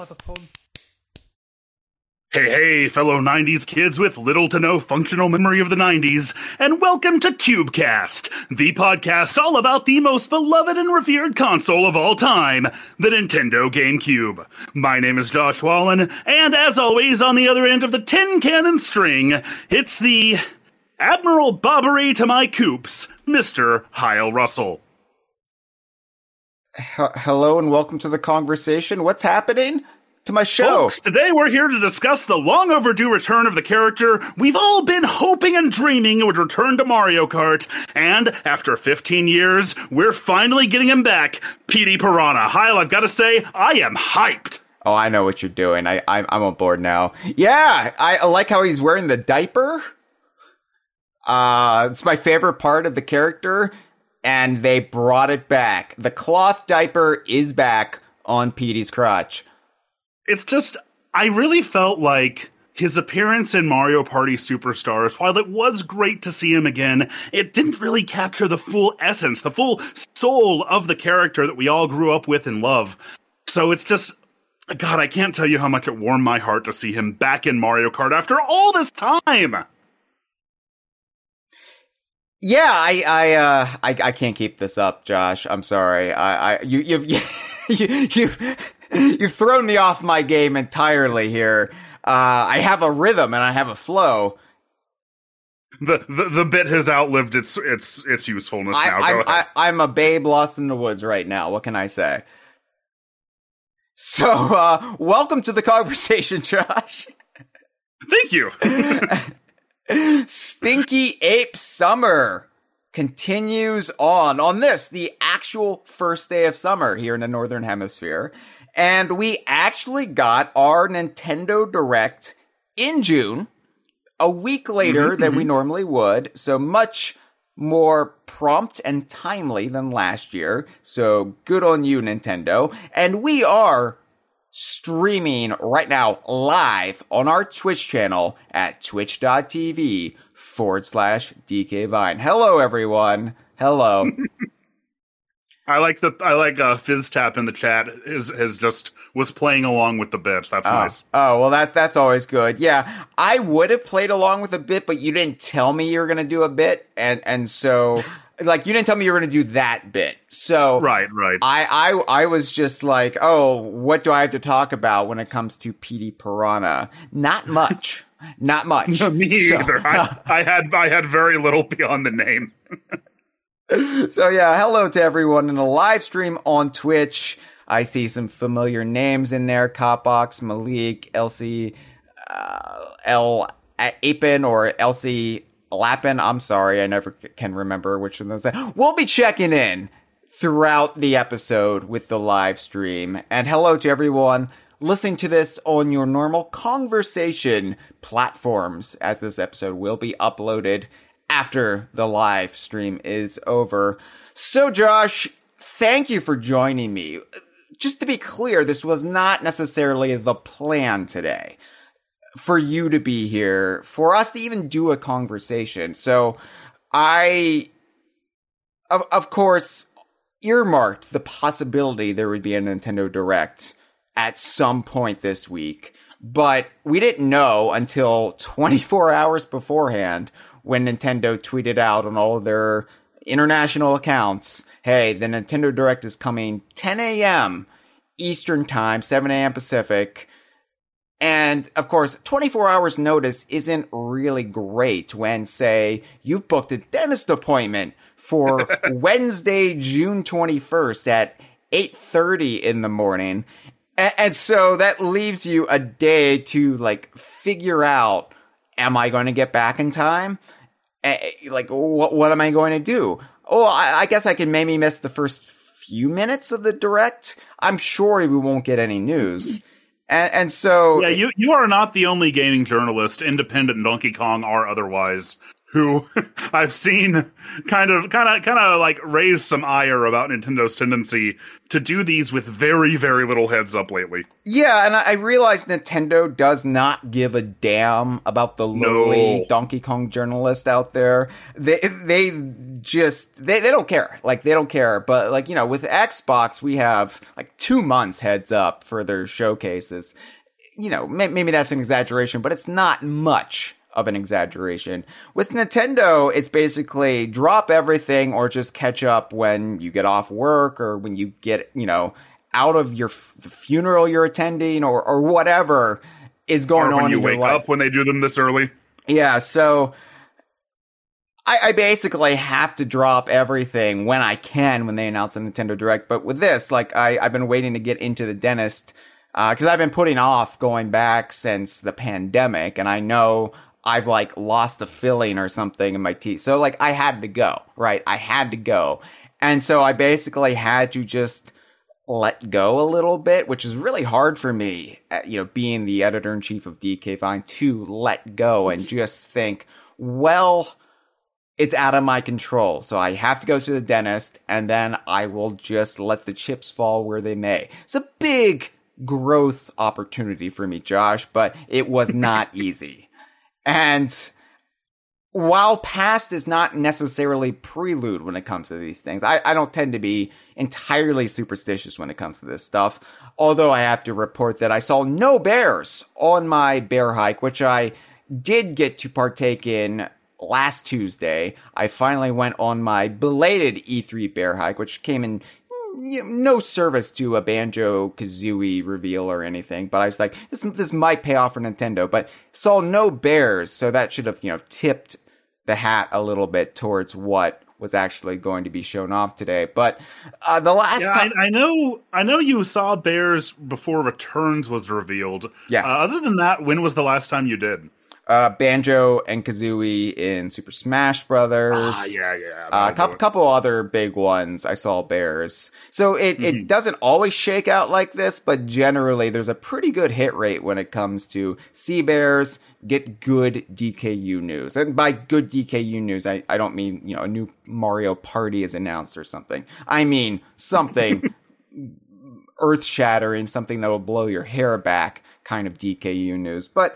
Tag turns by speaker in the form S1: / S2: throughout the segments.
S1: clever pun.
S2: Hey, fellow 90s kids with little to no functional memory of the 90s, and welcome to CubeCast, the podcast all about the most beloved and revered console of all time, the Nintendo GameCube. My name is Josh Wallen, and as always, on the other end of the tin cannon string, it's the Admiral Bobbery to my coops, Mr. Hyle Russell.
S3: Hello and welcome to the conversation. What's happening to my show?
S2: Folks, today we're here to discuss the long overdue return of the character we've all been hoping and dreaming would return to Mario Kart, and after 15 years, we're finally getting him back, Petey Piranha. Hyle, I've got to say, I am hyped.
S3: Oh, I know what you're doing. I'm on board now. Yeah, I like how he's wearing the diaper. It's my favorite part of the character, and they brought it back. The cloth diaper is back on Petey's crotch.
S2: It's just, I really felt like his appearance in Mario Party Superstars, while it was great to see him again, it didn't really capture the full essence, the full soul of the character that we all grew up with and love. So it's just, God, I can't tell you how much it warmed my heart to see him back in Mario Kart after all this time.
S3: Yeah, I can't keep this up, Josh. I'm sorry. You've thrown me off my game entirely here. I have a rhythm and I have a flow.
S2: The bit has outlived its usefulness now.
S3: I'm a babe lost in the woods right now. What can I say? So, welcome to the conversation, Josh.
S2: Thank you.
S3: Stinky Ape Summer continues on this, the actual first day of summer here in the Northern Hemisphere. And we actually got our Nintendo Direct in June, a week later than we normally would. So much more prompt and timely than last year. So good on you, Nintendo. And we are streaming right now live on our Twitch channel at twitch.tv/DKVine. Hello, everyone. Hello.
S2: I like Fizz Tap in the chat was playing along with the bit. That's nice.
S3: Oh, well, that's always good. Yeah, I would have played along with a bit, but you didn't tell me you were going to do a bit, and so like you didn't tell me you were going to do that bit. So
S2: right.
S3: I was just like, oh, what do I have to talk about when it comes to Petey Piranha? Not much. Not much.
S2: No, me either. I had very little beyond the name.
S3: So yeah, hello to everyone in the live stream on Twitch. I see some familiar names in there. Copbox, Malik, Elsie, L. Apin, or Elsie Lappin. I'm sorry, I never can remember which of those. We'll be checking in throughout the episode with the live stream. And hello to everyone listening to this on your normal conversation platforms, as this episode will be uploaded after the live stream is over. So, Josh, thank you for joining me. Just to be clear, this was not necessarily the plan today for you to be here, for us to even do a conversation. So I, of course, earmarked the possibility there would be a Nintendo Direct at some point this week, but we didn't know until 24 hours beforehand when Nintendo tweeted out on all of their international accounts, hey, the Nintendo Direct is coming 10 a.m. Eastern Time, 7 a.m. Pacific. And, of course, 24 hours notice isn't really great when, say, you've booked a dentist appointment for Wednesday, June 21st at 8:30 in the morning. And so that leaves you a day to, like, figure out, am I going to get back in time? Like, what am I going to do? Oh, I guess I can maybe miss the first few minutes of the Direct. I'm sure we won't get any news. And so...
S2: Yeah, you are not the only gaming journalist, independent Donkey Kong or otherwise, who I've seen kind of like raise some ire about Nintendo's tendency to do these with very, very little heads up lately.
S3: Yeah, and I realize Nintendo does not give a damn about the lowly Donkey Kong journalist out there. They just they don't care. Like, they don't care. But like, with Xbox, we have like 2 months heads up for their showcases. Maybe that's an exaggeration, but it's not much of an exaggeration. With Nintendo, it's basically drop everything or just catch up when you get off work or when you get, out of your funeral you're attending or whatever is going on in your life.
S2: When you wake up when they do them this early.
S3: Yeah, so I basically have to drop everything when I can when they announce a Nintendo Direct. But with this, like, I've been waiting to get into the dentist because I've been putting off going back since the pandemic, and I know I've like lost the filling or something in my teeth. So like I had to go, right? I had to go. And so I basically had to just let go a little bit, which is really hard for me, being the editor-in-chief of DK Vine, to let go and just think, well, it's out of my control. So I have to go to the dentist, and then I will just let the chips fall where they may. It's a big growth opportunity for me, Josh, but it was not easy. And while past is not necessarily prelude when it comes to these things, I don't tend to be entirely superstitious when it comes to this stuff. Although I have to report that I saw no bears on my bear hike, which I did get to partake in last Tuesday. I finally went on my belated E3 bear hike, which came in no service to a Banjo-Kazooie reveal or anything, but I was like, this might pay off for Nintendo, but saw no bears, so that should have, tipped the hat a little bit towards what was actually going to be shown off today. But the last time...
S2: I know you saw bears before Returns was revealed.
S3: Yeah.
S2: Other than that, when was the last time you did?
S3: Banjo and Kazooie in Super Smash Brothers.
S2: Yeah.
S3: A couple other big ones. I saw bears. So it doesn't always shake out like this, but generally there's a pretty good hit rate when it comes to see bears, get good DKU news. And by good DKU news, I don't mean, a new Mario Party is announced or something. I mean something earth-shattering, something that will blow your hair back kind of DKU news. But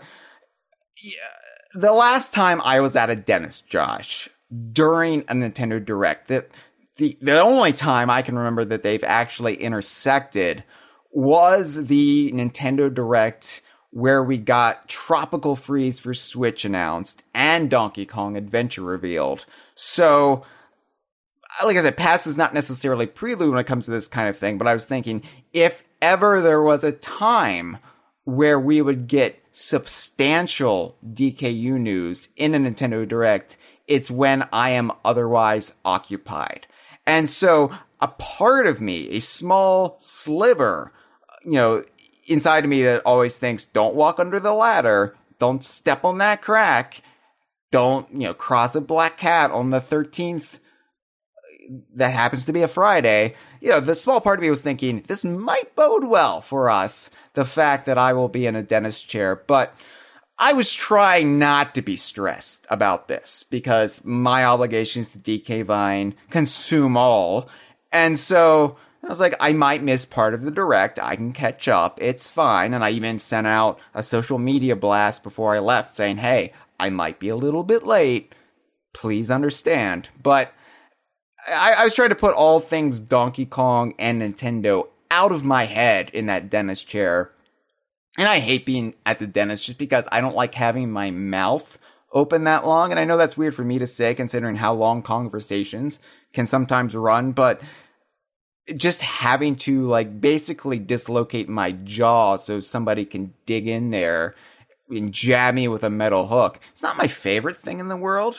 S3: yeah, the last time I was at a dentist, Josh, during a Nintendo Direct, the only time I can remember that they've actually intersected was the Nintendo Direct where we got Tropical Freeze for Switch announced and Donkey Kong Adventure revealed. So, like I said, past is not necessarily prelude when it comes to this kind of thing, but I was thinking, if ever there was a time where we would get substantial DKU news in a Nintendo Direct, it's when I am otherwise occupied. And so a part of me, a small sliver, inside of me that always thinks, don't walk under the ladder, don't step on that crack, don't, cross a black cat on the 13th, that happens to be a Friday. The small part of me was thinking, this might bode well for us, the fact that I will be in a dentist chair, but I was trying not to be stressed about this because my obligations to DK Vine consume all. And so I was like, I might miss part of the Direct. I can catch up. It's fine. And I even sent out a social media blast before I left saying, hey, I might be a little bit late. Please understand. But I was trying to put all things Donkey Kong and Nintendo out of my head in that dentist chair. And I hate being at the dentist just because I don't like having my mouth open that long. And I know that's weird for me to say considering how long conversations can sometimes run, but just having to basically dislocate my jaw so somebody can dig in there and jab me with a metal hook. It's not my favorite thing in the world.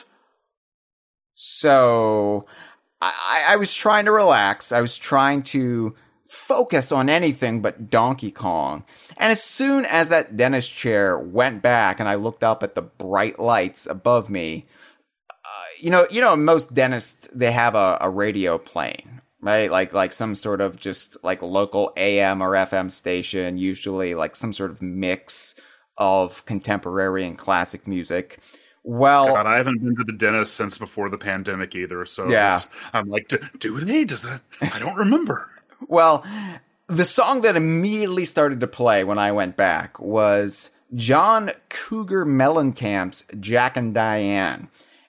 S3: So I was trying to relax. I was trying to focus on anything but Donkey Kong. And as soon as that dentist chair went back and I looked up at the bright lights above me, most dentists, they have a radio playing, right? Like some sort of just local AM or FM station, usually some sort of mix of contemporary and classic music. Well,
S2: God, I haven't been to the dentist since before the pandemic either. So
S3: yeah.
S2: I'm like, do they? Does that? I don't remember.
S3: Well, the song that immediately started to play when I went back was John Cougar Mellencamp's Jack and Diane.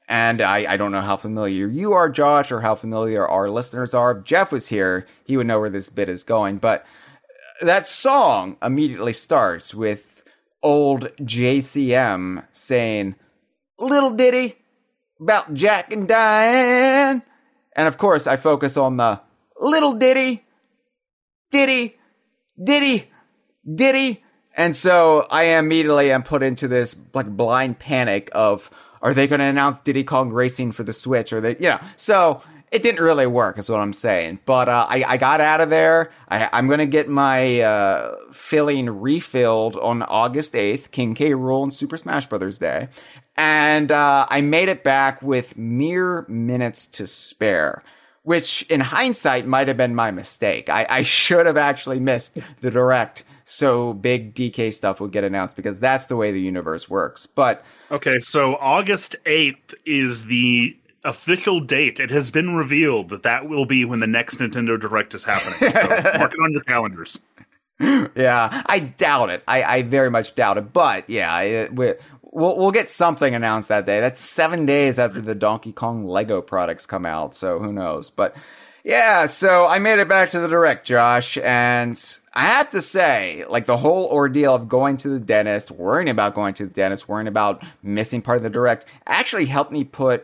S3: And I don't know how familiar you are, Josh, or how familiar our listeners are. If Jeff was here, he would know where this bit is going. But that song immediately starts with old JCM saying, little ditty about Jack and Diane. And of course, I focus on the little ditty, ditty, ditty, ditty. And so I immediately am put into this like blind panic of, are they going to announce Diddy Kong Racing for the Switch? Or so it didn't really work is what I'm saying. But I got out of there. I'm going to get my filling refilled on August 8th, King K. Rool and Super Smash Bros. Day. And I made it back with mere minutes to spare, which in hindsight might have been my mistake. I should have actually missed the Direct so big DK stuff would get announced, because that's the way the universe works. But
S2: okay, so August 8th is the official date. It has been revealed that will be when the next Nintendo Direct is happening. So mark it on your calendars.
S3: Yeah, I doubt it. I very much doubt it. But yeah, we'll get something announced that day. That's 7 days after the Donkey Kong Lego products come out, so who knows. But yeah, so I made it back to the Direct, Josh, and I have to say, like, the whole ordeal of going to the dentist, worrying about going to the dentist, worrying about missing part of the Direct, actually helped me put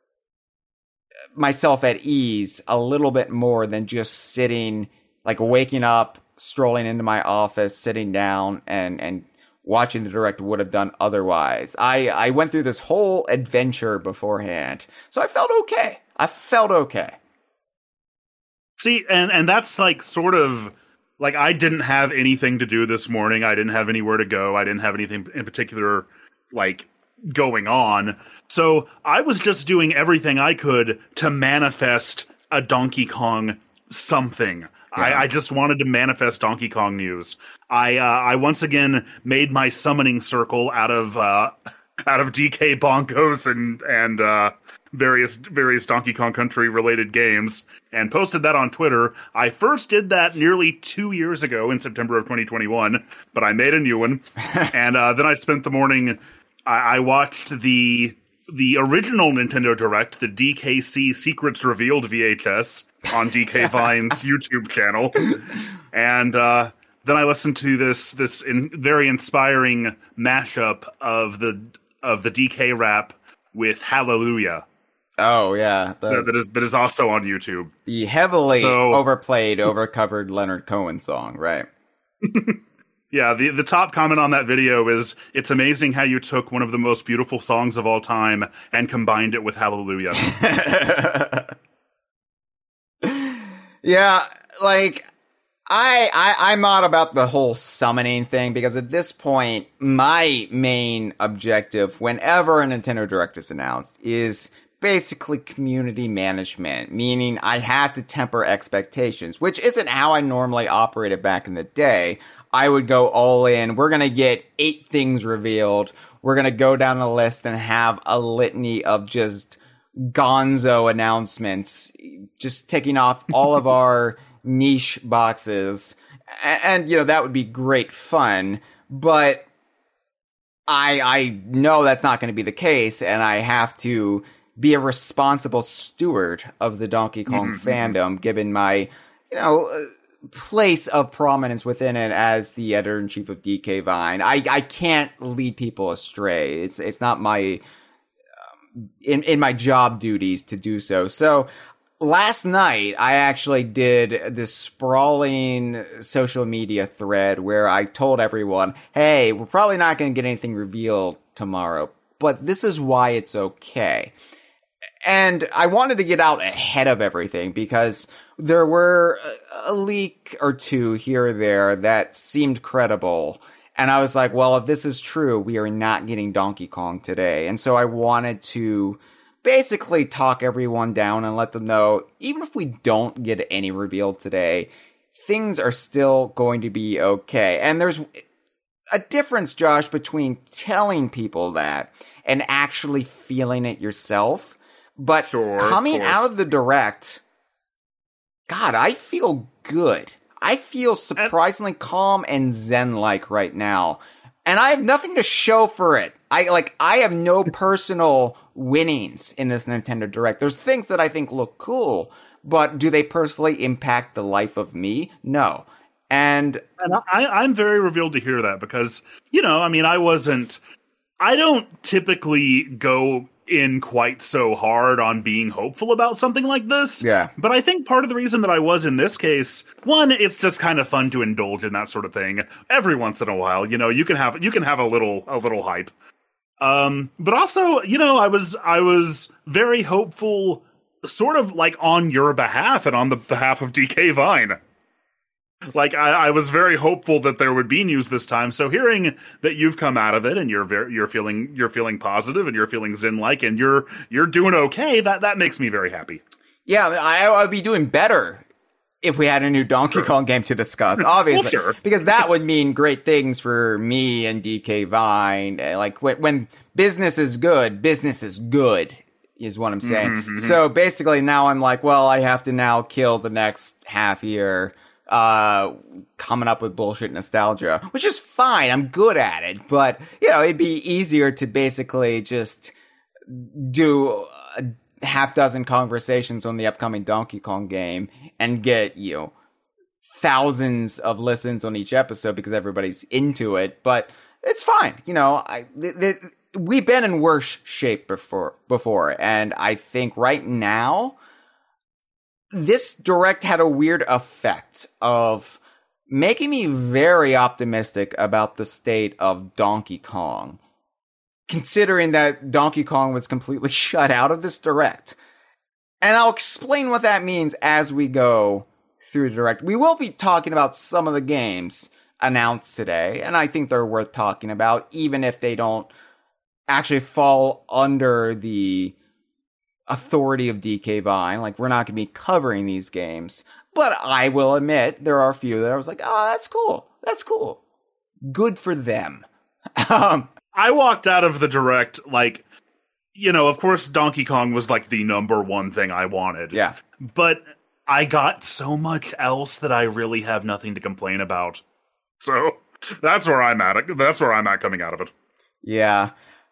S3: myself at ease a little bit more than just sitting, like, waking up, strolling into my office, sitting down, and watching the Direct would have done otherwise. I went through this whole adventure beforehand, so I felt okay.
S2: See, and that's like sort of like, I didn't have anything to do this morning. I didn't have anywhere to go. I didn't have anything in particular like going on. So I was just doing everything I could to manifest a Donkey Kong something. Yeah. I just wanted to manifest Donkey Kong news. I once again made my summoning circle out of DK Bonkos and various Donkey Kong Country related games, and posted that on Twitter. I first did that nearly 2 years ago in September of 2021, but I made a new one. And then I spent the morning, I watched the original Nintendo Direct, the DKC Secrets Revealed VHS on DK Vine's YouTube channel. And then I listened to this very inspiring mashup of the DK rap with Hallelujah.
S3: Oh yeah,
S2: that is also on YouTube.
S3: The heavily overplayed, overcovered Leonard Cohen song, right?
S2: Yeah, the top comment on that video is, "It's amazing how you took one of the most beautiful songs of all time and combined it with Hallelujah."
S3: Yeah, like I'm not about the whole summoning thing, because at this point, my main objective whenever a Nintendo Direct is announced is basically community management, meaning I have to temper expectations, which isn't how I normally operated back in the day. I would go all in. We're going to get 8 things revealed. We're going to go down the list and have a litany of just gonzo announcements, just ticking off all of our niche boxes. And, that would be great fun. But I know that's not going to be the case, and I have to be a responsible steward of the Donkey Kong fandom, given my, place of prominence within it as the editor-in-chief of DK Vine. I can't lead people astray. It's not my in my job duties to do so. So last night I actually did this sprawling social media thread where I told everyone, "Hey, we're probably not going to get anything revealed tomorrow, but this is why it's okay." And I wanted to get out ahead of everything, because there were a leak or two here or there that seemed credible. And I was like, well, if this is true, we are not getting Donkey Kong today. And so I wanted to basically talk everyone down and let them know, even if we don't get any reveal today, things are still going to be okay. And there's a difference, Josh, between telling people that and actually feeling it yourself. But coming out of the Direct, God, I feel good. I feel surprisingly calm and zen-like right now. And I have nothing to show for it. I have no personal winnings in this Nintendo Direct. There's things that I think look cool, but do they personally impact the life of me? No. And
S2: I'm very revealed to hear that because, I mean, I don't typically go in quite so hard on being hopeful about something like this.
S3: Yeah.
S2: But I think part of the reason that I was in this case, one, it's just kind of fun to indulge in that sort of thing every once in a while. You can have a little hype. But also, I was very hopeful, sort of like on your behalf and on the behalf of DK Vine. Like I was very hopeful that there would be news this time. So hearing that you've come out of it and you're feeling positive and you're feeling zen-like and you're doing okay, that makes me very happy.
S3: Yeah, I'd be doing better if we had a new Donkey Kong game to discuss, obviously.
S2: Well, sure.
S3: Because that would mean great things for me and DK Vine. Like when business is good is what I'm saying.
S2: Mm-hmm.
S3: So basically now I'm like, well, I have to now kill the next half year coming up with bullshit nostalgia, which is fine. I'm good at it, but it'd be easier to basically just do a half dozen conversations on the upcoming Donkey Kong game and get, thousands of listens on each episode because everybody's into it, but it's fine. We've been in worse shape before, and I think right now this Direct had a weird effect of making me very optimistic about the state of Donkey Kong, considering that Donkey Kong was completely shut out of this Direct. And I'll explain what that means as we go through the Direct. We will be talking about some of the games announced today, and I think they're worth talking about, even if they don't actually fall under the authority of DK Vine. Like, we're not going to be covering these games, but I will admit there are a few that I was like, oh, that's cool, good for them.
S2: I walked out of the Direct like, of course Donkey Kong was like the number one thing I wanted,
S3: yeah,
S2: but I got so much else that I really have nothing to complain about, so that's where I'm at coming out of it.
S3: Yeah,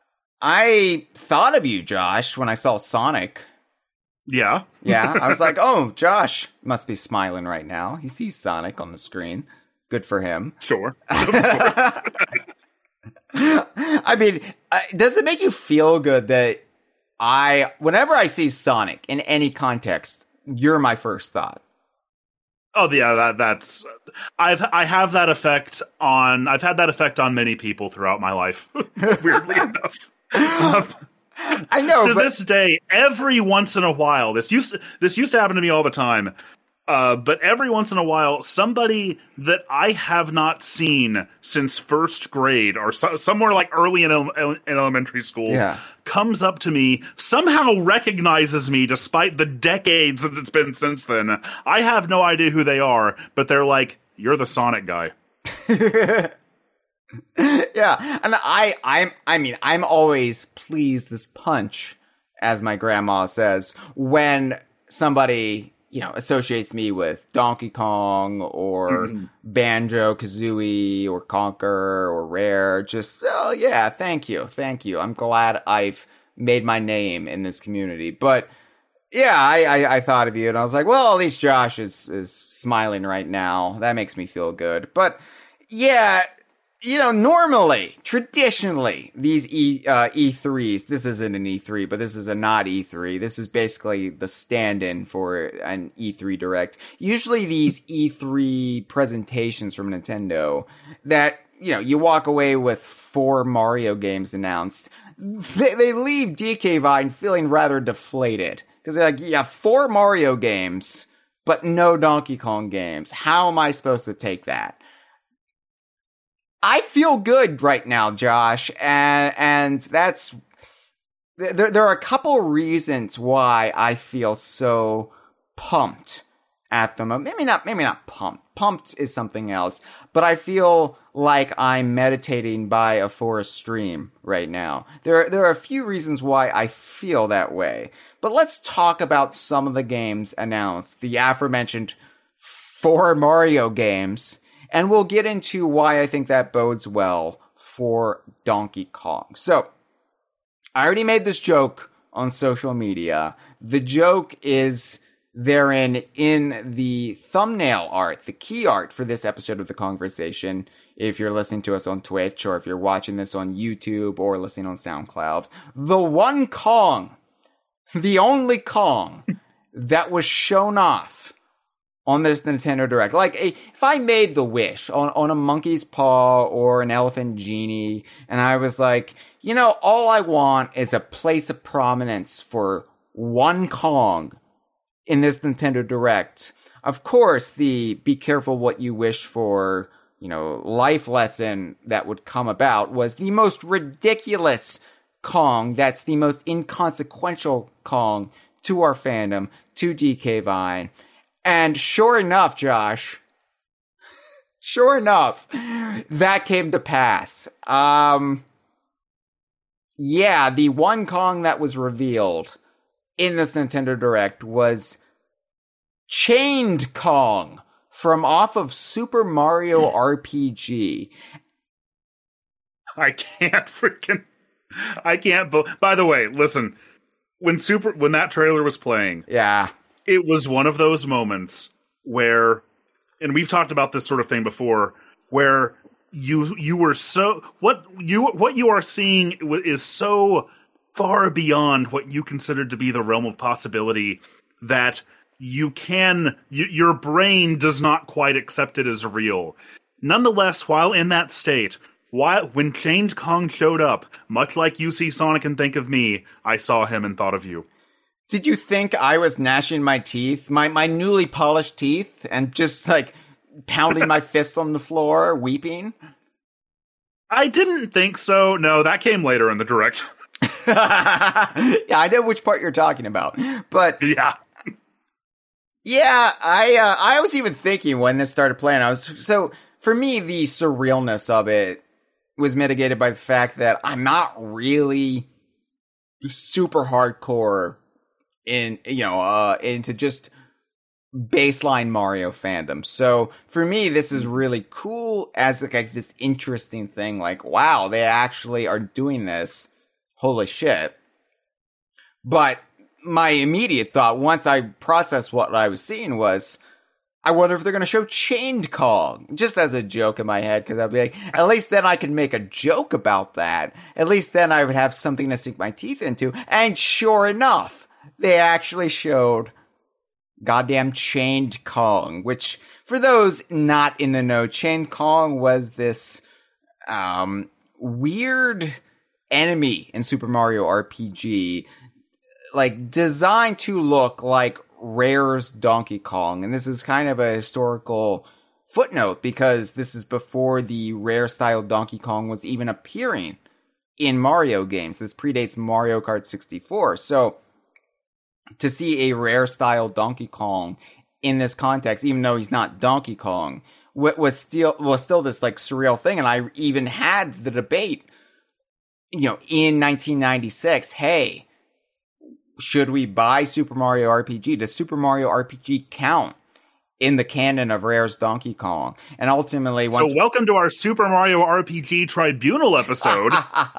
S3: I thought of you, Josh, when I saw Sonic.
S2: Yeah?
S3: Yeah, I was like, oh, Josh must be smiling right now. He sees Sonic on the screen. Good for him.
S2: Sure.
S3: I mean, does it make you feel good that whenever I see Sonic in any context, you're my first thought?
S2: Oh yeah, I've had that effect on many people throughout my life. Weirdly enough.
S3: I know.
S2: To this day, every once in a while, this used to happen to me all the time. But every once in a while, somebody that I have not seen since first grade or somewhere like early in elementary school comes up to me, somehow recognizes me despite the decades that it's been since then. I have no idea who they are, but they're like, "You're the Sonic guy."
S3: Yeah, and I'm always pleased as punch, as my grandma says, when somebody associates me with Donkey Kong or Banjo-Kazooie or Conker or Rare. Just, oh yeah, thank you. I'm glad I've made my name in this community. But yeah, I thought of you and I was like, well, at least Josh is smiling right now. That makes me feel good. But yeah, normally, traditionally, these E3s, this isn't an E3, but this is a not E3. This is basically the stand-in for an E3 Direct. Usually these E3 presentations from Nintendo that, you walk away with 4 Mario games announced, they leave DK Vine feeling rather deflated. Because they're like, yeah, 4 Mario games, but no Donkey Kong games. How am I supposed to take that? I feel good right now, Josh, and that's there are a couple reasons why I feel so pumped at the moment. Maybe not pumped. Pumped is something else, but I feel like I'm meditating by a forest stream right now. There are a few reasons why I feel that way, but let's talk about some of the games announced. The aforementioned 4 Mario games. And we'll get into why I think that bodes well for Donkey Kong. So, I already made this joke on social media. The joke is therein in the thumbnail art, the key art for this episode of The Conversation. If you're listening to us on Twitch, or if you're watching this on YouTube, or listening on SoundCloud, the one Kong, the only Kong that was shown off on this Nintendo Direct. Like, if I made the wish on a monkey's paw or an elephant genie, and I was like, you know, all I want is a place of prominence for one Kong in this Nintendo Direct. Of course, the be careful what you wish for, you know, life lesson that would come about was the most ridiculous Kong, that's the most inconsequential Kong to our fandom, to DK Vine. And sure enough, Josh, that came to pass. Yeah, the one Kong that was revealed in this Nintendo Direct was Chained Kong from off of Super Mario RPG.
S2: I can't. By the way, listen, when that trailer was playing,
S3: yeah,
S2: it was one of those moments where, and we've talked about this sort of thing before, where you were so, what you are seeing is so far beyond what you considered to be the realm of possibility that your brain does not quite accept it as real. Nonetheless, while in that state, when Chained Kong showed up, much like you see Sonic and think of me, I saw him and thought of you.
S3: Did you think I was gnashing my teeth, my newly polished teeth, and just like pounding my fist on the floor, weeping?
S2: I didn't think so. No, that came later in the Direct.
S3: Yeah, I know which part you're talking about, but
S2: yeah.
S3: Yeah, I was even thinking when this started playing, so for me, the surrealness of it was mitigated by the fact that I'm not really super hardcore into just baseline Mario fandom. So for me, this is really cool as like this interesting thing. Like, wow, they actually are doing this. Holy shit. But my immediate thought, once I processed what I was seeing, was, I wonder if they're going to show Chained Kong, just as a joke in my head, because I'd be like, at least then I could make a joke about that. At least then I would have something to sink my teeth into. And sure enough, they actually showed goddamn Chained Kong, which, for those not in the know, Chained Kong was this weird enemy in Super Mario RPG, like designed to look like Rare's Donkey Kong. And this is kind of a historical footnote because this is before the Rare style Donkey Kong was even appearing in Mario games. This predates Mario Kart 64. So to see a Rare style Donkey Kong in this context, even though he's not Donkey Kong, was still this like surreal thing. And I even had the debate, in 1996, hey, should we buy Super Mario RPG? Does Super Mario RPG count in the canon of Rare's Donkey Kong? And ultimately,
S2: welcome to our Super Mario RPG Tribunal episode.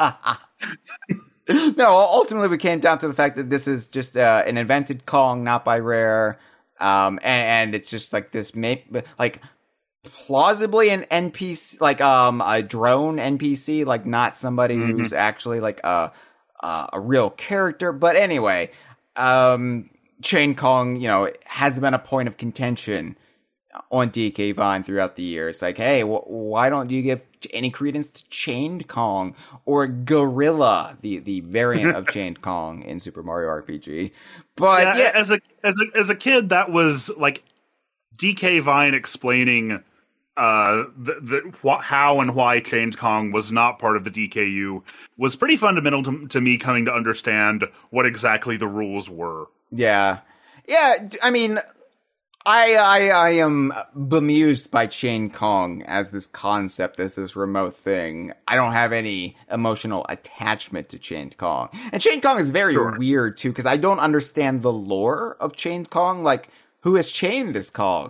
S3: No, ultimately we came down to the fact that this is just an invented Kong, not by Rare, and it's just like this, like plausibly an NPC, like a drone NPC, like not somebody who's actually like a real character. But anyway, Chained Kong, has been a point of contention on DK Vine throughout the years. Like, hey, why don't you give any credence to Chained Kong or Gorilla, the variant of Chained Kong in Super Mario RPG? But
S2: yeah, as a kid, that was like DK Vine explaining how and why Chained Kong was not part of the DKU was pretty fundamental to me coming to understand what exactly the rules were.
S3: Yeah. I mean, I am bemused by Chained Kong as this concept, as this remote thing. I don't have any emotional attachment to Chained Kong. And Chained Kong is very weird, too, because I don't understand the lore of Chained Kong. Like, who has chained this Kong?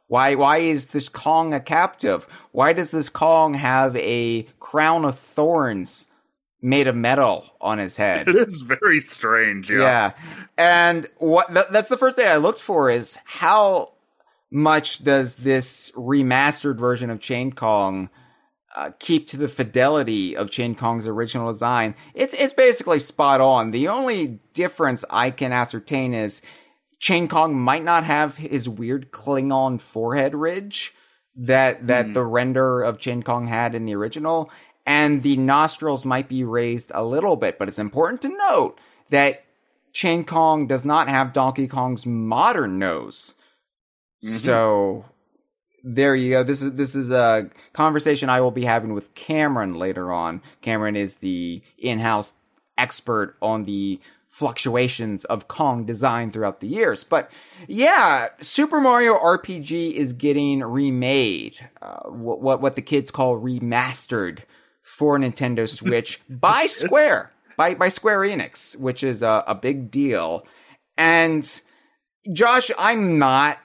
S3: Why is this Kong a captive? Why does this Kong have a crown of thorns made of metal on his head?
S2: It is very strange, yeah.
S3: Yeah. And that's the first thing I looked for, is how much does this remastered version of Chain Kong keep to the fidelity of Chain Kong's original design? It's basically spot on. The only difference I can ascertain is Chain Kong might not have his weird Klingon forehead ridge that the render of Chain Kong had in the original, and the nostrils might be raised a little bit. But it's important to note that Chain Kong does not have Donkey Kong's modern nose. Mm-hmm. So there you go. This is a conversation I will be having with Cameron later on. Cameron is the in-house expert on the fluctuations of Kong design throughout the years. But yeah, Super Mario RPG is getting remade, what the kids call remastered, for Nintendo Switch by Square, by Square Enix, which is a big deal. And Josh, I'm not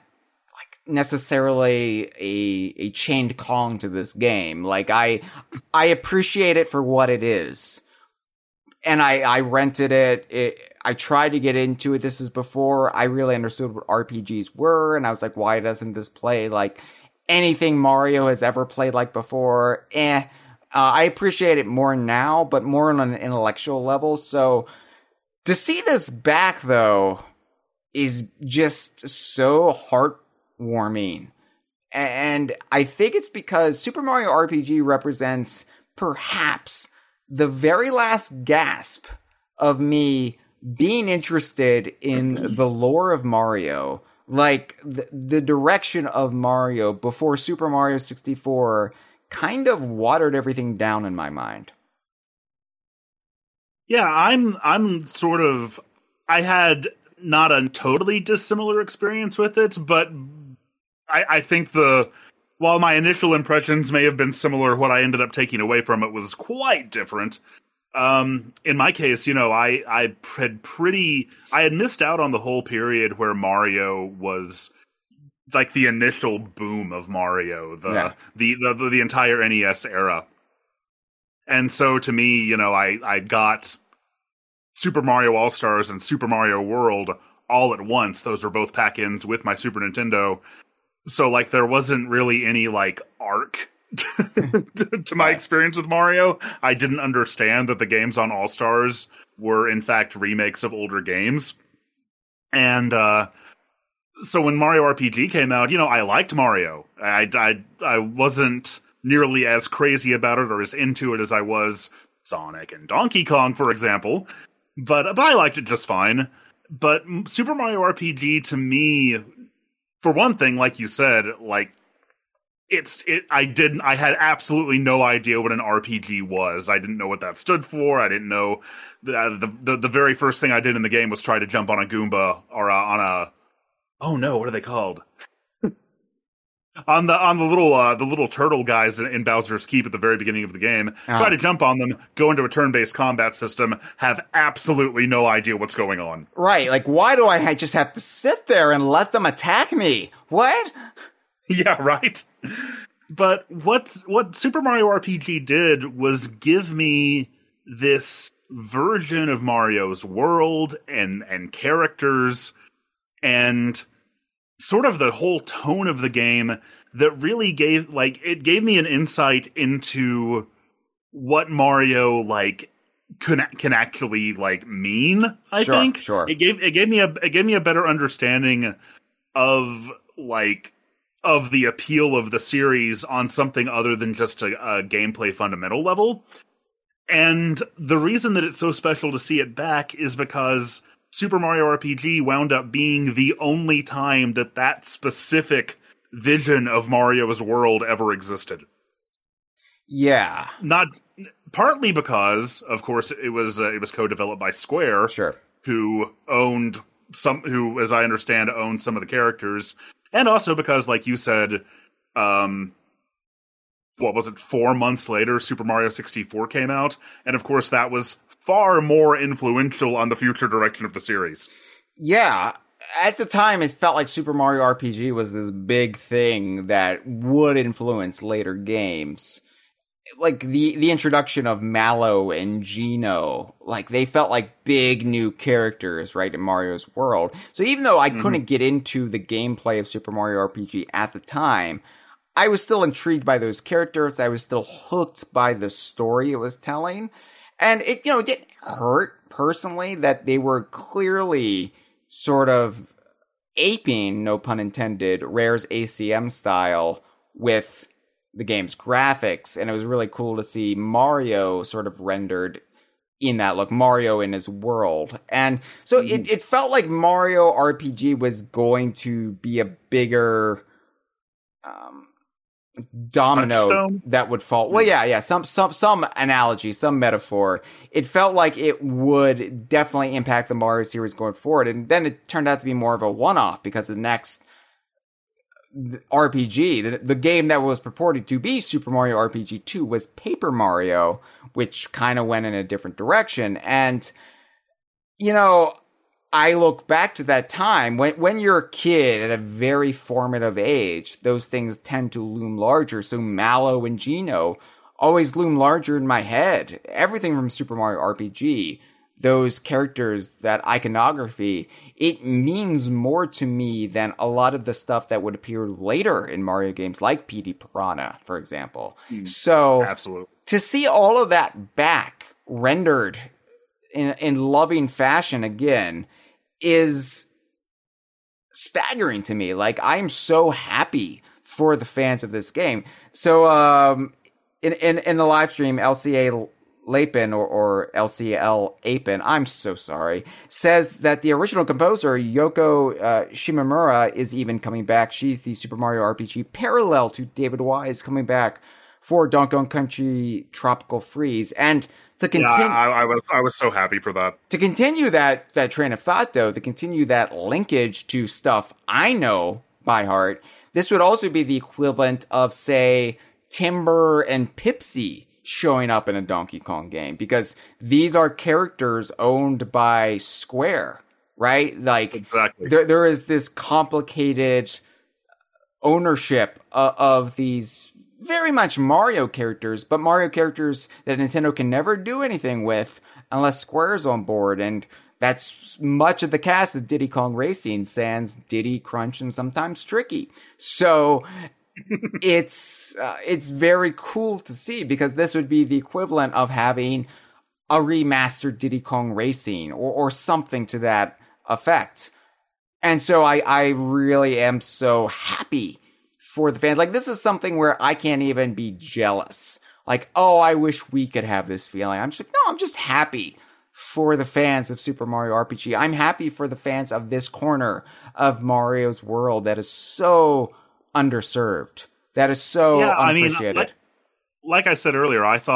S3: necessarily a chained Kong to this game. Like, I appreciate it for what it is. And I rented it. I tried to get into it. This is before I really understood what RPGs were. And I was like, why doesn't this play like anything Mario has ever played like before? I appreciate it more now, but more on an intellectual level. So to see this back, though, is just so heartwarming. And I think it's because Super Mario RPG represents perhaps the very last gasp of me being interested in the lore of Mario, like the direction of Mario before Super Mario 64 kind of watered everything down in my mind.
S2: Yeah, I'm sort of, I had not a totally dissimilar experience with it, but I think while my initial impressions may have been similar, what I ended up taking away from it was quite different. In my case, I had missed out on the whole period where Mario was like the initial boom of Mario, the entire NES era. And so to me, I got Super Mario All-Stars and Super Mario World all at once. Those were both pack-ins with my Super Nintendo. So like there wasn't really any like arc to my experience with Mario. I didn't understand that the games on All-Stars were in fact remakes of older games. And so when Mario RPG came out, I liked Mario. I wasn't nearly as crazy about it or as into it as I was Sonic and Donkey Kong, for example. But I liked it just fine. But Super Mario RPG to me, for one thing, like you said, like I had absolutely no idea what an RPG was. I didn't know what that stood for. I didn't know the very first thing I did in the game was try to jump on a Goomba or on a, oh no, what are they called? on the little turtle guys in Bowser's Keep at the very beginning of the game. Try to jump on them, go into a turn-based combat system, have absolutely no idea what's going on.
S3: Right, like why do I just have to sit there and let them attack me? What?
S2: Yeah, right. But what Super Mario RPG did was give me this version of Mario's world and characters and sort of the whole tone of the game that really gave me an insight into what Mario like can actually like mean. I think
S3: sure.
S2: It gave me a better understanding of the appeal of the series on something other than just a gameplay fundamental level. And the reason that it's so special to see it back is because Super Mario RPG wound up being the only time that specific vision of Mario's world ever existed.
S3: Yeah.
S2: Not partly because, of course, it was co-developed by Square,
S3: sure,
S2: who, as I understand, owned some of the characters. And also because, like you said, what was it, 4 months later, Super Mario 64 came out. And of course, that was far more influential on the future direction of the series.
S3: Yeah. at the time, it felt like Super Mario RPG was this big thing that would influence later games. Like the introduction of Mallow and Geno, like they felt like big new characters, right, in Mario's world. So even though I couldn't get into the gameplay of Super Mario RPG at the time, I was still intrigued by those characters. I was still hooked by the story it was telling. And it didn't hurt personally that they were clearly sort of aping, no pun intended, Rare's ACM style with the game's graphics, and it was really cool to see Mario sort of rendered in that look, Mario in his world. And so it felt like Mario RPG was going to be a bigger domino that would fall. Well, yeah, some analogy, some metaphor. It felt like it would definitely impact the Mario series going forward, and then it turned out to be more of a one-off because the next RPG, the game that was purported to be Super Mario RPG 2 was Paper Mario, which kind of went in a different direction. And, I look back to that time when you're a kid at a very formative age, those things tend to loom larger. So Mallow and Geno always loom larger in my head. Everything from Super Mario RPG, those characters, that iconography, it means more to me than a lot of the stuff that would appear later in Mario games, like PD Piranha, for example. So,
S2: absolutely,
S3: to see all of that back rendered in loving fashion again is staggering to me. Like, I'm so happy for the fans of this game. So, in the live stream, LCA Lapin or LCL Apin, I'm so sorry, says that the original composer, Yoko Shimomura, is even coming back. She's the Super Mario RPG parallel to David Wise, coming back for Donkey Kong Country Tropical Freeze. And to continue,
S2: I was so happy for that.
S3: To continue that train of thought, though, to continue that linkage to stuff I know by heart, this would also be the equivalent of, say, Timber and Pipsy showing up in a Donkey Kong game, because these are characters owned by Square, right? Like,
S2: exactly.
S3: There is this complicated ownership of these very much Mario characters, but Mario characters that Nintendo can never do anything with unless Square's on board. And that's much of the cast of Diddy Kong Racing, sans Diddy, Crunch, and sometimes Tricky. So it's very cool to see, because this would be the equivalent of having a remastered Diddy Kong Racing or something to that effect. And so I really am so happy for the fans. Like, this is something where I can't even be jealous. Like, oh, I wish we could have this feeling. I'm just like, no, I'm just happy for the fans of Super Mario RPG. I'm happy for the fans of this corner of Mario's world that is so underserved, that is so unappreciated.
S2: I mean, like I said earlier, I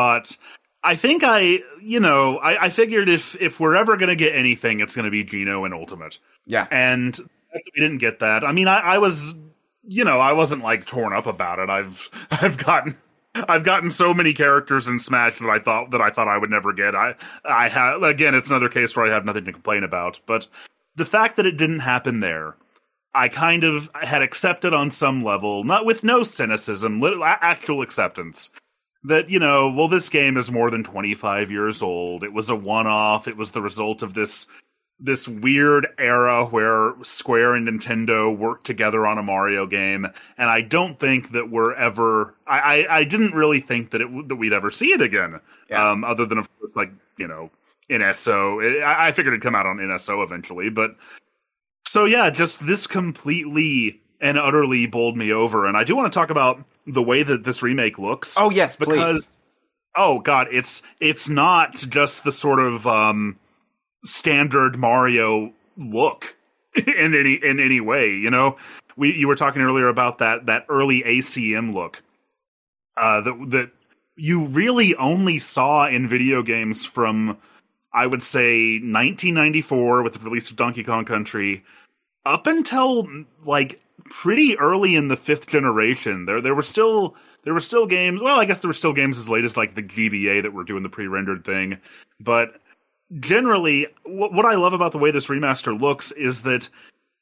S2: figured if we're ever going to get anything, it's going to be Geno and Ultimate.
S3: Yeah.
S2: And we didn't get that. I mean, I was, I wasn't like torn up about it. I've gotten so many characters in Smash that I thought I would never get. I have, again, it's another case where I have nothing to complain about, but the fact that it didn't happen there, I kind of had accepted on some level, not with no cynicism, actual acceptance. That, this game is more than 25 years old. It was a one-off. It was the result of this weird era where Square and Nintendo worked together on a Mario game. And I don't think that we're ever... I didn't really think that we'd ever see it again. Yeah. Other than, of course, like, NSO. I figured it'd come out on NSO eventually, but... So yeah, just this completely and utterly bowled me over. And I do want to talk about the way that this remake looks.
S3: Oh yes,
S2: because,
S3: please.
S2: Oh god, it's not just the sort of standard Mario look in any way. You were talking earlier about that early ACM look that you really only saw in video games from, I would say, 1994 with the release of Donkey Kong Country up until like pretty early in the 5th generation. There were still games. Well, I guess there were still games as late as like the GBA that were doing the pre-rendered thing. But generally, what I love about the way this remaster looks is that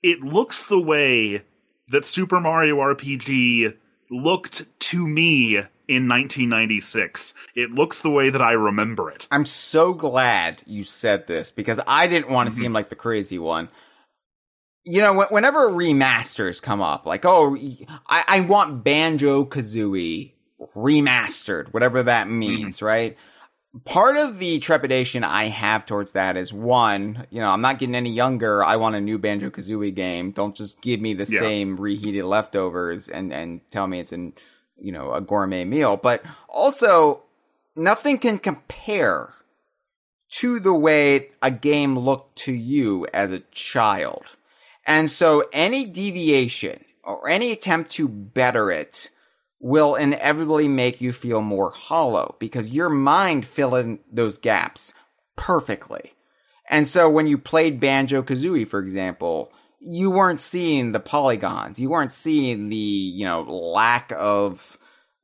S2: it looks the way that Super Mario RPG looked to me in 1996. It looks the way that I remember it.
S3: I'm so glad you said this, because I didn't want to seem like the crazy one. You know, whenever remasters come up, like, oh, I want Banjo-Kazooie remastered, whatever that means, right? Part of the trepidation I have towards that is, one, you know, I'm not getting any younger. I want a new Banjo-Kazooie game. Don't just give me the same reheated leftovers and tell me it's a gourmet meal. But also, nothing can compare to the way a game looked to you as a child. And so any deviation or any attempt to better it will inevitably make you feel more hollow, because your mind filled in those gaps perfectly. And so when you played Banjo-Kazooie, for example, you weren't seeing the polygons. You weren't seeing the, lack of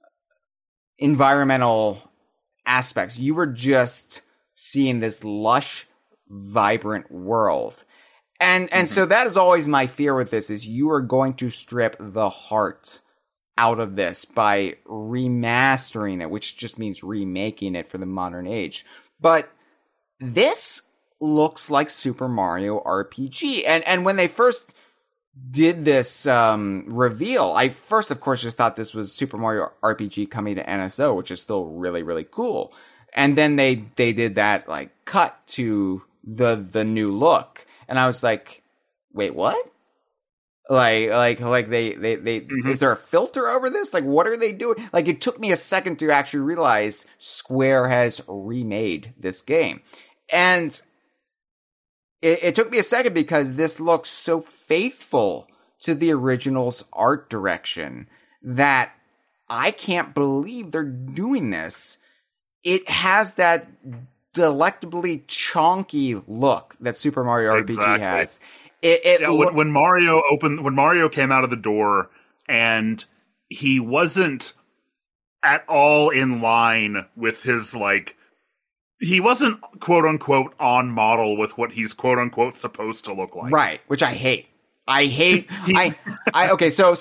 S3: environmental aspects. You were just seeing this lush, vibrant world. And so that is always my fear with this, is you are going to strip the heart out of this by remastering it, which just means remaking it for the modern age. But this looks like Super Mario RPG. And when they first did this reveal, I first, of course, just thought this was Super Mario RPG coming to NSO, which is still really, really cool. And then they did that cut to the new look, and I was like, wait, what? They is there a filter over this? Like, what are they doing? Like, it took me a second to actually realize Square has remade this game. And it took me a second, because this looks so faithful to the original's art direction that I can't believe they're doing this. It has that delectably chonky look that Super Mario RPG has.
S2: When Mario came out of the door, and he wasn't at all in line with his, he wasn't quote unquote on model with what he's quote unquote supposed to look like.
S3: Right, which I hate. Okay, so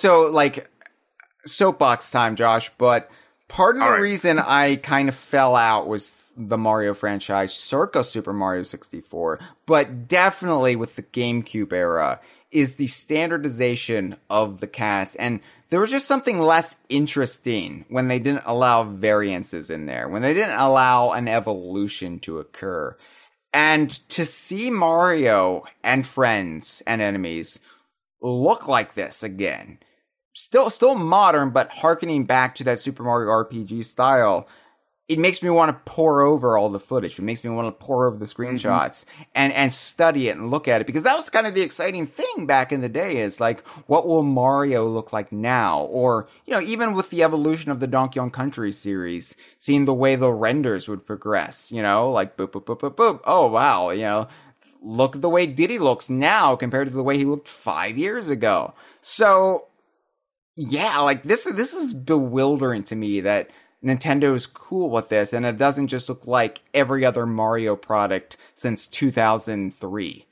S3: soapbox time, Josh, but part of the reason I kind of fell out was the Mario franchise circa Super Mario 64, but definitely with the GameCube era, is the standardization of the cast. And there was just something less interesting when they didn't allow variances in there, when they didn't allow an evolution to occur. And to see Mario and friends and enemies look like this again, still modern, but harkening back to that Super Mario RPG style, it makes me want to pore over all the footage. It makes me want to pore over the screenshots and study it and look at it, because that was kind of the exciting thing back in the day, is what will Mario look like now? Or, even with the evolution of the Donkey Kong Country series, seeing the way the renders would progress, boop, boop, boop, boop, boop. Oh, wow. Look at the way Diddy looks now compared to the way he looked 5 years ago. So, yeah, this is bewildering to me that Nintendo is cool with this, and it doesn't just look like every other Mario product since 2003.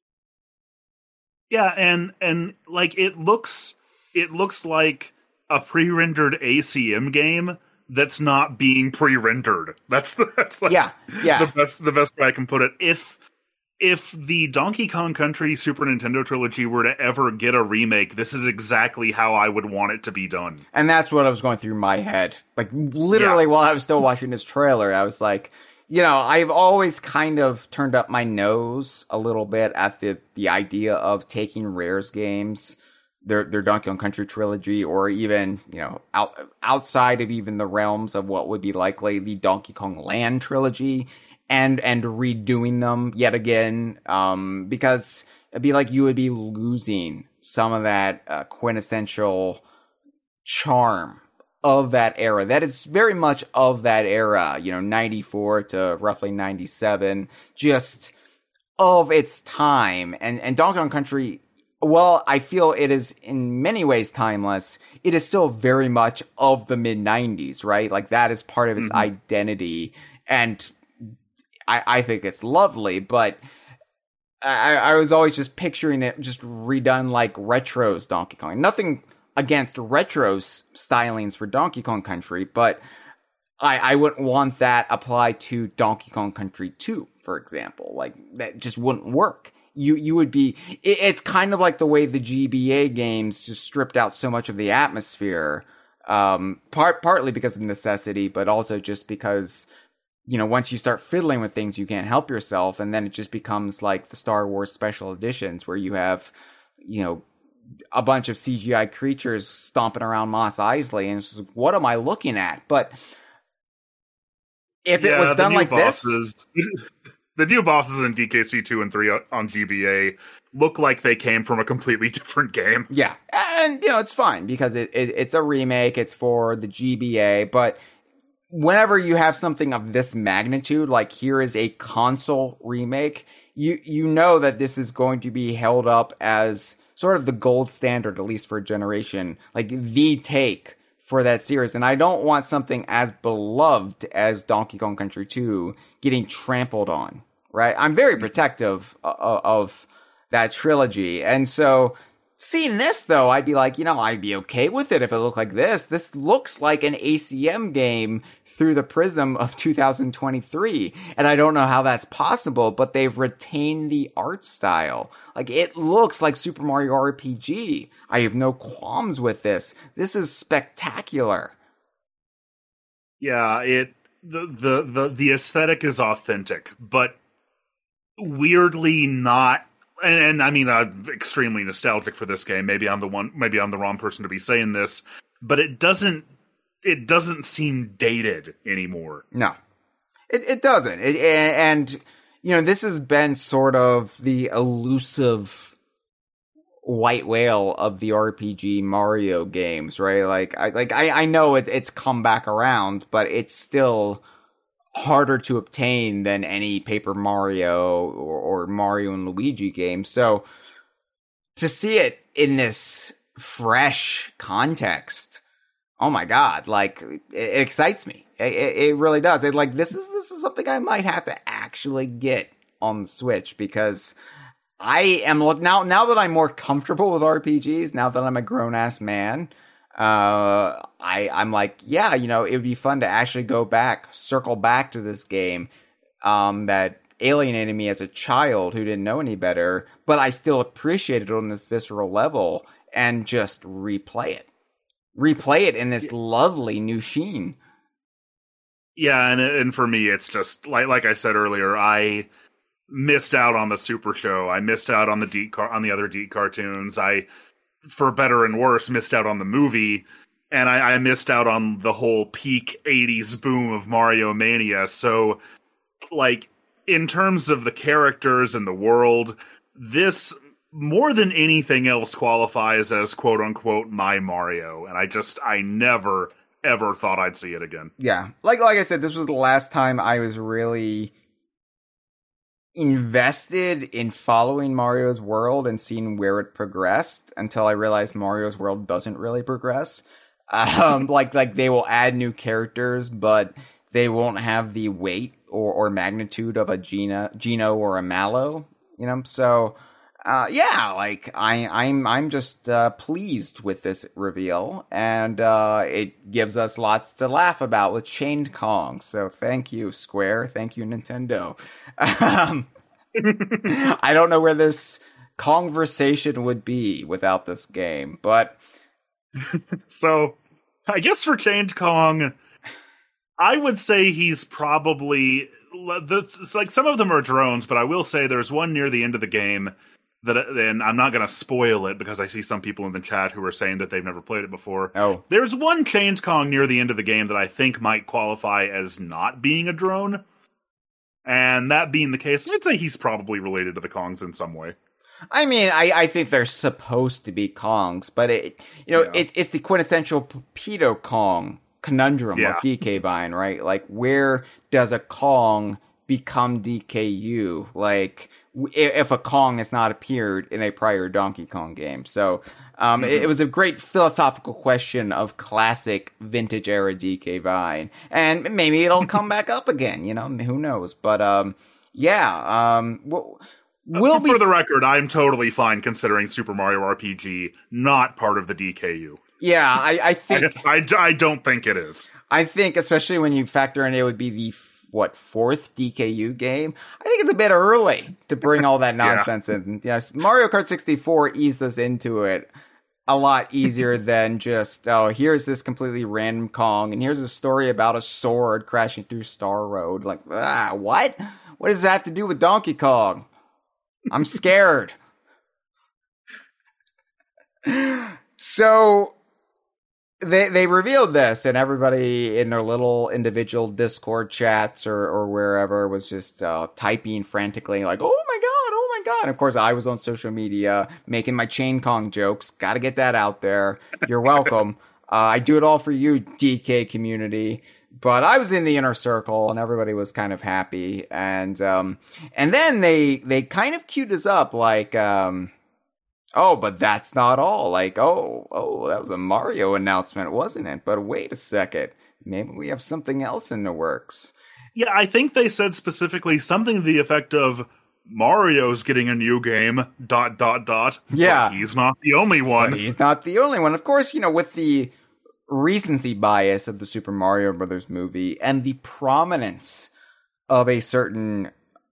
S2: Yeah, and it looks like a pre-rendered ACM game that's not being pre-rendered. That's the best way I can put it. If the Donkey Kong Country Super Nintendo trilogy were to ever get a remake, this is exactly how I would want it to be done.
S3: And that's what I was going through my head. Literally, while I was still watching this trailer, I was like, I've always kind of turned up my nose a little bit at the idea of taking Rare's games, their Donkey Kong Country trilogy, or even, outside of even the realms of what would be likely the Donkey Kong Land trilogy, and redoing them yet again, because it'd be like you would be losing some of that quintessential charm of that era. That is very much of that era, 94 to roughly 97, just of its time. And Donkey Kong Country, well, I feel it is in many ways timeless. It is still very much of the mid-90s, right? That is part of its identity. And I think it's lovely, but I was always just picturing it just redone like Retro's Donkey Kong. Nothing against Retro's stylings for Donkey Kong Country, but I wouldn't want that applied to Donkey Kong Country 2, for example. Like, that just wouldn't work. You would be, it's kind of like the way the GBA games just stripped out so much of the atmosphere, partly because of necessity, but also just because, you know, once you start fiddling with things, you can't help yourself. And then it just becomes like the Star Wars special editions where you have, you know, a bunch of CGI creatures stomping around Mos Eisley. And it's just, what am I looking at? But if it was done like
S2: bosses, this... The new bosses in DKC 2 and 3 on GBA look like they came from a completely different game.
S3: Yeah. And, you know, it's fine because it's a remake. It's for the GBA. But whenever you have something of this magnitude, like here is a console remake, you know that this is going to be held up as sort of the gold standard, at least for a generation, like the take for that series. And I don't want something as beloved as Donkey Kong Country 2 getting trampled on, right? I'm very protective of that trilogy. And so seeing this, though, I'd be like, you know, I'd be okay with it if it looked like this. This looks like an ACM game through the prism of 2023. And I don't know how that's possible, but they've retained the art style. Like, it looks like Super Mario RPG. I have no qualms with this. This is spectacular.
S2: Yeah, the aesthetic is authentic, but weirdly not. And I mean, I'm extremely nostalgic for this game. Maybe I'm the wrong person to be saying this, but it doesn't seem dated anymore.
S3: No, it doesn't. And you know, this has been sort of the elusive white whale of the RPG Mario games, right? I know it's come back around, but it's still harder to obtain than any Paper Mario or Mario and Luigi game. So to see it in this fresh context, oh my God, like it excites me. It really does. This is something I might have to actually get on the Switch because I am now that I'm more comfortable with RPGs, now that I'm a grown ass man, I'm like, yeah, you know, it would be fun to actually circle back to this game, that alienated me as a child who didn't know any better, but I still appreciate it on this visceral level and just replay it in this lovely new sheen.
S2: Yeah. And for me, it's just like I said earlier, I missed out on the Super Show. I missed out on on the other DiC cartoons. I, for better and worse, missed out on the movie, and I missed out on the whole peak 80s boom of Mario Mania. So, like, in terms of the characters and the world, this, more than anything else, qualifies as quote-unquote my Mario, and I never, ever thought I'd see it again.
S3: Yeah. Like I said, this was the last time I was really invested in following Mario's world and seeing where it progressed until I realized Mario's world doesn't really progress. Like they will add new characters, but they won't have the weight or magnitude of a Geno or a Mallow, you know? So, yeah, like I'm just pleased with this reveal, and it gives us lots to laugh about with Chained Kong. So thank you, Square. Thank you, Nintendo. I don't know where this conversation would be without this game, but
S2: so I guess for Chained Kong, I would say he's probably, it's like some of them are drones, but I will say there's one near the end of the game that, and I'm not going to spoil it because I see some people in the chat who are saying that they've never played it before.
S3: Oh,
S2: there's one Chained Kong near the end of the game that I think might qualify as not being a drone. And that being the case, I'd say he's probably related to the Kongs in some way.
S3: I mean, I think they're supposed to be Kongs, but it's the quintessential Pedo Kong conundrum of DK Vine, right? Like, where does a Kong become DKU? Like, if a Kong has not appeared in a prior Donkey Kong game. So, it was a great philosophical question of classic vintage era DK Vine. And maybe it'll come back up again, you know, who knows? But,
S2: For the record, I'm totally fine considering Super Mario RPG not part of the DKU.
S3: Yeah, I think...
S2: I don't think it is.
S3: I think, especially when you factor in it would be the, fourth DKU game? I think it's a bit early to bring all that nonsense in. Yes, Mario Kart 64 eased us into it a lot easier than just, here's this completely random Kong, and here's a story about a sword crashing through Star Road. Like, what? What does that have to do with Donkey Kong? I'm scared. So they revealed this, and everybody in their little individual Discord chats or wherever was just typing frantically, like, oh my god. And of course, I was on social media making my Chain Kong jokes. Got to get that out there. You're welcome. I do it all for you, DK community. But I was in the inner circle, and everybody was kind of happy. And then they kind of queued us up, like, oh, but that's not all. Like, oh, that was a Mario announcement, wasn't it? But wait a second, maybe we have something else in the works.
S2: Yeah, I think they said specifically something to the effect of Mario's getting a new game, ... Yeah. But he's not the only one.
S3: But he's not the only one. Of course, with the recency bias of the Super Mario Brothers movie and the prominence of a certain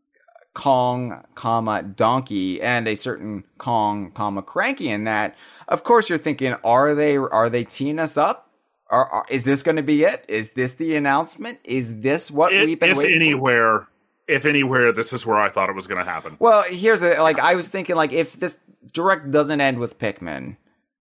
S3: Kong, Donkey, and a certain Kong, Cranky in that, of course you're thinking, are they teeing us up? Is this going to be it? Is this the announcement? Is this what we've been waiting for?
S2: If anywhere, this is where I thought it was going to happen.
S3: Well, I was thinking, like, if this Direct doesn't end with Pikmin,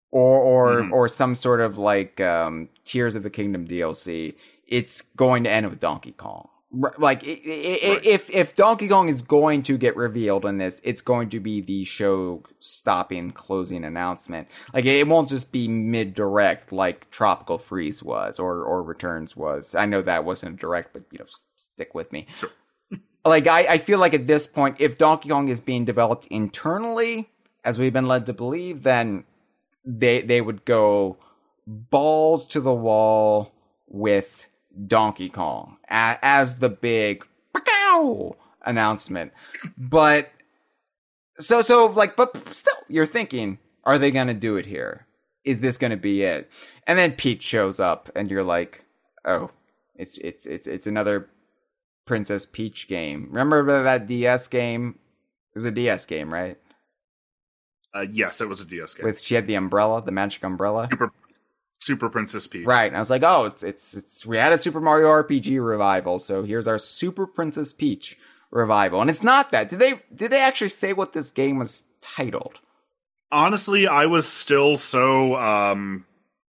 S3: or some sort of, like, Tears of the Kingdom DLC, it's going to end with Donkey Kong. Like, if Donkey Kong is going to get revealed in this, it's going to be the show-stopping, closing announcement. Like, it won't just be mid-direct like Tropical Freeze was, or Returns was. I know that wasn't a direct, but, stick with me.
S2: Sure.
S3: Like, I feel like at this point, if Donkey Kong is being developed internally, as we've been led to believe, then they would go balls to the wall with Donkey Kong as the big announcement. But but still, you're thinking, are they going to do it here? Is this going to be it? And then Peach shows up, and you're like, oh, it's another Princess Peach game. Remember that DS game? It was a DS game, right?
S2: Yes, it was a DS game.
S3: She had the umbrella, the magic umbrella.
S2: Super Princess Peach.
S3: Right. And I was like, oh, we had a Super Mario RPG revival, so here's our Super Princess Peach revival. And it's not that. Did they actually say what this game was titled?
S2: Honestly, I was still so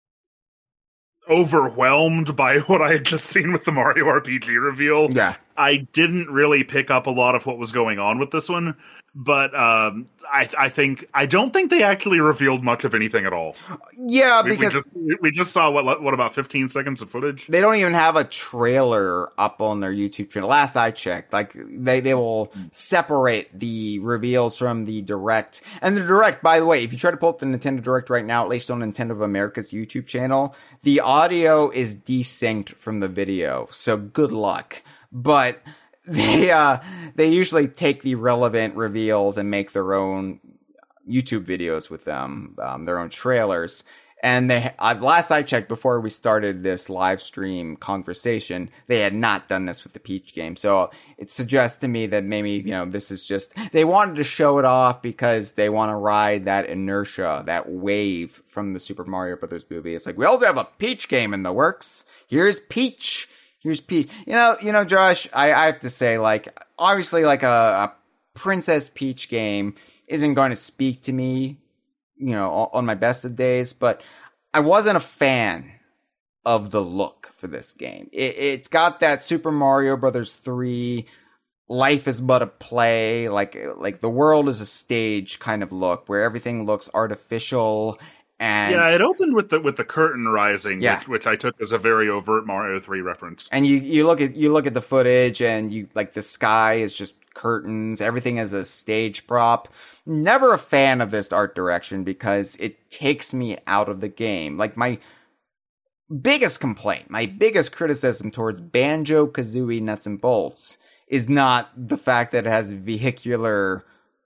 S2: overwhelmed by what I had just seen with the Mario RPG reveal.
S3: Yeah.
S2: I didn't really pick up a lot of what was going on with this one, but I don't think they actually revealed much of anything at all.
S3: Yeah, because
S2: we just saw what about 15 seconds of footage?
S3: They don't even have a trailer up on their YouTube channel. Last I checked, like they will separate the reveals from the Direct. And the Direct, by the way, if you try to pull up the Nintendo Direct right now, at least on Nintendo of America's YouTube channel, the audio is desynced from the video. So good luck. But they usually take the relevant reveals and make their own YouTube videos with them, their own trailers. And they last I checked, before we started this live stream conversation, they had not done this with the Peach game. So it suggests to me that maybe, this is just, they wanted to show it off because they want to ride that inertia, that wave from the Super Mario Brothers movie. It's like, we also have a Peach game in the works. Here's Peach. Josh, I have to say, like, obviously, like, a Princess Peach game isn't going to speak to me, on my best of days, but I wasn't a fan of the look for this game. It's got that Super Mario Brothers 3, life is but a play, like the world is a stage kind of look, where everything looks artificial. And
S2: yeah, it opened with the curtain rising, which I took as a very overt Mario 3 reference.
S3: And you look at the footage, and the sky is just curtains. Everything is a stage prop. Never a fan of this art direction because it takes me out of the game. Like, my biggest complaint, my biggest criticism towards Banjo-Kazooie Nuts and Bolts is not the fact that it has vehicular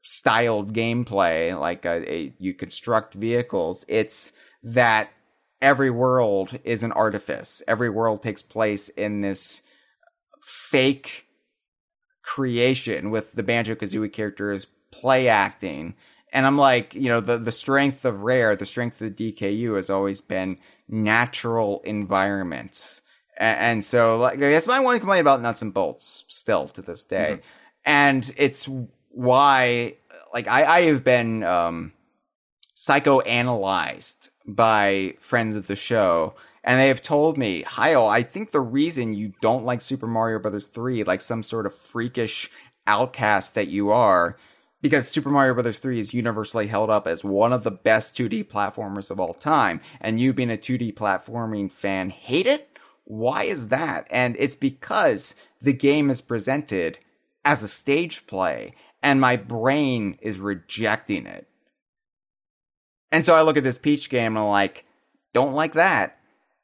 S3: styled gameplay, like you construct vehicles. It's that every world is an artifice. Every world takes place in this fake creation with the Banjo-Kazooie characters play acting. And I'm like, the strength of Rare, the strength of the DKU has always been natural environments. And so, like, that's my one complaint about Nuts and Bolts still to this day. Mm-hmm. And it's why, like, I have been psychoanalyzed by friends of the show. And they have told me, Hyle, I think the reason you don't like Super Mario Bros. 3, like some sort of freakish outcast that you are, because Super Mario Bros. 3 is universally held up as one of the best 2D platformers of all time. And you being a 2D platforming fan hate it? Why is that? And it's because the game is presented as a stage play, and my brain is rejecting it. And so I look at this Peach game and I'm like, don't like that.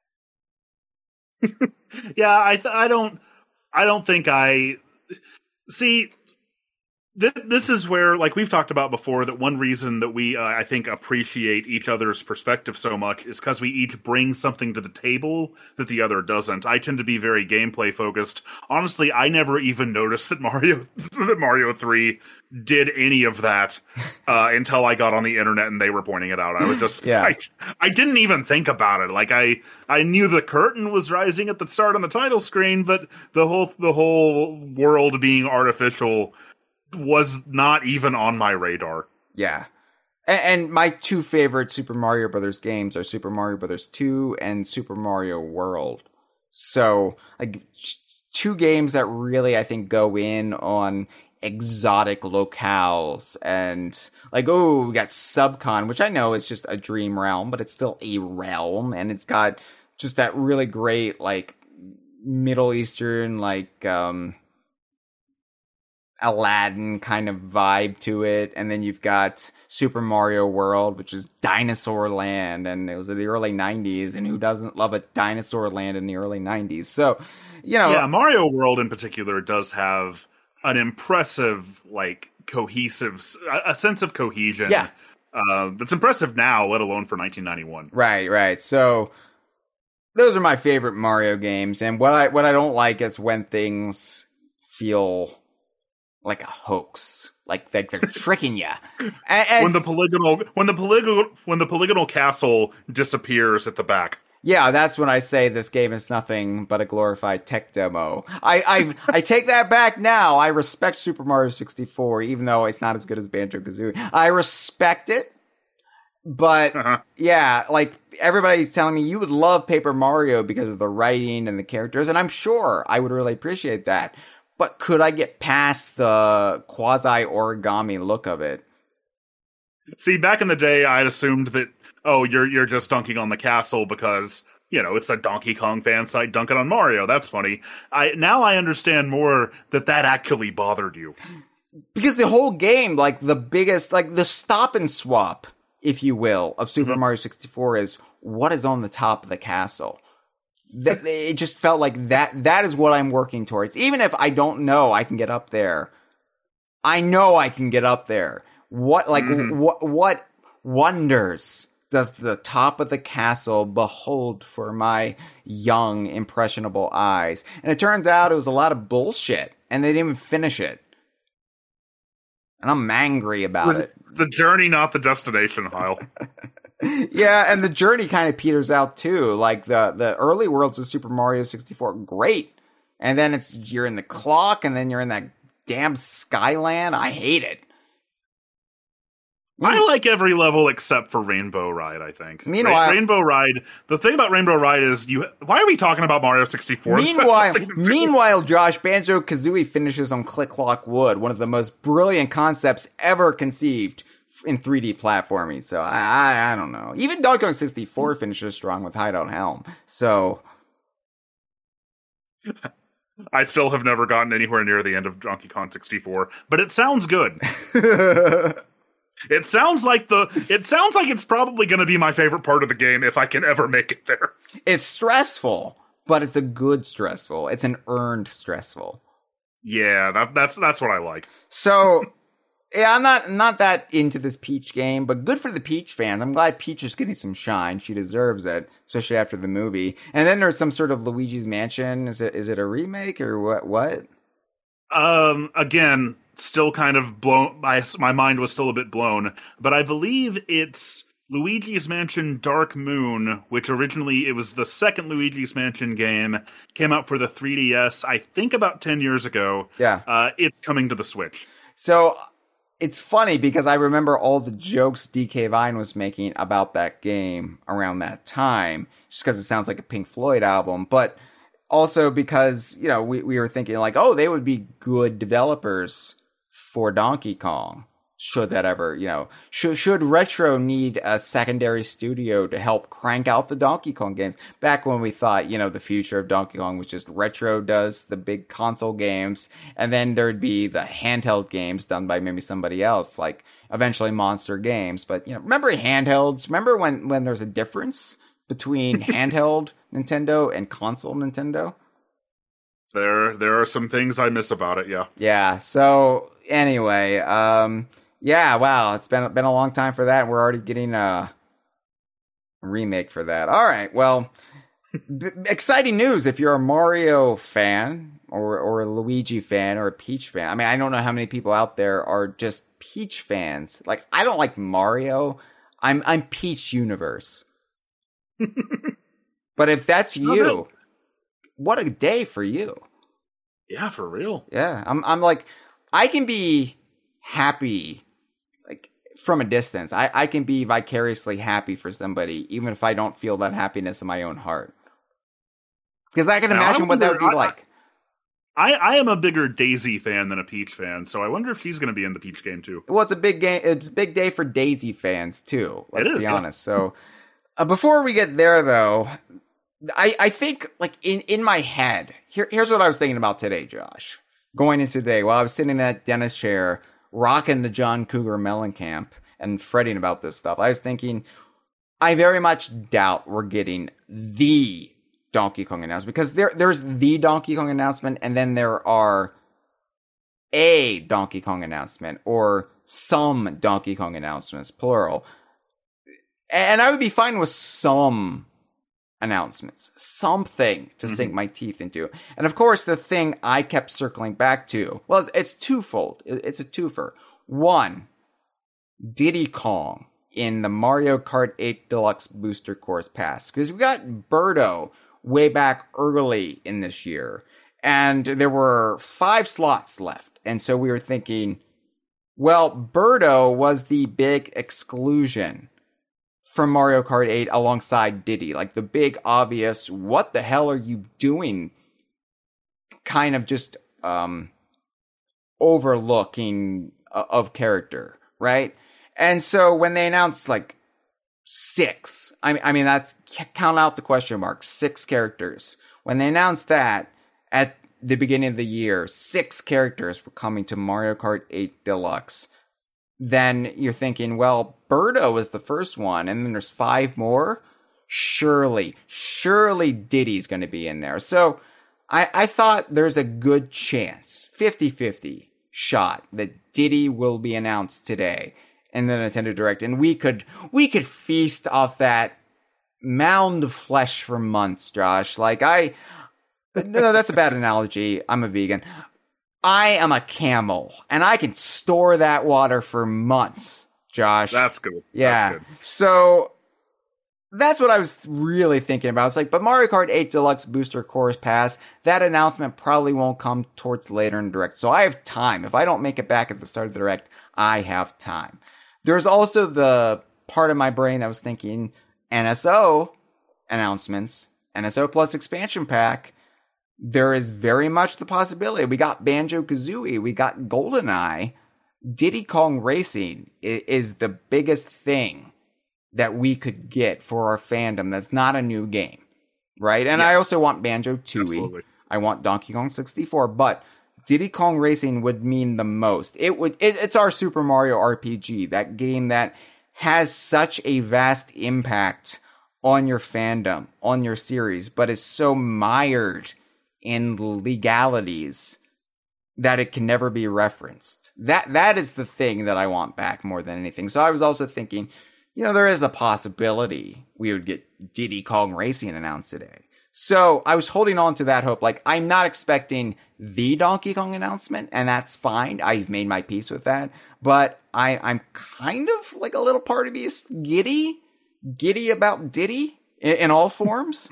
S2: Yeah, I don't think I see. This is where, like we've talked about before, that one reason that we, I think, appreciate each other's perspective so much is because we each bring something to the table that the other doesn't. I tend to be very gameplay focused. Honestly, I never even noticed that Mario 3 did any of that until I got on the internet and they were pointing it out. I was just, I didn't even think about it. Like I knew the curtain was rising at the start on the title screen, but the whole world being artificial was not even on my radar.
S3: Yeah. And my two favorite Super Mario Brothers games are Super Mario Brothers 2 and Super Mario World. So, like, two games that really, I think, go in on exotic locales. And, like, we got Subcon, which I know is just a dream realm, but it's still a realm. And it's got just that really great, like, Middle Eastern, like, Aladdin kind of vibe to it. And then you've got Super Mario World, which is Dinosaur Land, and it was in the early 90s, and who doesn't love a Dinosaur Land in the early 90s? So,
S2: yeah, Mario World in particular does have an impressive, like, a sense of cohesion.
S3: Yeah.
S2: That's impressive now, let alone for 1991.
S3: Right. So those are my favorite Mario games, and what I don't like is when things feel like a hoax, like they're tricking you. And
S2: when the polygonal castle disappears at the back.
S3: Yeah, that's when I say this game is nothing but a glorified tech demo. I take that back now. I respect Super Mario 64, even though it's not as good as Banjo-Kazooie. I respect it, but yeah, like everybody's telling me you would love Paper Mario because of the writing and the characters, and I'm sure I would really appreciate that. But could I get past the quasi-origami look of it?
S2: See, back in the day, I'd assumed that, you're just dunking on the castle because, it's a Donkey Kong fan site dunking on Mario. That's funny. Now I understand more that actually bothered you.
S3: Because the whole game, like, the biggest, like, the stop and swap, if you will, of Super Mario 64 is what is on the top of the castle. It just felt like that is what I'm working towards. Even if I don't know I can get up there, I know I can get up there. What wonders does the top of the castle behold for my young, impressionable eyes? And it turns out it was a lot of bullshit, and they didn't even finish it. And I'm angry about it.
S2: The journey, not the destination, Hyle.
S3: Yeah, and the journey kind of peters out too. Like the early worlds of Super Mario 64, great. And then you're in the clock, and then you're in that damn Skyland. I hate it.
S2: I like every level except for Rainbow Ride, I think.
S3: Meanwhile,
S2: Rainbow Ride, the thing about Rainbow Ride is why are we talking about Mario 64?
S3: Meanwhile, Josh, Banjo-Kazooie finishes on Click Clock Wood, one of the most brilliant concepts ever conceived in 3D platforming. So I don't know. Even Donkey Kong 64 finishes strong with Hideout Helm. So
S2: I still have never gotten anywhere near the end of Donkey Kong 64, but it sounds good. It sounds like it's probably going to be my favorite part of the game if I can ever make it there.
S3: It's stressful, but it's a good stressful. It's an earned stressful.
S2: Yeah, that's what I like.
S3: So Yeah, I'm not that into this Peach game, but good for the Peach fans. I'm glad Peach is getting some shine. She deserves it, especially after the movie. And then there's some sort of Luigi's Mansion. Is it a remake or what?
S2: Again, still kind of blown. My mind was still a bit blown, but I believe it's Luigi's Mansion Dark Moon, which originally it was the second Luigi's Mansion game, came out for the 3DS, I think about 10 years ago.
S3: Yeah.
S2: It's coming to the Switch.
S3: So it's funny because I remember all the jokes DK Vine was making about that game around that time, just because it sounds like a Pink Floyd album, but also because, we were thinking like, oh, they would be good developers for Donkey Kong. Should that ever, should Retro need a secondary studio to help crank out the Donkey Kong games? Back when we thought, the future of Donkey Kong was just Retro does the big console games, and then there'd be the handheld games done by maybe somebody else, like eventually Monster Games. But, remember handhelds? Remember when there's a difference between handheld Nintendo and console Nintendo?
S2: There are some things I miss about it, yeah.
S3: Yeah, so anyway, yeah, wow, it's been a long time for that. We're already getting a remake for that. All right, well, exciting news if you're a Mario fan or a Luigi fan or a Peach fan. I mean, I don't know how many people out there are just Peach fans. Like, I don't like Mario. I'm Peach Universe. But if that's you, what a day for you.
S2: Yeah, for real.
S3: Yeah, I'm like, I can be happy, like, from a distance. I can be vicariously happy for somebody, even if I don't feel that happiness in my own heart. Because I can imagine what that would be like.
S2: I am a bigger Daisy fan than a Peach fan, so I wonder if she's going to be in the Peach game too.
S3: Well, it's a big game. It's a big day for Daisy fans too. Let's be honest.
S2: Yeah.
S3: So, before we get there, though, I think, like, in my head, here's what I was thinking about today, Josh. Going into today, while I was sitting in that dentist chair, rocking the John Cougar Mellencamp and fretting about this stuff, I was thinking, I very much doubt we're getting the Donkey Kong announcement, because there's the Donkey Kong announcement, and then there are a Donkey Kong announcement, or some Donkey Kong announcements, plural. And I would be fine with some announcements, something to sink my teeth into. And of course, the thing I kept circling back to, well, it's twofold. It's a twofer. One, Diddy Kong in the Mario Kart 8 Deluxe Booster Course Pass. Because we got Birdo way back early in this year, and there were 5 slots left. And so we were thinking, well, Birdo was the big exclusion from Mario Kart 8 alongside Diddy. Like, the big obvious, what the hell are you doing? Kind of just overlooking of character, right? And so when they announced, like, 6, I mean, that's, count out the question mark, 6 characters. When they announced that at the beginning of the year, 6 characters were coming to Mario Kart 8 Deluxe, then you're thinking, well, Birdo is the first one, and then there's 5 more? Surely Diddy's going to be in there. So I thought there's a good chance, 50-50 shot, that Diddy will be announced today in the Nintendo Direct, and we could feast off that mound of flesh for months, Josh. Like, no, that's a bad analogy. I'm a vegan. I am a camel, and I can store that water for months, Josh.
S2: That's good.
S3: Yeah.
S2: That's good.
S3: So that's what I was really thinking about. It's like, but Mario Kart 8 Deluxe Booster Course Pass, that announcement probably won't come towards later in Direct. So I have time. If I don't make it back at the start of the Direct, I have time. There's also the part of my brain that was thinking NSO announcements, NSO Plus expansion pack. There is very much the possibility. We got Banjo-Kazooie. We got GoldenEye. Diddy Kong Racing is the biggest thing that we could get for our fandom that's not a new game, right? And yeah. I also want Banjo-Tooie.
S2: Absolutely.
S3: I want Donkey Kong 64, but Diddy Kong Racing would mean the most. It's our Super Mario RPG, that game that has such a vast impact on your fandom, on your series, but is so mired in legalities that it can never be referenced. That is the thing that I want back more than anything. So I was also thinking, there is a possibility we would get Diddy Kong Racing announced today. So I was holding on to that hope. Like, I'm not expecting the Donkey Kong announcement, and that's fine. I've made my peace with that. But I'm kind of like a little part of me is giddy about Diddy in all forms.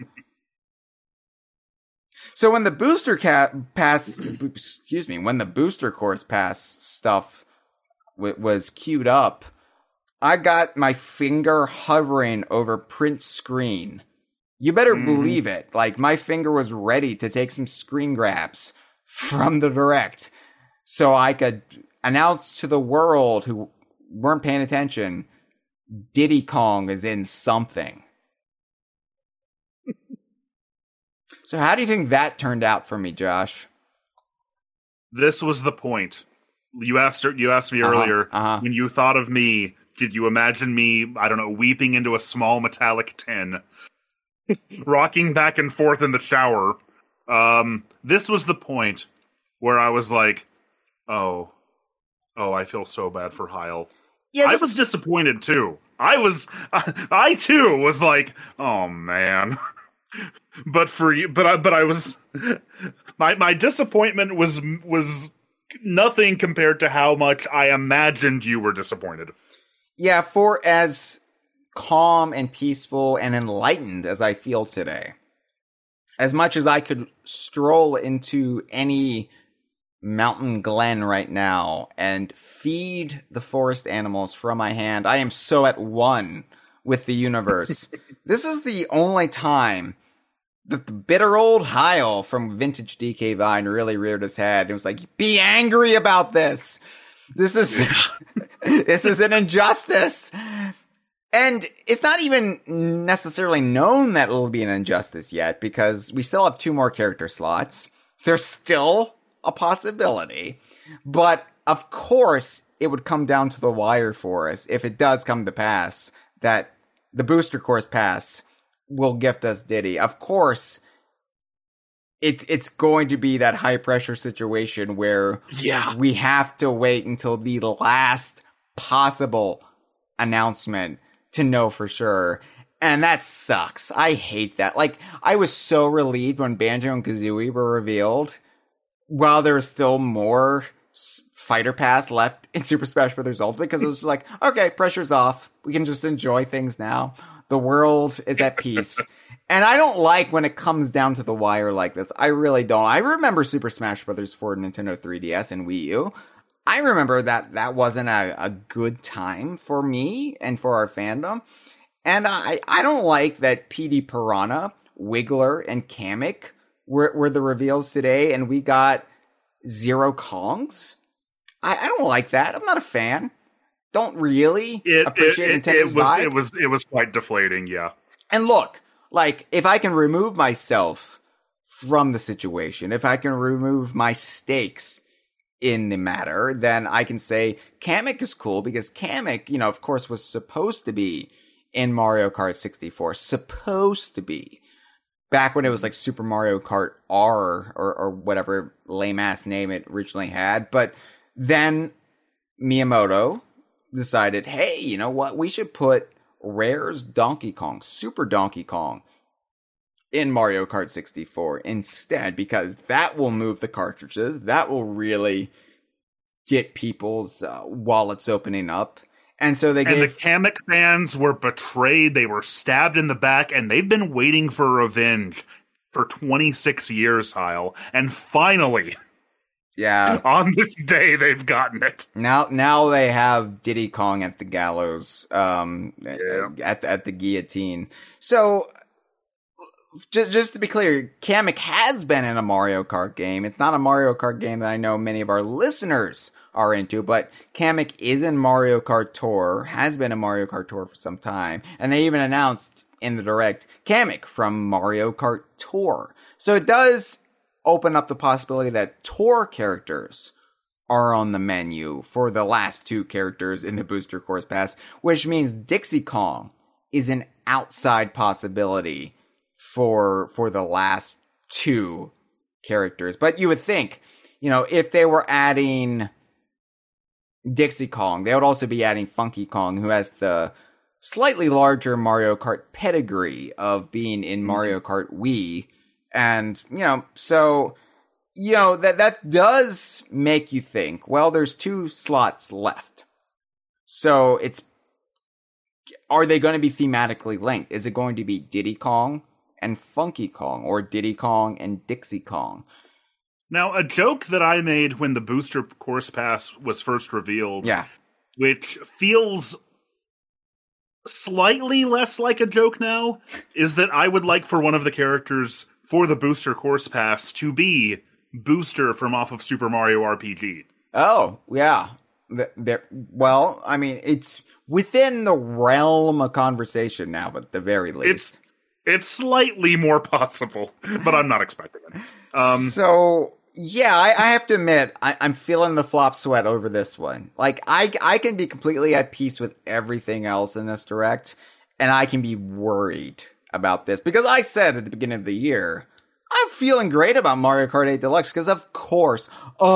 S3: So when the when the booster course pass stuff was queued up, I got my finger hovering over print screen. You better believe it. Like, my finger was ready to take some screen grabs from the Direct so I could announce to the world who weren't paying attention, Diddy Kong is in something. So how do you think that turned out for me, Josh?
S2: This was the point. You asked me earlier, when you thought of me, did you imagine me, I don't know, weeping into a small metallic tin, rocking back and forth in the shower? This was the point where I was like, oh, I feel so bad for Heil. Yeah, I was disappointed too. I too was like, oh man. But for you, but I was, my disappointment was nothing compared to how much I imagined you were disappointed.
S3: Yeah, for as calm and peaceful and enlightened as I feel today, as much as I could stroll into any mountain glen right now and feed the forest animals from my hand, I am so at one with the universe. This is the only time that the bitter old Heil from Vintage DK Vine really reared his head and was like, be angry about this. This is this is an injustice. And it's not even necessarily known that it'll be an injustice yet, because we still have 2 more character slots. There's still a possibility. But of course, it would come down to the wire for us if it does come to pass that the booster course pass will gift us Diddy. Of course, it's going to be that high pressure situation where we have to wait until the last possible announcement to know for sure. And that sucks. I hate that. Like, I was so relieved when Banjo and Kazooie were revealed, while there was still more Fighter Pass left in Super Smash Bros. Ultimate, because it was just like, okay, pressure's off. We can just enjoy things now. The world is at peace. And I don't like when it comes down to the wire like this. I really don't. I remember Super Smash Bros. For Nintendo 3DS and Wii U. I remember that wasn't a good time for me and for our fandom. And I don't like that PD Piranha, Wiggler, and Kamek were the reveals today, and we got 0 Kongs. I don't like that. I'm not a fan. Don't really appreciate Nintendo's vibe.
S2: It was quite deflating, yeah.
S3: And look, like, if I can remove myself from the situation, if I can remove my stakes in the matter, then I can say Kamek is cool, because Kamek, of course, was supposed to be in Mario Kart 64. Supposed to be. Back when it was like Super Mario Kart R or whatever lame-ass name it originally had. But then Miyamoto decided, hey, you know what? We should put Rare's Donkey Kong, Super Donkey Kong, in Mario Kart 64 instead, because that will move the cartridges. That will really get people's wallets opening up. And so the
S2: Kamek fans were betrayed. They were stabbed in the back, and they've been waiting for revenge for 26 years, Heil. And finally, on this day, they've gotten it.
S3: Now they have Diddy Kong at the gallows, at the guillotine. So, just to be clear, Kamek has been in a Mario Kart game. It's not a Mario Kart game that I know many of our listeners are into, but Kamek is in Mario Kart Tour, has been in Mario Kart Tour for some time, and they even announced in the Direct Kamek from Mario Kart Tour. So it does open up the possibility that Tour characters are on the menu for the last 2 characters in the Booster Course Pass, which means Dixie Kong is an outside possibility for the last 2 characters. But you would think, if they were adding Dixie Kong, they would also be adding Funky Kong, who has the slightly larger Mario Kart pedigree of being in Mario Kart Wii. And, so, that does make you think, well, there's 2 slots left. So are they going to be thematically linked? Is it going to be Diddy Kong and Funky Kong, or Diddy Kong and Dixie Kong?
S2: Now, a joke that I made when the Booster Course Pass was first revealed, which feels slightly less like a joke now, is that I would like for one of the characters for the Booster Course Pass to be Booster from off of Super Mario RPG.
S3: Oh, yeah. Well, I mean, it's within the realm of conversation now, but at the very least.
S2: It's slightly more possible, but I'm not expecting it.
S3: So, yeah, I have to admit, I'm feeling the flop sweat over this one. Like, I can be completely at peace with everything else in this Direct, and I can be worried about this. Because I said at the beginning of the year, I'm feeling great about Mario Kart 8 Deluxe, because of course,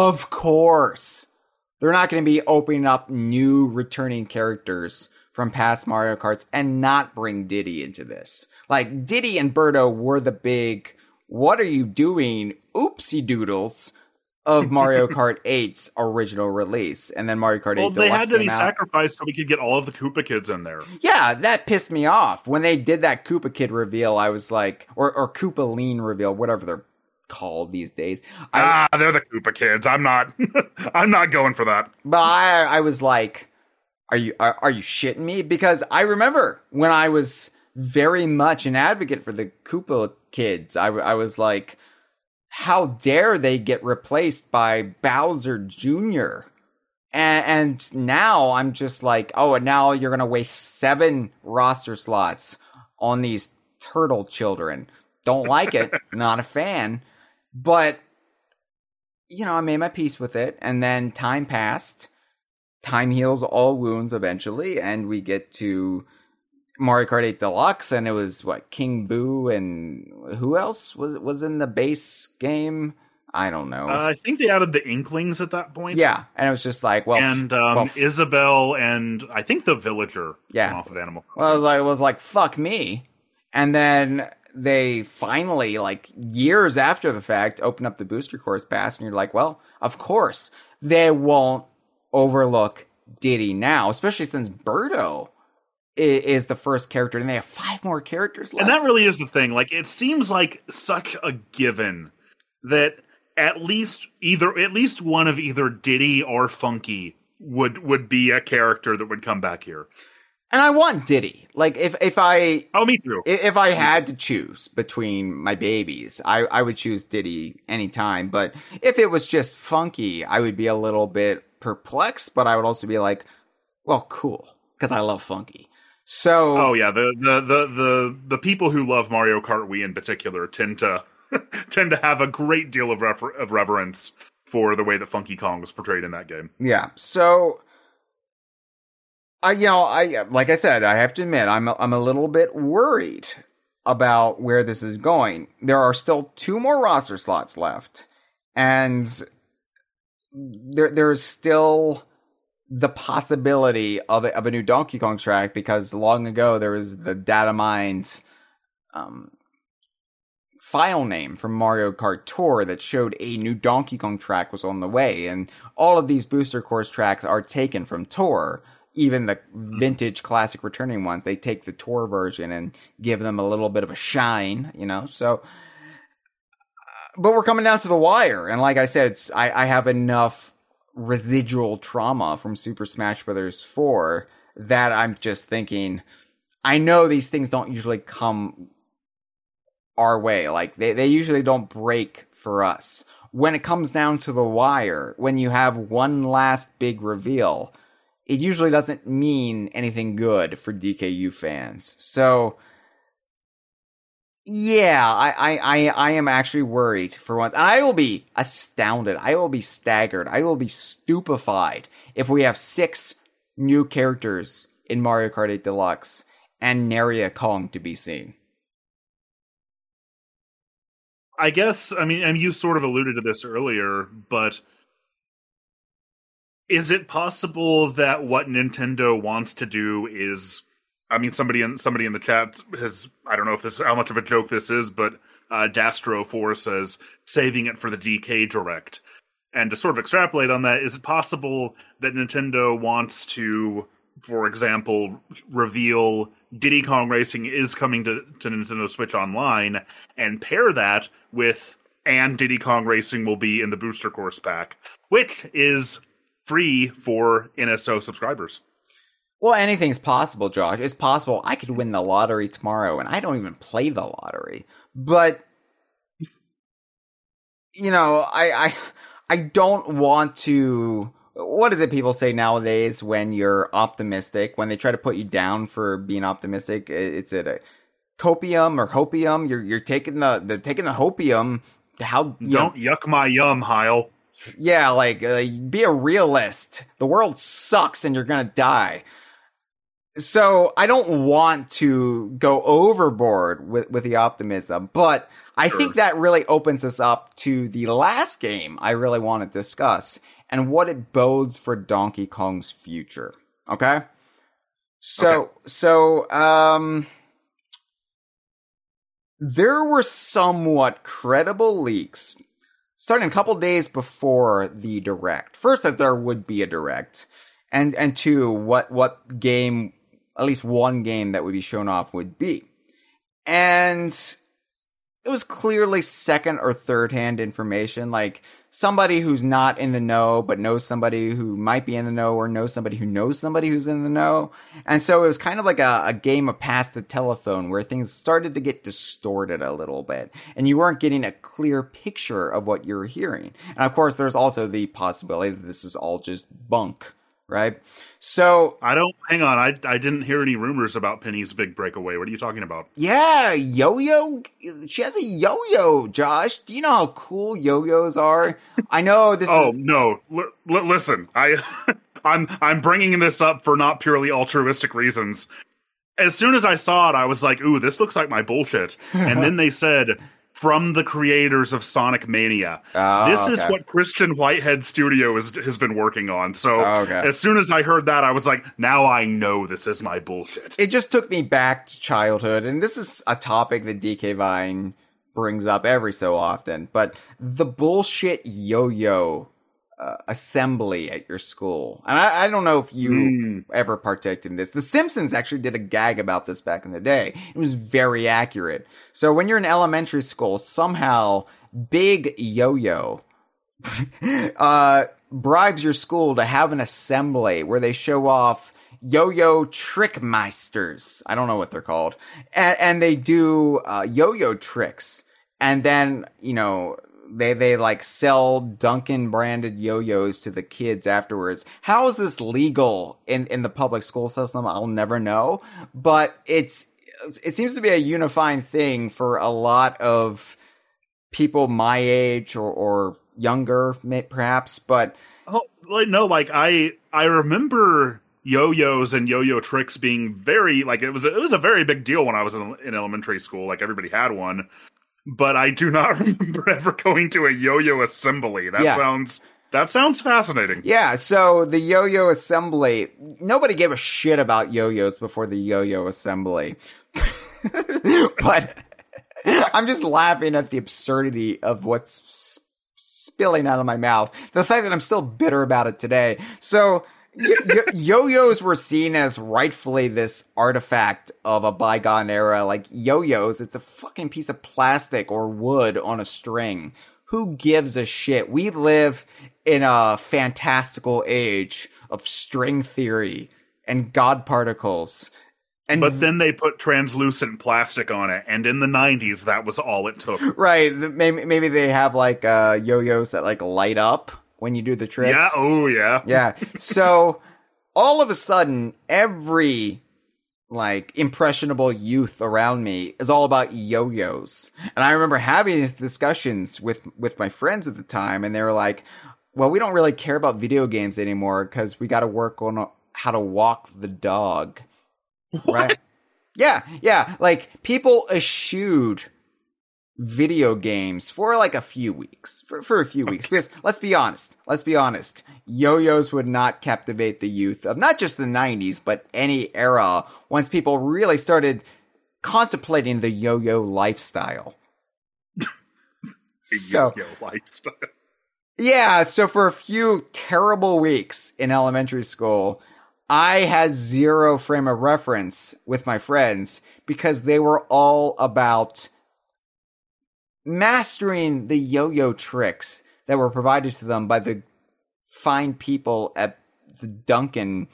S3: they're not going to be opening up new returning characters from past Mario Karts and not bring Diddy into this. Like, Diddy and Birdo were the big, what are you doing, oopsie doodles of Mario Kart 8's original release. And then Mario Kart 8 Deluxe
S2: they had to be
S3: out.
S2: Sacrificed so we could get all of the Koopa Kids in there.
S3: Yeah, that pissed me off. When they did that Koopa Kid reveal, I was like, or Koopa Lean reveal, whatever they're called these days.
S2: They're the Koopa Kids. I'm not I'm not going for that.
S3: But I was like, are you shitting me? Because I remember when I was very much an advocate for the Koopa Kids, I was like, how dare they get replaced by Bowser Jr.? And now I'm just like, oh, and now you're going to waste 7 roster slots on these turtle children. Don't like it. Not a fan. But, I made my peace with it. And then time passed. Time heals all wounds eventually. And we get to Mario Kart 8 Deluxe. And it was, King Boo and who else was in the base game? I don't know.
S2: I think they added the Inklings at that point.
S3: Yeah. And it was just like,
S2: Isabelle and I think the Villager off of Animal Crossing.
S3: Well, it was like, fuck me. And then they finally, years after the fact, open up the Booster Course Pass, and you're like, well, of course, they won't overlook Diddy now, especially since Birdo is the first character, and they have 5 more characters left.
S2: And that really is the thing. It seems like such a given that at least one of either Diddy or Funky would be a character that would come back here.
S3: And I want Diddy. If I...
S2: Oh, me too.
S3: If I had to choose between my babies, I would choose Diddy anytime. But if it was just Funky, I would be a little bit perplexed. But I would also be like, well, cool. Because I love Funky. So...
S2: Oh, yeah. The people who love Mario Kart Wii in particular tend to have a great deal of reverence for the way that Funky Kong was portrayed in that game.
S3: Yeah. So... like I said, I have to admit, I'm a little bit worried about where this is going. There are still 2 more roster slots left, and there's still the possibility of a new Donkey Kong track, because long ago there was the Datamines file name from Mario Kart Tour that showed a new Donkey Kong track was on the way, and all of these Booster Course tracks are taken from Tour. Even the vintage classic returning ones, they take the Tour version and give them a little bit of a shine, so. But we're coming down to the wire. And like I said, I have enough residual trauma from Super Smash Bros. 4 that I'm just thinking, I know these things don't usually come our way. They usually don't break for us. When it comes down to the wire, when you have one last big reveal, it usually doesn't mean anything good for DKU fans. So, yeah, I am actually worried for once. And I will be astounded. I will be staggered. I will be stupefied if we have 6 new characters in Mario Kart 8 Deluxe and nary a Kong to be seen.
S2: I guess, I mean, and you sort of alluded to this earlier, but is it possible that what Nintendo wants to do is, I mean, somebody in the chat has, I don't know if this, how much of a joke this is, but Dastro4 says, saving it for the DK Direct. And to sort of extrapolate on that, is it possible that Nintendo wants to, for example, reveal Diddy Kong Racing is coming to Nintendo Switch Online, and pair that with, and Diddy Kong Racing will be in the Booster Course pack, which is free for NSO subscribers?
S3: Well, anything's possible, Josh. It's possible I could win the lottery tomorrow, and I don't even play the lottery. But, you know, I don't want to... What is it people say nowadays when you're optimistic? When they try to put you down for being optimistic, it's a copium or hopium. You're taking the hopium.
S2: Don't yuck my yum, Heil.
S3: Yeah, like be a realist. The world sucks and you're gonna die. So I don't want to go overboard with the optimism, but I think that really opens us up to the last game I really want to discuss and what it bodes for Donkey Kong's future. Okay? So there were somewhat credible leaks starting a couple days before the Direct. First, that there would be a Direct, and two, what game, at least one game that would be shown off would be. And it was clearly second or third hand information, like somebody who's not in the know, but knows somebody who might be in the know, or knows somebody who knows somebody who's in the know. And so it was kind of like a game of pass the telephone where things started to get distorted a little bit and you weren't getting a clear picture of what you were hearing. And of course, there's also the possibility that this is all just bunk, right? So
S2: hang on. I didn't hear any rumors about Penny's big breakaway. What are you talking about?
S3: Yeah, yo-yo. She has a yo-yo, Josh. Do you know how cool yo-yos are? I know this
S2: no. Listen, I'm bringing this up for not purely altruistic reasons. As soon as I saw it, I was like, ooh, this looks like my bullshit. And then they said, from the creators of Sonic Mania. This is what Christian Whitehead Studio has been working on. So as soon as I heard that, I was like, now I know this is my bullshit.
S3: It just took me back to childhood. And this is a topic that DK Vine brings up every so often. But the bullshit yo-yo assembly at your school. And I don't know if you ever partaked in this. The Simpsons actually did a gag about this back in the day. It was very accurate. So when you're in elementary school, somehow Big Yo-Yo bribes your school to have an assembly where they show off yo-yo trickmeisters. I don't know what they're called. And they do yo-yo tricks. And then, you know, they like sell Duncan branded yo-yos to the kids afterwards. How is this legal in the public school system? I'll never know. But it seems to be a unifying thing for a lot of people my age or younger, perhaps. But
S2: I remember yo-yos and yo-yo tricks being very, like, it was a very big deal when I was in elementary school. Like, everybody had one. But I do not remember ever going to a yo-yo assembly. That sounds fascinating.
S3: Yeah, so the yo-yo assembly, nobody gave a shit about yo-yos before the yo-yo assembly. But I'm just laughing at the absurdity of what's spilling out of my mouth. The fact that I'm still bitter about it today. So yo-yos were seen as rightfully this artifact of a bygone era. Like, yo-yos, it's a fucking piece of plastic or wood on a string. Who gives a shit? We live in a fantastical age of string theory and God particles.
S2: But then they put translucent plastic on it, and in the 90s, that was all it took.
S3: Right. Maybe they have, like, yo-yos that, like, light up when you do the tricks.
S2: Yeah, oh yeah.
S3: Yeah. So all of a sudden, every like impressionable youth around me is all about yo-yos. And I remember having these discussions with my friends at the time, and they were like, well, we don't really care about video games anymore because we got to work on how to walk the dog.
S2: What?
S3: Right? Yeah. Like, people eschewed video games for like a few weeks. For a few weeks. Because let's be honest. Yo-yos would not captivate the youth of not just the 90s, but any era once people really started contemplating the yo-yo lifestyle.
S2: Yo-yo lifestyle.
S3: Yeah, so for a few terrible weeks in elementary school, I had zero frame of reference with my friends because they were all about mastering the yo-yo tricks that were provided to them by the fine people at the Duncan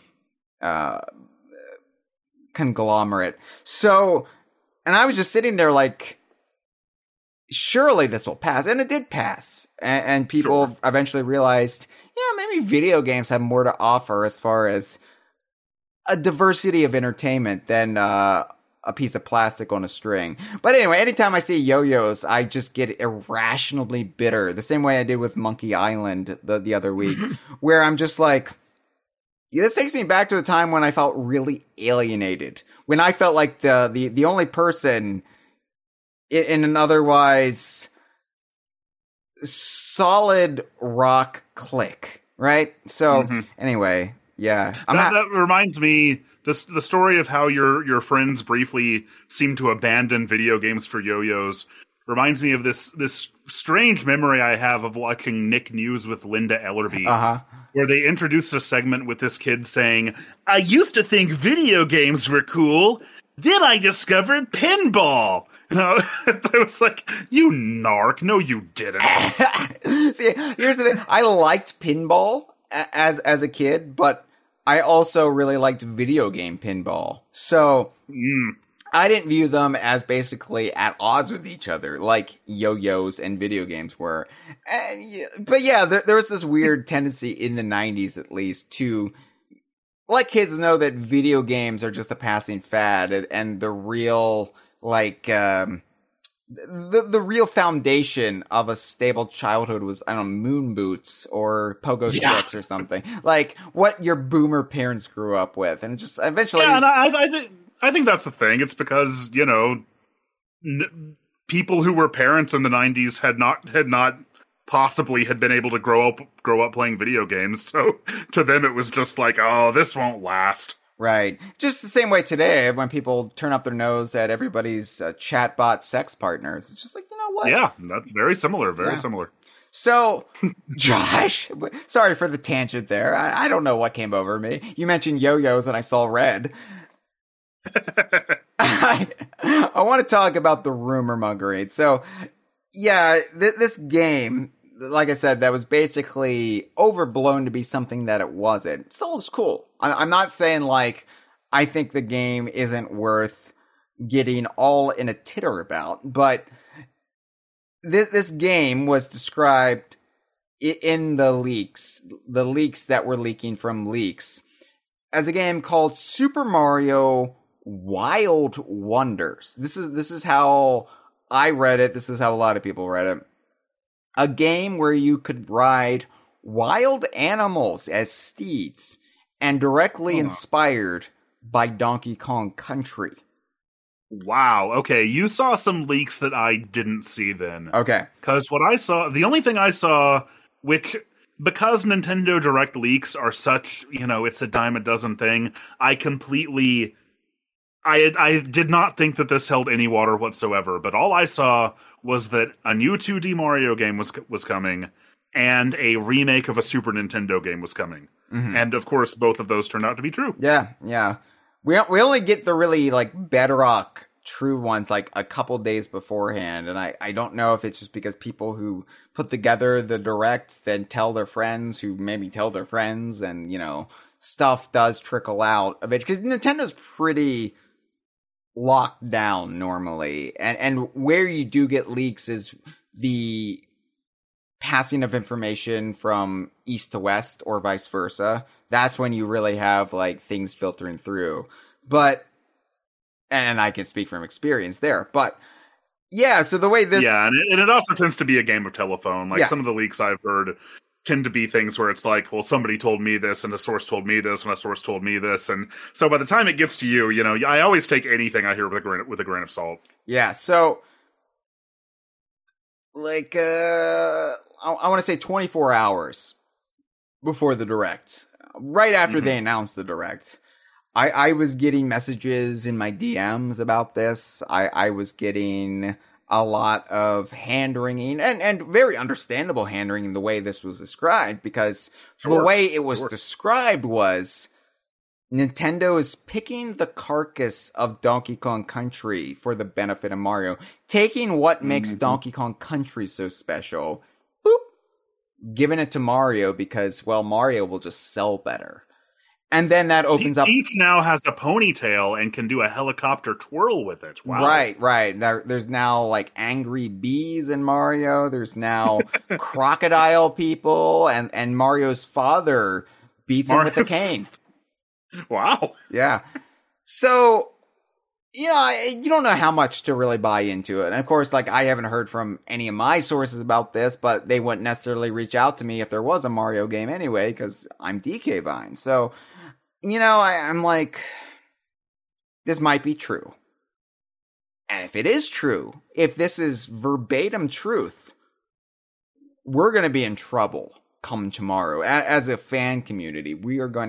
S3: conglomerate. So, and I was just sitting there like, surely this will pass. And it did pass. And people eventually realized, yeah, maybe video games have more to offer as far as a diversity of entertainment than a piece of plastic on a string. But anyway, anytime I see yo-yos, I just get irrationally bitter. The same way I did with Monkey Island the other week, where I'm just like, this takes me back to a time when I felt really alienated. When I felt like the only person in an otherwise solid rock clique, right? So anyway, yeah.
S2: That reminds me, the story of how your friends briefly seemed to abandon video games for yo-yos reminds me of this strange memory I have of watching Nick News with Linda Ellerby, where they introduced a segment with this kid saying, "I used to think video games were cool. Then I discovered pinball." And I was like, you narc. No, you didn't.
S3: See, here's the thing. I liked pinball as a kid, but I also really liked video game pinball. So I didn't view them as basically at odds with each other, like yo-yos and video games were. But yeah, there was this weird tendency in the 90s, at least, to let kids know that video games are just a passing fad, and the real, like, the real foundation of a stable childhood was, I don't know, moon boots or pogo sticks or something. Like, what your boomer parents grew up with. And just eventually...
S2: Yeah, and I think that's the thing. It's because, you know, people who were parents in the 90s had not possibly been able to grow up playing video games. So to them, it was just like, oh, this won't last.
S3: Right. Just the same way today, when people turn up their nose at everybody's chatbot sex partners. It's just like, you know what?
S2: Yeah, that's very similar. Very similar.
S3: So, Josh, sorry for the tangent there. I don't know what came over me. You mentioned yo-yos and I saw red. I want to talk about the rumor mongering. So, yeah, this game, like I said, that was basically overblown to be something that it wasn't. It still looks cool. I'm not saying, like, I think the game isn't worth getting all in a titter about, but this game was described in the leaks that were leaking from leaks, as a game called Super Mario Wild Wonders. This is how I read it. This is how a lot of people read it. A game where you could ride wild animals as steeds and directly inspired by Donkey Kong Country.
S2: Wow. Okay, you saw some leaks that I didn't see then.
S3: Okay.
S2: Because what I saw, the only thing I saw, which, because Nintendo Direct leaks are such, you know, it's a dime a dozen thing, I did not think that this held any water whatsoever, but all I saw was that a new 2D Mario game was coming, and a remake of a Super Nintendo game was coming. Mm-hmm. And of course, both of those turned out to be true.
S3: Yeah. We only get the really, like, bedrock true ones, like, a couple days beforehand, and I don't know if it's just because people who put together the Direct then tell their friends, who maybe tell their friends, and, you know, stuff does trickle out of it, because Nintendo's pretty locked down normally, and where you do get leaks is the passing of information from east to west or vice versa. That's when you really have, like, things filtering through. But, and I can speak from experience there, but yeah, so the way this...
S2: Yeah, and it also tends to be a game of telephone. Like, some of the leaks I've heard tend to be things where it's like, well, somebody told me this, and a source told me this, and a source told me this, and so by the time it gets to you, you know, I always take anything I hear with a grain of salt.
S3: Yeah, so like I want to say 24 hours before the Direct, right after they announced the Direct. I was getting messages in my DMs about this. I was getting a lot of hand-wringing and very understandable hand-wringing the way this was described, because the way it was described was Nintendo is picking the carcass of Donkey Kong Country for the benefit of Mario, taking what makes Donkey Kong Country so special, boop, giving it to Mario because, well, Mario will just sell better. And then that opens up.
S2: Peach now has a ponytail and can do a helicopter twirl with it. Wow.
S3: Right. There's now like angry bees in Mario. There's now crocodile people, and Mario's father beats him with a cane.
S2: Wow.
S3: Yeah. So, you don't know how much to really buy into it. And of course, like, I haven't heard from any of my sources about this, but they wouldn't necessarily reach out to me if there was a Mario game anyway, because I'm DK Vine. So, I'm like, this might be true. And if it is true, if this is verbatim truth, we're going to be in trouble come tomorrow. As a fan community,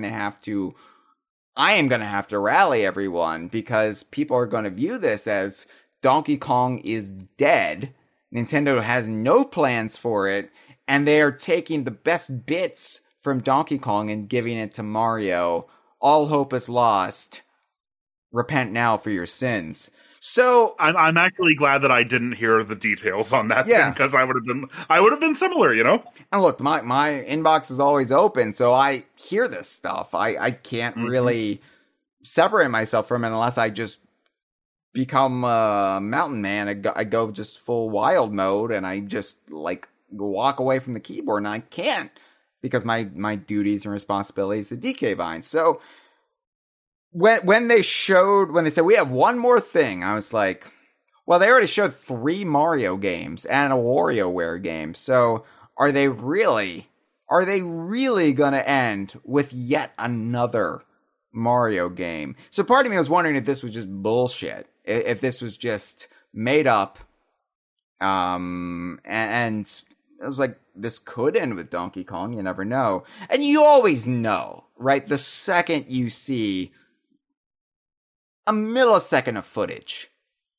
S3: I am going to have to rally everyone, because people are going to view this as Donkey Kong is dead. Nintendo has no plans for it, and they are taking the best bits from Donkey Kong and giving it to Mario. All hope is lost. Repent now for your sins. So
S2: I'm actually glad that I didn't hear the details on that thing, because I would have been similar,
S3: And look, my inbox is always open, so I hear this stuff. I can't really separate myself from it unless I just become a mountain man. I go just full wild mode, and I just like walk away from the keyboard, and I can't, because my duties and responsibilities to DK Vine. So when they said we have one more thing, I was like, well, they already showed 3 Mario games and a WarioWare game. So are they really going to end with yet another Mario game? So part of me was wondering if this was just bullshit, if this was just made up. And I was like, this could end with Donkey Kong. You never know. And you always know, right? The second you see a millisecond of footage.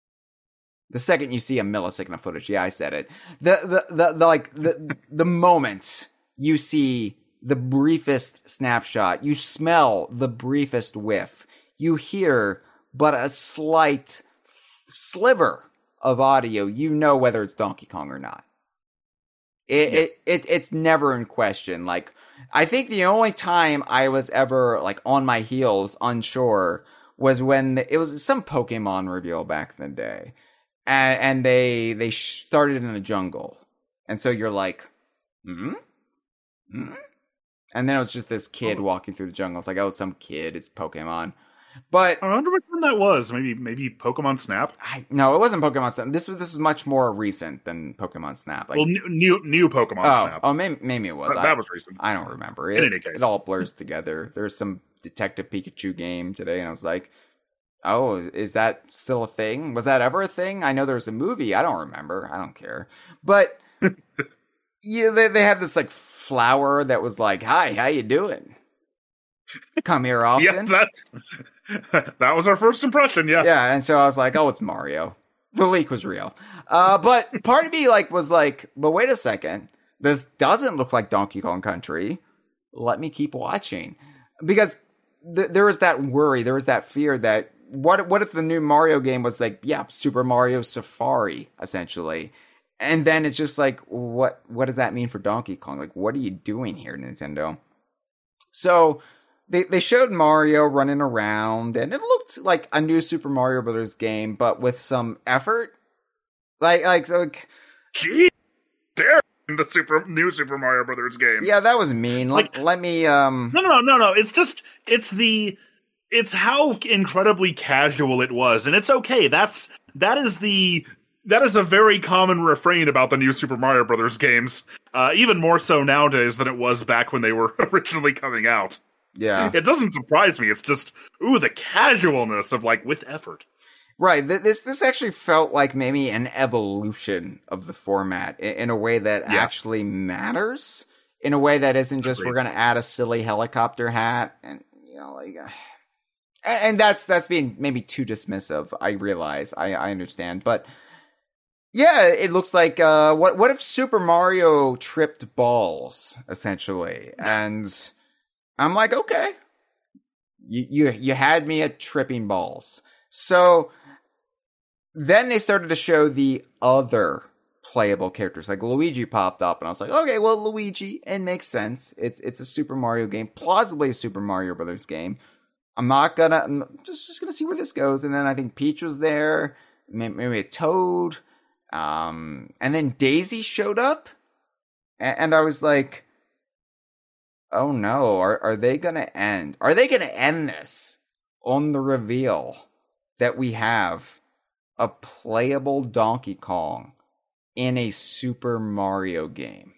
S3: Yeah, I said it. The moment you see the briefest snapshot, you smell the briefest whiff, you hear but a slight sliver of audio, you know whether it's Donkey Kong or not. It's never in question. Like, I think the only time I was ever like on my heels, unsure, was when it was some Pokemon reveal back in the day, and they started in a jungle, and so you're like, and then it was just this kid walking through the jungle. It's like, oh, some kid, it's Pokemon. But
S2: I wonder which one that was. Maybe Pokemon Snap.
S3: No, it wasn't Pokemon Snap. This was much more recent than Pokemon Snap. Like,
S2: well, new Pokemon Snap.
S3: Oh, maybe it was.
S2: That was recent.
S3: I don't remember.
S2: In any case,
S3: it all blurs together. There's some Detective Pikachu game today, and I was like, oh, is that still a thing? Was that ever a thing? I know there was a movie. I don't remember. I don't care. But yeah, they had this like flower that was like, "Hi, how you doing? Come here often."
S2: Yeah, that was our first impression. Yeah,
S3: yeah. And so I was like, "Oh, it's Mario." The leak was real. But part of me was like, "But wait a second, this doesn't look like Donkey Kong Country. Let me keep watching," because there was that worry, there was that fear that. What if the new Mario game was like, yeah, Super Mario Safari, essentially? And then it's just like, what does that mean for Donkey Kong? Like, what are you doing here, Nintendo? So they showed Mario running around, and it looked like a new Super Mario Brothers game, but with some effort.
S2: Gee, dare the new Super Mario Brothers games.
S3: Yeah, that was mean. Let me
S2: No. It's how incredibly casual it was, and it's okay. That is a very common refrain about the new Super Mario Brothers games, even more so nowadays than it was back when they were originally coming out.
S3: Yeah,
S2: it doesn't surprise me. It's just the casualness of like with effort.
S3: Right. This actually felt like maybe an evolution of the format in a way that actually matters. In a way that isn't just we're going to add a silly helicopter hat and and that's being maybe too dismissive. I realize. I understand, but yeah, it looks like what if Super Mario tripped balls essentially, and I'm like, okay, you had me at tripping balls, so. Then they started to show the other playable characters. Like Luigi popped up, and I was like, okay, well, Luigi, it makes sense. It's a Super Mario game, plausibly a Super Mario Brothers game. I'm just gonna see where this goes. And then I think Peach was there, maybe a Toad, and then Daisy showed up, and I was like, oh no, are they gonna end? Are they gonna end this on the reveal that we have a playable Donkey Kong in a Super Mario game?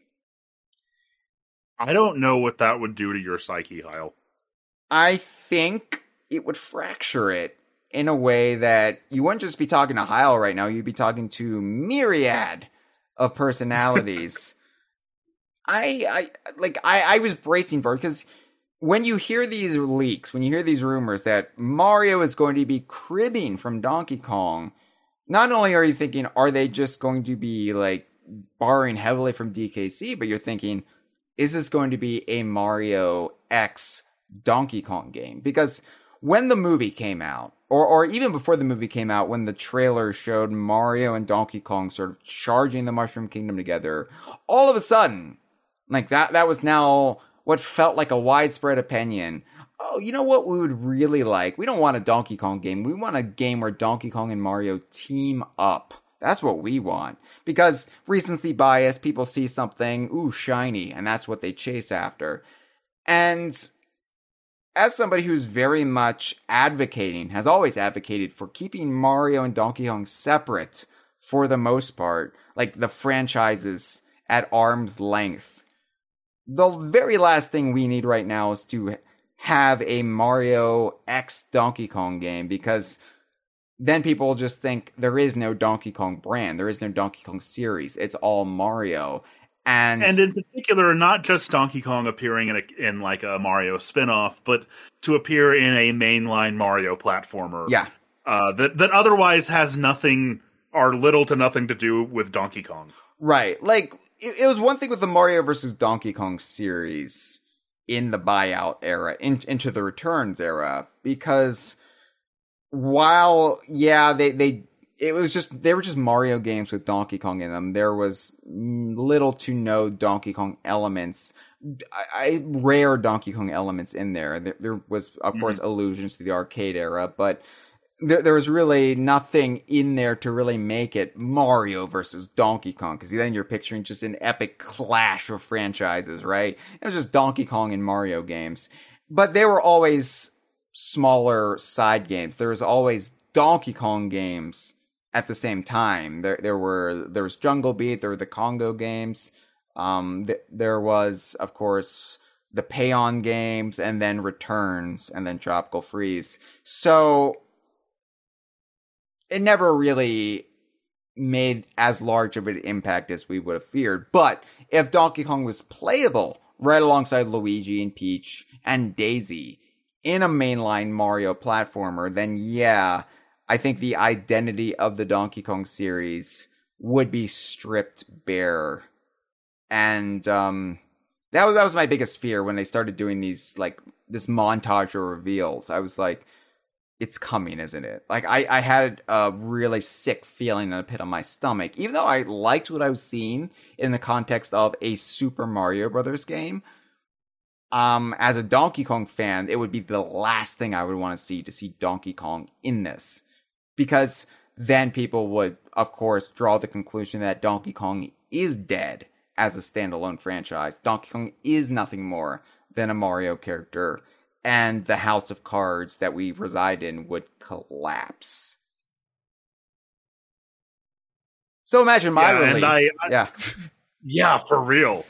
S2: I don't know what that would do to your psyche, Kyle.
S3: I think it would fracture it in a way that you wouldn't just be talking to Hyle right now, you'd be talking to myriad of personalities. I was bracing for it, because when you hear these leaks, when you hear these rumors that Mario is going to be cribbing from Donkey Kong, not only are you thinking, are they just going to be like borrowing heavily from DKC, but you're thinking, is this going to be a Mario X Donkey Kong game? Because when the movie came out, or even before the movie came out, when the trailer showed Mario and Donkey Kong sort of charging the Mushroom Kingdom together, all of a sudden, like that was now what felt like a widespread opinion. Oh, you know what we would really like? We don't want a Donkey Kong game. We want a game where Donkey Kong and Mario team up. That's what we want. Because recency bias, people see something, ooh, shiny, and that's what they chase after. And as somebody who's very much has always advocated for keeping Mario and Donkey Kong separate for the most part, like the franchises at arm's length, the very last thing we need right now is to have a Mario X Donkey Kong game, because then people will just think there is no Donkey Kong brand, there is no Donkey Kong series, it's all Mario. And
S2: in particular, not just Donkey Kong appearing in like a Mario spin-off, but to appear in a mainline Mario platformer.
S3: Yeah.
S2: That otherwise has nothing or little to nothing to do with Donkey Kong.
S3: Right. Like, it was one thing with the Mario versus Donkey Kong series in the buyout era, into the returns era, because while, yeah, they were just Mario games with Donkey Kong in them, there was little to no Donkey Kong elements, rare Donkey Kong elements in there. There was, of course, allusions to the arcade era, but there was really nothing in there to really make it Mario versus Donkey Kong, because then you're picturing just an epic clash of franchises, right? It was just Donkey Kong and Mario games. But they were always smaller side games. There was always Donkey Kong games at the same time. There was Jungle Beat, there were the Congo games. There was, of course, the Payon games, and then Returns, and then Tropical Freeze. So it never really made as large of an impact as we would have feared. But if Donkey Kong was playable right alongside Luigi and Peach and Daisy in a mainline Mario platformer, then yeah, I think the identity of the Donkey Kong series would be stripped bare. And that was my biggest fear when they started doing these, like, this montage of reveals. I was like, it's coming, isn't it? Like, I had a really sick feeling in the pit of my stomach. Even though I liked what I was seeing in the context of a Super Mario Brothers game, as a Donkey Kong fan, it would be the last thing I would want to see Donkey Kong in this. Because then people would, of course, draw the conclusion that Donkey Kong is dead as a standalone franchise. Donkey Kong is nothing more than a Mario character, and the house of cards that we reside in would collapse. So imagine my relief.
S2: Yeah, for real.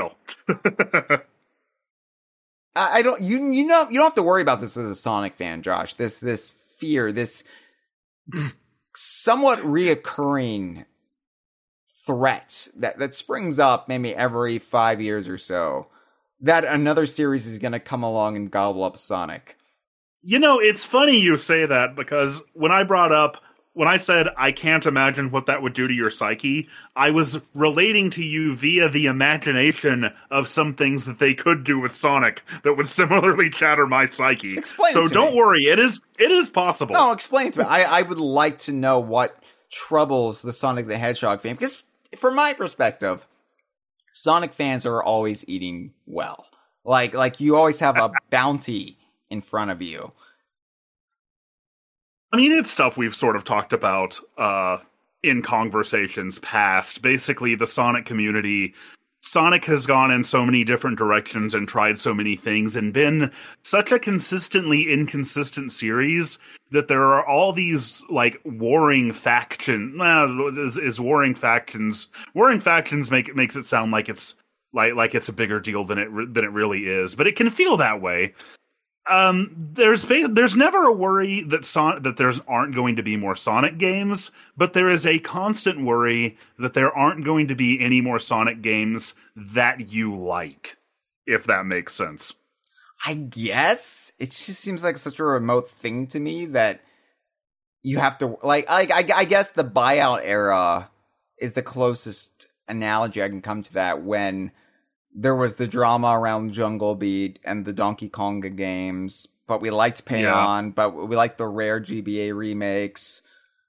S3: I don't. You don't have to worry about this as a Sonic fan, Josh. This fear, this somewhat reoccurring threat that springs up maybe every 5 years or so, that another series is going to come along and gobble up Sonic.
S2: You know, it's funny you say that, because when I said I can't imagine what that would do to your psyche, I was relating to you via the imagination of some things that they could do with Sonic that would similarly shatter my psyche.
S3: Explain
S2: so
S3: it to
S2: don't
S3: me.
S2: worry, it is possible.
S3: No, explain it to me. I would like to know what troubles the Sonic the Hedgehog fan, because from my perspective, Sonic fans are always eating well. Like you always have a bounty in front of you.
S2: I mean, it's stuff we've sort of talked about in conversations past. Basically, the Sonic community, Sonic has gone in so many different directions and tried so many things and been such a consistently inconsistent series that there are all these, like, warring factions. Warring factions makes it sound like it's it's a bigger deal than it really is, but it can feel that way. There's never a worry that there aren't going to be more Sonic games, but there is a constant worry that there aren't going to be any more Sonic games that you like, if that makes sense.
S3: I guess it just seems like such a remote thing to me that you have to I guess the buyout era is the closest analogy I can come to that, when there was the drama around Jungle Beat and the Donkey Konga games, but we liked Payon, but we liked the Rare GBA remakes.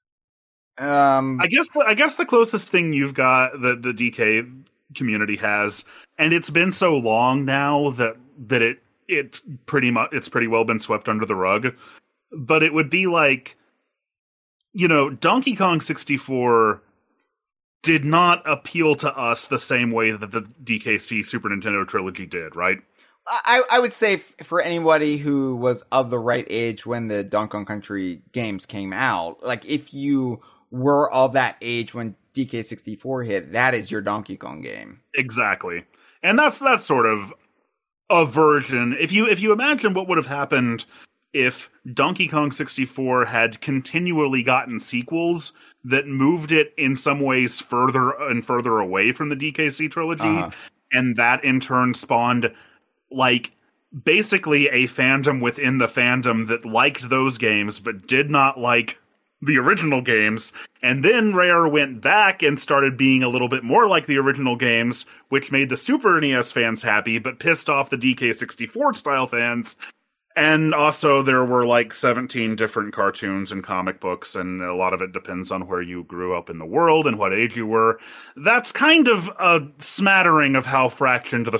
S2: I guess the closest thing you've got that the DK community has, and it's been so long now that it's pretty well been swept under the rug, but it would be like, you know, Donkey Kong 64 did not appeal to us the same way that the DKC Super Nintendo trilogy did, right?
S3: I would say for anybody who was of the right age when the Donkey Kong Country games came out, like if you were of that age when DK64 hit, that is your Donkey Kong game.
S2: Exactly. And that's sort of a version. If you imagine what would have happened if Donkey Kong 64 had continually gotten sequels that moved it in some ways further and further away from the DKC trilogy, and that in turn spawned, like, basically a fandom within the fandom that liked those games but did not like the original games, and then Rare went back and started being a little bit more like the original games, which made the Super NES fans happy but pissed off the DK64 style fans. And also there were like 17 different cartoons and comic books, and a lot of it depends on where you grew up in the world and what age you were. That's kind of a smattering of how fractured the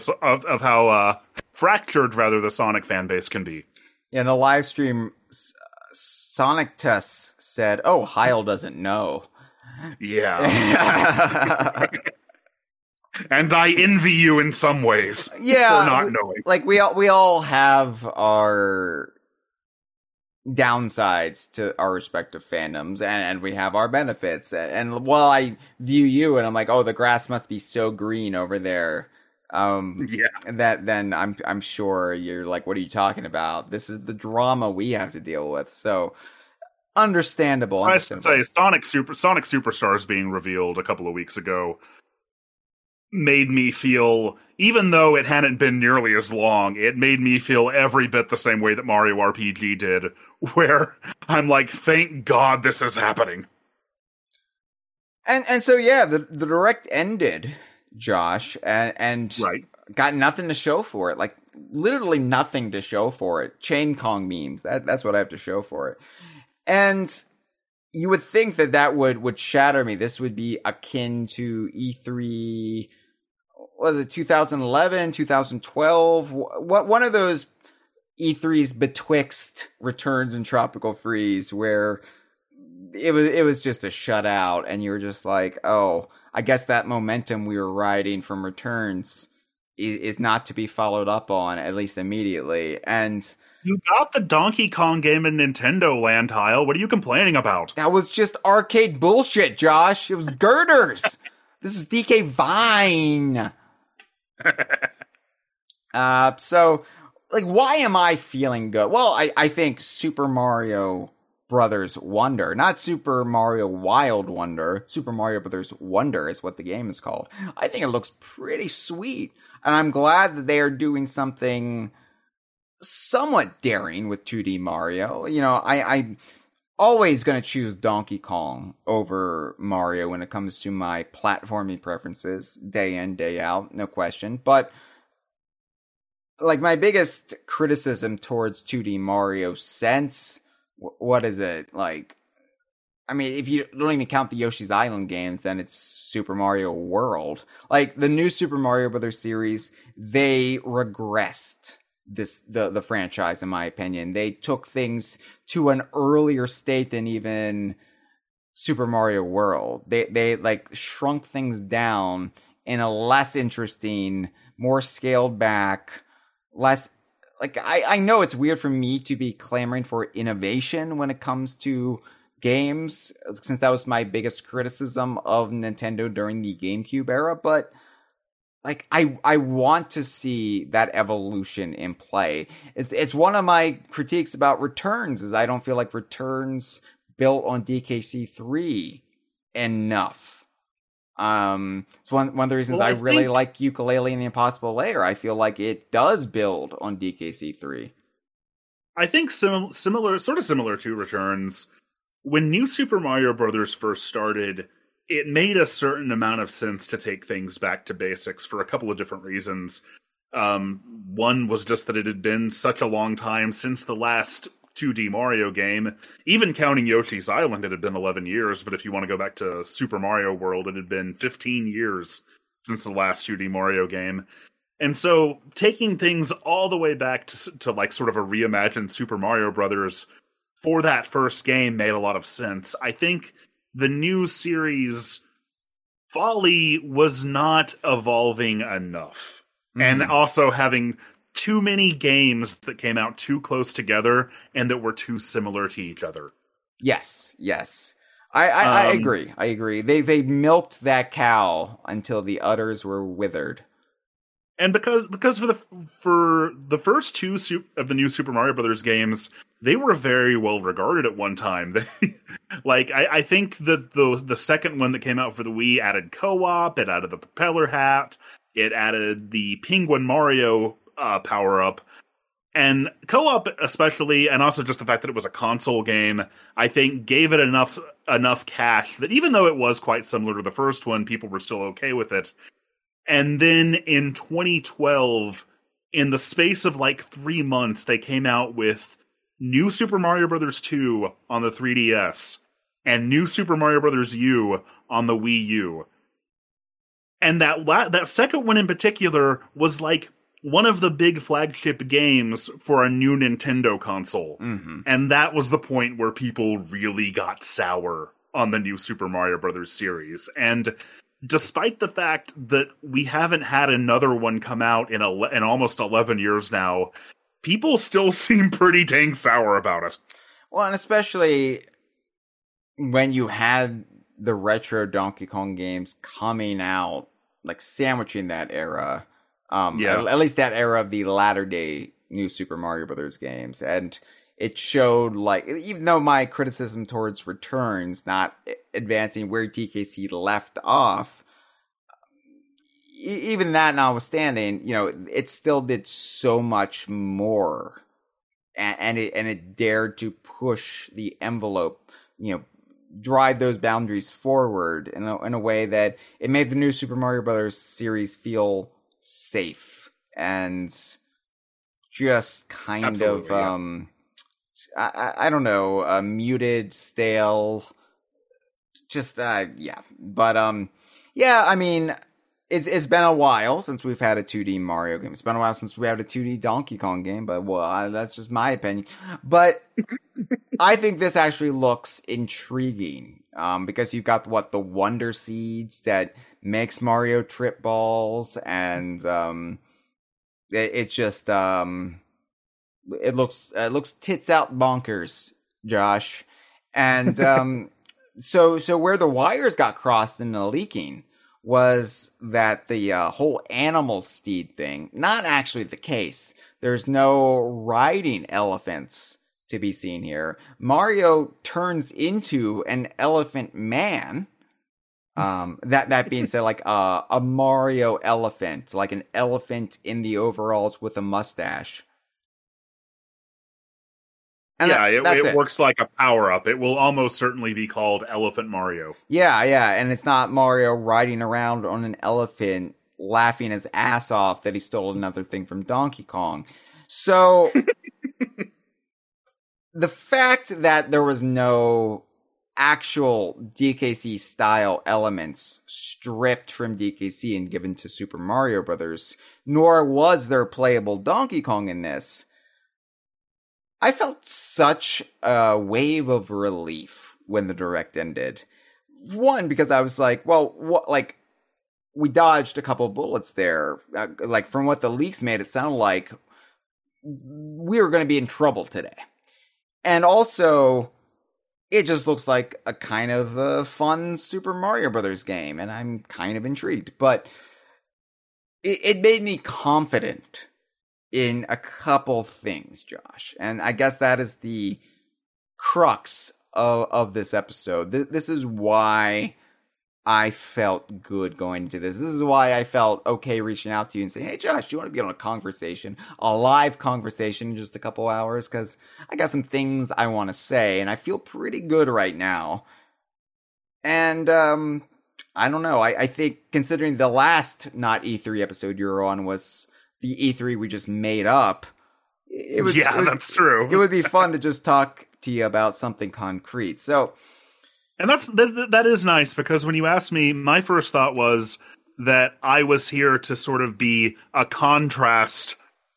S2: Sonic fan base can be.
S3: In a live stream, Sonic Tess said, "Oh, Heil doesn't know."
S2: Yeah. And I envy you in some ways.
S3: Yeah,
S2: for not knowing.
S3: Like we all have our downsides to our respective fandoms, and we have our benefits. And while I view you and I'm like, oh, the grass must be so green over there. Then I'm sure you're like, what are you talking about? This is the drama we have to deal with. So understandable.
S2: I should say Sonic Superstars being revealed a couple of weeks ago made me feel, even though it hadn't been nearly as long, it made me feel every bit the same way that Mario RPG did, where I'm like, thank God this is happening.
S3: And so yeah, the Direct ended, Josh, and
S2: right.
S3: Got nothing to show for it. Like literally nothing to show for it. Chain Kong memes. That's what I have to show for it. And you would think that would shatter me. This would be akin to E3, was it 2011, 2012? One of those E3s betwixt Returns and Tropical Freeze, where it was just a shutout, and you were just like, oh, I guess that momentum we were riding from Returns is not to be followed up on, at least immediately. And
S2: you got the Donkey Kong game in Nintendo Land, Heil. What are you complaining about?
S3: That was just arcade bullshit, Josh. It was girders. This is DK Vine. So, like, why am I feeling good? Well, I think Super Mario Brothers Wonder, not Super Mario Wild Wonder. Super Mario Brothers Wonder is what the game is called. I think it looks pretty sweet, and I'm glad that they are doing something somewhat daring with 2D Mario. You know, I'm always going to choose Donkey Kong over Mario when it comes to my platforming preferences, day in, day out, no question. But like, my biggest criticism towards 2D Mario since, what is it, like, I mean, if you don't even count the Yoshi's Island games, then it's Super Mario World. Like, the new Super Mario Brothers series, they regressed the franchise, in my opinion. They took things to an earlier state than even Super Mario World. They like shrunk things down in a less interesting, more scaled back, less, like, I know it's weird for me to be clamoring for innovation when it comes to games, since that was my biggest criticism of Nintendo during the GameCube era, but like, I want to see that evolution in play. It's one of my critiques about Returns, is I don't feel like Returns built on DKC3 enough. It's one of the reasons I really like Yooka-Laylee and the Impossible Lair. I feel like it does build on DKC3.
S2: I think similar to Returns, when New Super Mario Bros. First started, it made a certain amount of sense to take things back to basics for a couple of different reasons. One was just that it had been such a long time since the last 2D Mario game. Even counting Yoshi's Island, it had been 11 years, but if you want to go back to Super Mario World, it had been 15 years since the last 2D Mario game. And so taking things all the way back to like sort of a reimagined Super Mario Brothers for that first game made a lot of sense. I think the new series, Folly, was not evolving enough. Mm-hmm. And also having too many games that came out too close together and that were too similar to each other.
S3: Yes. I agree. I agree. They milked that cow until the udders were withered.
S2: And because for the first two of the new Super Mario Brothers games, they were very well regarded at one time. Like, I think that the second one that came out for the Wii added co-op, it added the propeller hat, it added the Penguin Mario power up, and co-op especially, and also just the fact that it was a console game, I think gave it enough cash that even though it was quite similar to the first one, people were still okay with it. And then in 2012, in the space of like 3 months, they came out with New Super Mario Bros. 2 on the 3DS and New Super Mario Bros. U on the Wii U. And that second one in particular was like one of the big flagship games for a new Nintendo console. Mm-hmm. And that was the point where people really got sour on the new Super Mario Bros. Series. And despite the fact that we haven't had another one come out in almost 11 years now, people still seem pretty dang sour about it.
S3: Well, and especially when you had the retro Donkey Kong games coming out, like sandwiching that era. At least that era of the latter day new Super Mario Brothers games. And it showed, like, even though my criticism towards Returns not advancing where DKC left off, even that notwithstanding, you know, it still did so much more, and it dared to push the envelope, you know, drive those boundaries forward in a way that it made the new Super Mario Brothers series feel safe and just kind of I don't know, muted, stale, just but I mean, it's been a while since we've had a 2D Mario game. It's been a while since we had a 2D Donkey Kong game, but that's just my opinion. But I think this actually looks intriguing, because you've got the Wonder Seeds that makes Mario trip balls, and it just it looks tits out bonkers, Josh. And so where the wires got crossed in the leaking was that the whole animal steed thing, not actually the case. There's no riding elephants to be seen here. Mario turns into an elephant man. That being said, like a Mario elephant, like an elephant in the overalls with a mustache.
S2: And it works like a power-up. It will almost certainly be called Elephant Mario.
S3: Yeah, and it's not Mario riding around on an elephant laughing his ass off that he stole another thing from Donkey Kong. So, the fact that there was no actual DKC-style elements stripped from DKC and given to Super Mario Brothers, nor was there playable Donkey Kong in this, I felt such a wave of relief when the Direct ended. One, because I was like, well, what, like, we dodged a couple bullets there. Like, from what the leaks made, it sounded like we were going to be in trouble today. And also, it just looks like a kind of a fun Super Mario Brothers game, and I'm kind of intrigued. But it made me confident in a couple things, Josh. And I guess that is the crux of this episode. This is why I felt good going into this. This is why I felt okay reaching out to you and saying, hey, Josh, do you want to be on a live conversation in just a couple hours? Because I got some things I want to say, and I feel pretty good right now. And I don't know. I think considering the last not E3 episode you were on was the E3 we just made up.
S2: That's true.
S3: It would be fun to just talk to you about something concrete. So,
S2: and that is nice, because when you asked me, my first thought was that I was here to sort of be a contrast.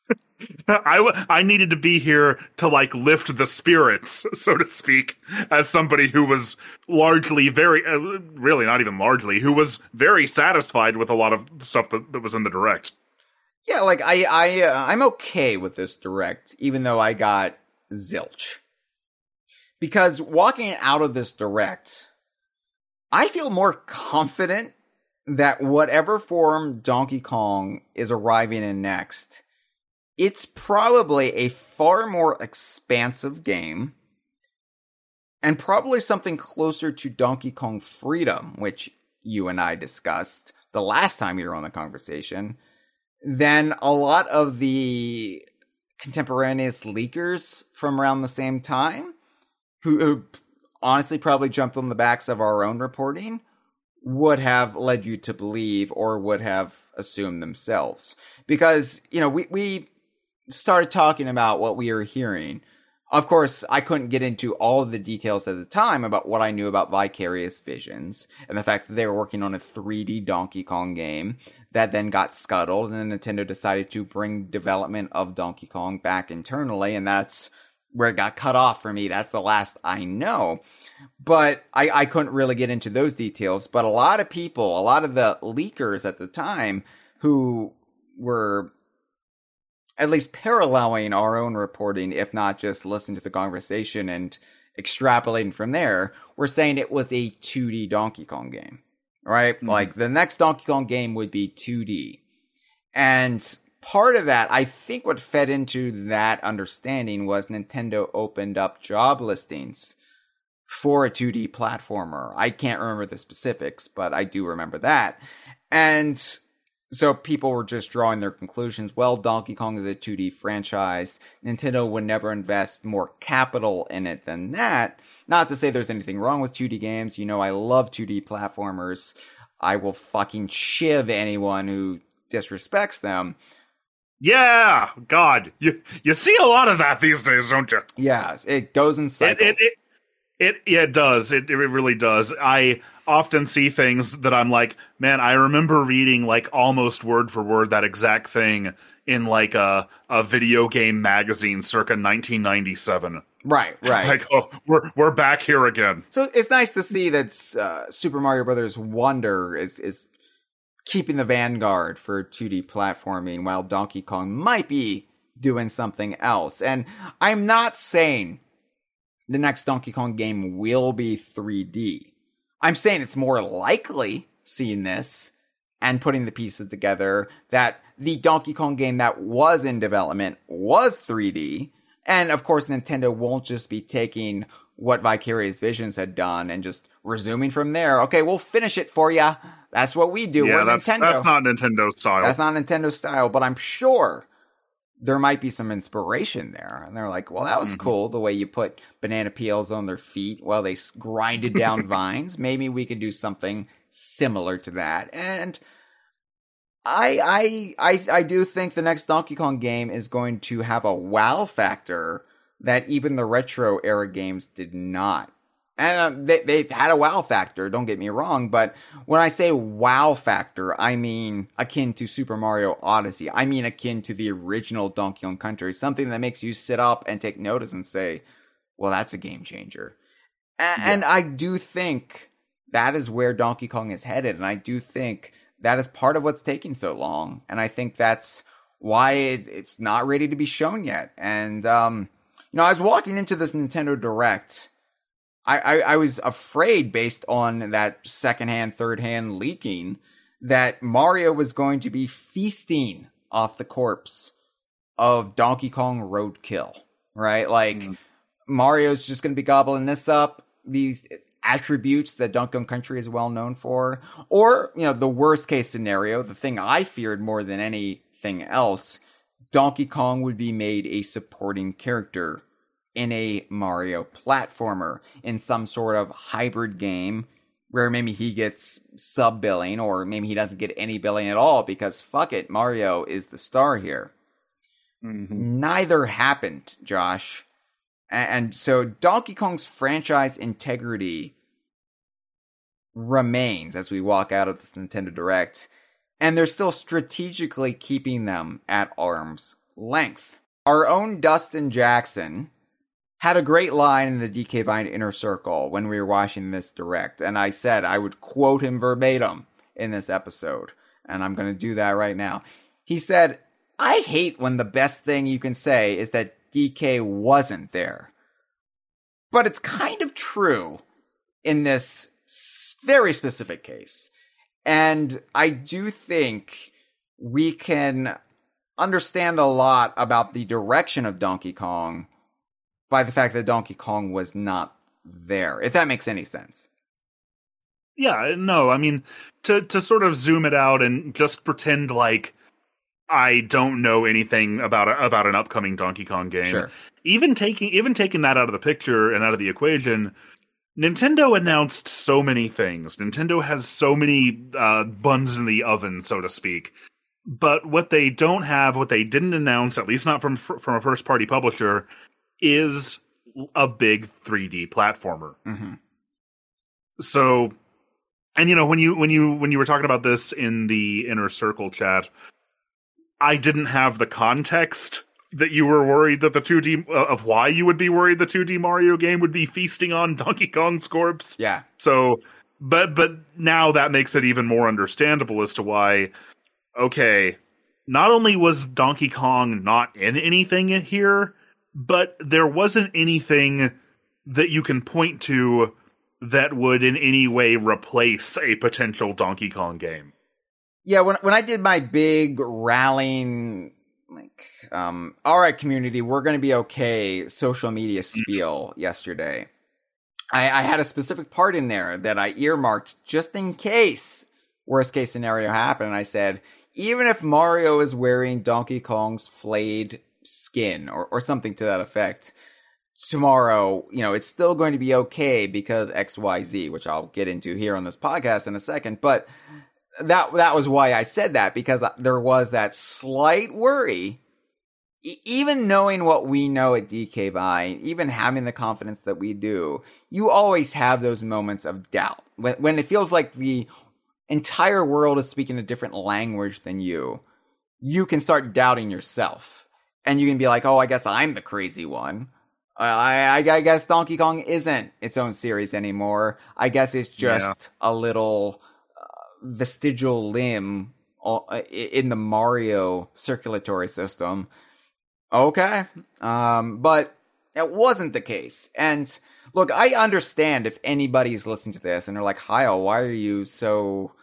S2: I needed to be here to like lift the spirits, so to speak, as somebody who was largely really not even largely, who was very satisfied with a lot of stuff that was in the Direct.
S3: Yeah, like I'm okay with this Direct, even though I got zilch. Because walking out of this Direct, I feel more confident that whatever form Donkey Kong is arriving in next, it's probably a far more expansive game, and probably something closer to Donkey Kong Freedom, which you and I discussed the last time you were on the conversation, than a lot of the contemporaneous leakers from around the same time, who honestly probably jumped on the backs of our own reporting, would have led you to believe or would have assumed themselves. Because, you know, we started talking about what we were hearing. Of course, I couldn't get into all of the details at the time about what I knew about Vicarious Visions and the fact that they were working on a 3D Donkey Kong game that then got scuttled, and then Nintendo decided to bring development of Donkey Kong back internally, and that's where it got cut off for me. That's the last I know. But I couldn't really get into those details. But a lot of people, a lot of the leakers at the time who were at least paralleling our own reporting, if not just listening to the conversation and extrapolating from there, were saying it was a 2D Donkey Kong game, right? Mm-hmm. Like, the next Donkey Kong game would be 2D. And part of that, I think what fed into that understanding was Nintendo opened up job listings for a 2D platformer. I can't remember the specifics, but I do remember that. And so people were just drawing their conclusions. Well, Donkey Kong is a 2D franchise. Nintendo would never invest more capital in it than that. Not to say there's anything wrong with 2D games. You know, I love 2D platformers. I will fucking shiv anyone who disrespects them.
S2: Yeah, God, you see a lot of that these days, don't you?
S3: Yeah, it goes in cycles.
S2: It does. It really does. I often see things that I'm like, man, I remember reading like almost word for word that exact thing in like a video game magazine circa 1997.
S3: Right.
S2: Like, oh, we're back here again.
S3: So it's nice to see that Super Mario Brothers Wonder is keeping the vanguard for 2D platforming, while Donkey Kong might be doing something else. And I'm not saying the next Donkey Kong game will be 3D. I'm saying it's more likely, seeing this and putting the pieces together, that the Donkey Kong game that was in development was 3D, And of course, Nintendo won't just be taking what Vicarious Visions had done and just resuming from there. Okay, we'll finish it for you. That's what we do.
S2: Yeah,
S3: We're Nintendo.
S2: That's not Nintendo style.
S3: That's not Nintendo style, but I'm sure there might be some inspiration there. And they're like, well, that was cool, the way you put banana peels on their feet while they grinded down vines. Maybe we could do something similar to that. And I do think the next Donkey Kong game is going to have a wow factor that even the retro era games did not. And they've had a wow factor, don't get me wrong, but when I say wow factor, I mean akin to Super Mario Odyssey. I mean akin to the original Donkey Kong Country, something that makes you sit up and take notice and say, well, that's a game changer. And I do think that is where Donkey Kong is headed, and I do think that is part of what's taking so long, and I think that's why it's not ready to be shown yet. And, I was walking into this Nintendo Direct. I was afraid, based on that secondhand, third-hand leaking, that Mario was going to be feasting off the corpse of Donkey Kong Roadkill, right? Like, Mario's just going to be gobbling this up, these attributes that Donkey Kong Country is well known for. Or, the worst case scenario, the thing I feared more than anything else, Donkey Kong would be made a supporting character in a Mario platformer, in some sort of hybrid game where maybe he gets sub-billing, or maybe he doesn't get any billing at all because fuck it, Mario is the star here. Neither happened, Josh. And so Donkey Kong's franchise integrity remains as we walk out of this Nintendo Direct, and they're still strategically keeping them at arm's length. Our own Dustin Jackson had a great line in the DK Vine Inner Circle when we were watching this Direct, and I said I would quote him verbatim in this episode, and I'm going to do that right now. He said, I hate when the best thing you can say is that DK wasn't there. But it's kind of true in this very specific case. And I do think we can understand a lot about the direction of Donkey Kong by the fact that Donkey Kong was not there, if that makes any sense.
S2: Yeah, no, I mean, to sort of zoom it out and just pretend like I don't know anything about an upcoming Donkey Kong game.
S3: Sure.
S2: Even taking that out of the picture and out of the equation, Nintendo announced so many things. Nintendo has so many buns in the oven, so to speak. But what they don't have, what they didn't announce, at least not from a first-party publisher, is a big 3D platformer. So, and when you were talking about this in the Inner Circle chat, I didn't have the context that you were worried that the 2D of why you would be worried the 2D Mario game would be feasting on Donkey Kong's corpse.
S3: Yeah.
S2: So, but now that makes it even more understandable as to why. Okay, not only was Donkey Kong not in anything here, but there wasn't anything that you can point to that would in any way replace a potential Donkey Kong game.
S3: Yeah, when I did my big rallying, all right, community, we're going to be okay social media spiel yesterday, I had a specific part in there that I earmarked just in case worst case scenario happened. And I said, even if Mario is wearing Donkey Kong's flayed skin or something to that effect, tomorrow, it's still going to be okay because XYZ, which I'll get into here on this podcast in a second. But that was why I said that, because there was that slight worry, even knowing what we know at DK Vine, even having the confidence that we do, you always have those moments of doubt. When it feels like the entire world is speaking a different language than you can start doubting yourself. And you can be like, oh, I guess I'm the crazy one. I guess Donkey Kong isn't its own series anymore. I guess it's just a little vestigial limb in the Mario circulatory system. Okay. But it wasn't the case. And look, I understand if anybody's listening to this and they're like, Kyle, why are you so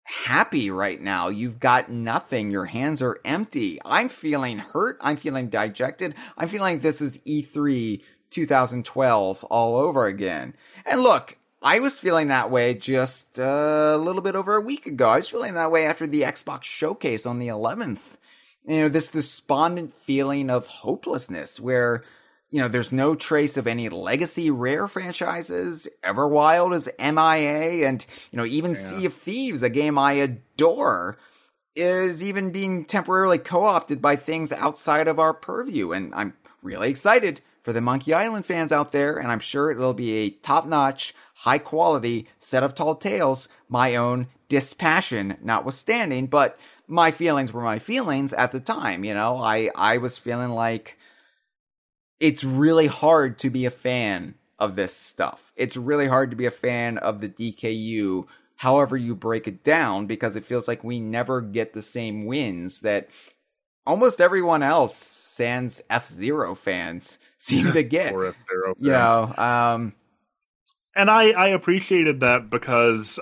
S3: happy right now. You've got nothing. Your hands are empty. I'm feeling hurt. I'm feeling dejected. I'm feeling this is E3 2012 all over again. And look, I was feeling that way just a little bit over a week ago. I was feeling that way after the Xbox showcase on the 11th. You know, this despondent feeling of hopelessness where, you know, there's no trace of any legacy Rare franchises. Everwild is MIA, and, you know, even Sea of Thieves, a game I adore, is even being temporarily co-opted by things outside of our purview. And I'm really excited for the Monkey Island fans out there, and I'm sure it'll be a top-notch, high-quality set of tall tales, my own dispassion notwithstanding. But my feelings were my feelings at the time, you know? I was feeling like it's really hard to be a fan of this stuff. It's really hard to be a fan of the DKU, however you break it down, because it feels like we never get the same wins that almost everyone else, sans F-Zero fans, seem to get.
S2: Or F-Zero fans.
S3: You know,
S2: and I appreciated that because,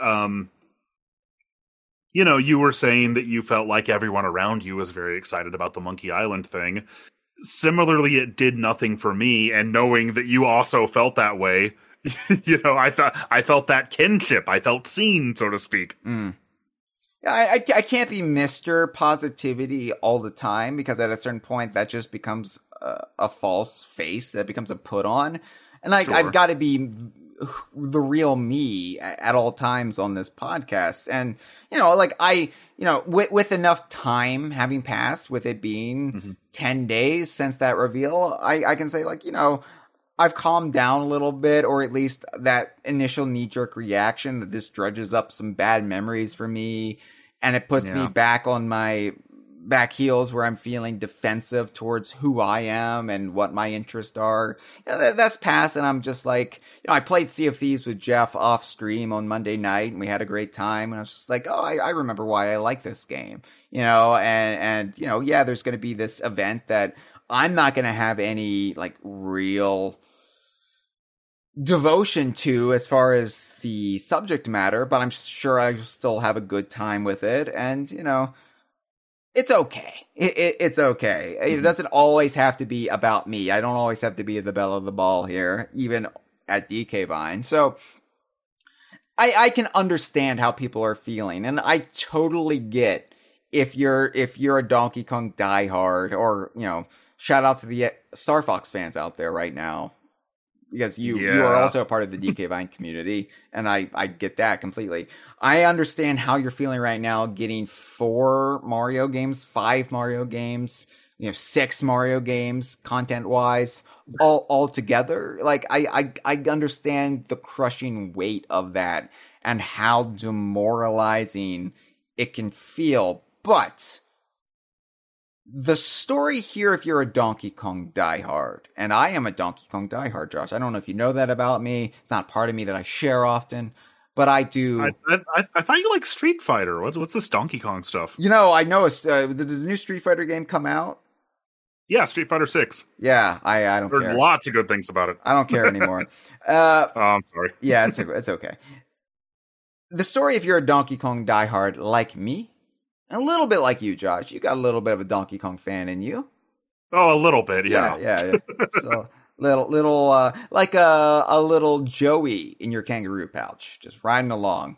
S2: you know, you were saying that you felt like everyone around you was very excited about the Monkey Island thing. Similarly, it did nothing for me, and knowing that you also felt that way, you know, I felt that kinship. I felt seen, so to speak.
S3: I can't be Mr. Positivity all the time, because at a certain point that just becomes a false face, that becomes a put on. And I've got to be the real me at all times on this podcast. And, you know, like with enough time having passed, with it being 10 days since that reveal, I can say, like, you know, I've calmed down a little bit, or at least that initial knee-jerk reaction that this dredges up some bad memories for me, and it puts me back on my back heels where I'm feeling defensive towards who I am and what my interests are. You know, that's past, and I'm just like, you know, I played Sea of Thieves with Jeff off stream on Monday night, and we had a great time, and I was just like, oh, I remember why I like this game, you know, and you know, yeah, there's going to be this event that I'm not going to have any, like, real devotion to as far as the subject matter, but I'm sure I still have a good time with it, and, you know, it's okay. It's okay. It doesn't always have to be about me. I don't always have to be the belle of the ball here, even at DK Vine. So I can understand how people are feeling, and I totally get if you're a Donkey Kong diehard, or, you know, shout out to the Star Fox fans out there right now, because you are also a part of the DK Vine community, and I get that completely. I understand how you're feeling right now, getting 4 Mario games, 5 Mario games, you know, 6 Mario games, content-wise, all together. Like, I understand the crushing weight of that and how demoralizing it can feel, but the story here, if you're a Donkey Kong diehard, and I am a Donkey Kong diehard, Josh. I don't know if you know that about me. It's not part of me that I share often, but I do.
S2: I thought you like Street Fighter. What's this Donkey Kong stuff?
S3: You know, I know did the new Street Fighter game come out?
S2: Yeah, Street Fighter 6.
S3: Yeah, I don't care.
S2: There's lots of good things about it.
S3: I don't care anymore.
S2: Oh, I'm sorry.
S3: Yeah, it's okay. The story, if you're a Donkey Kong diehard like me, a little bit like you, Josh. You got a little bit of a Donkey Kong fan in you.
S2: Oh, a little bit, yeah.
S3: Yeah. So little like a little Joey in your kangaroo pouch, just riding along.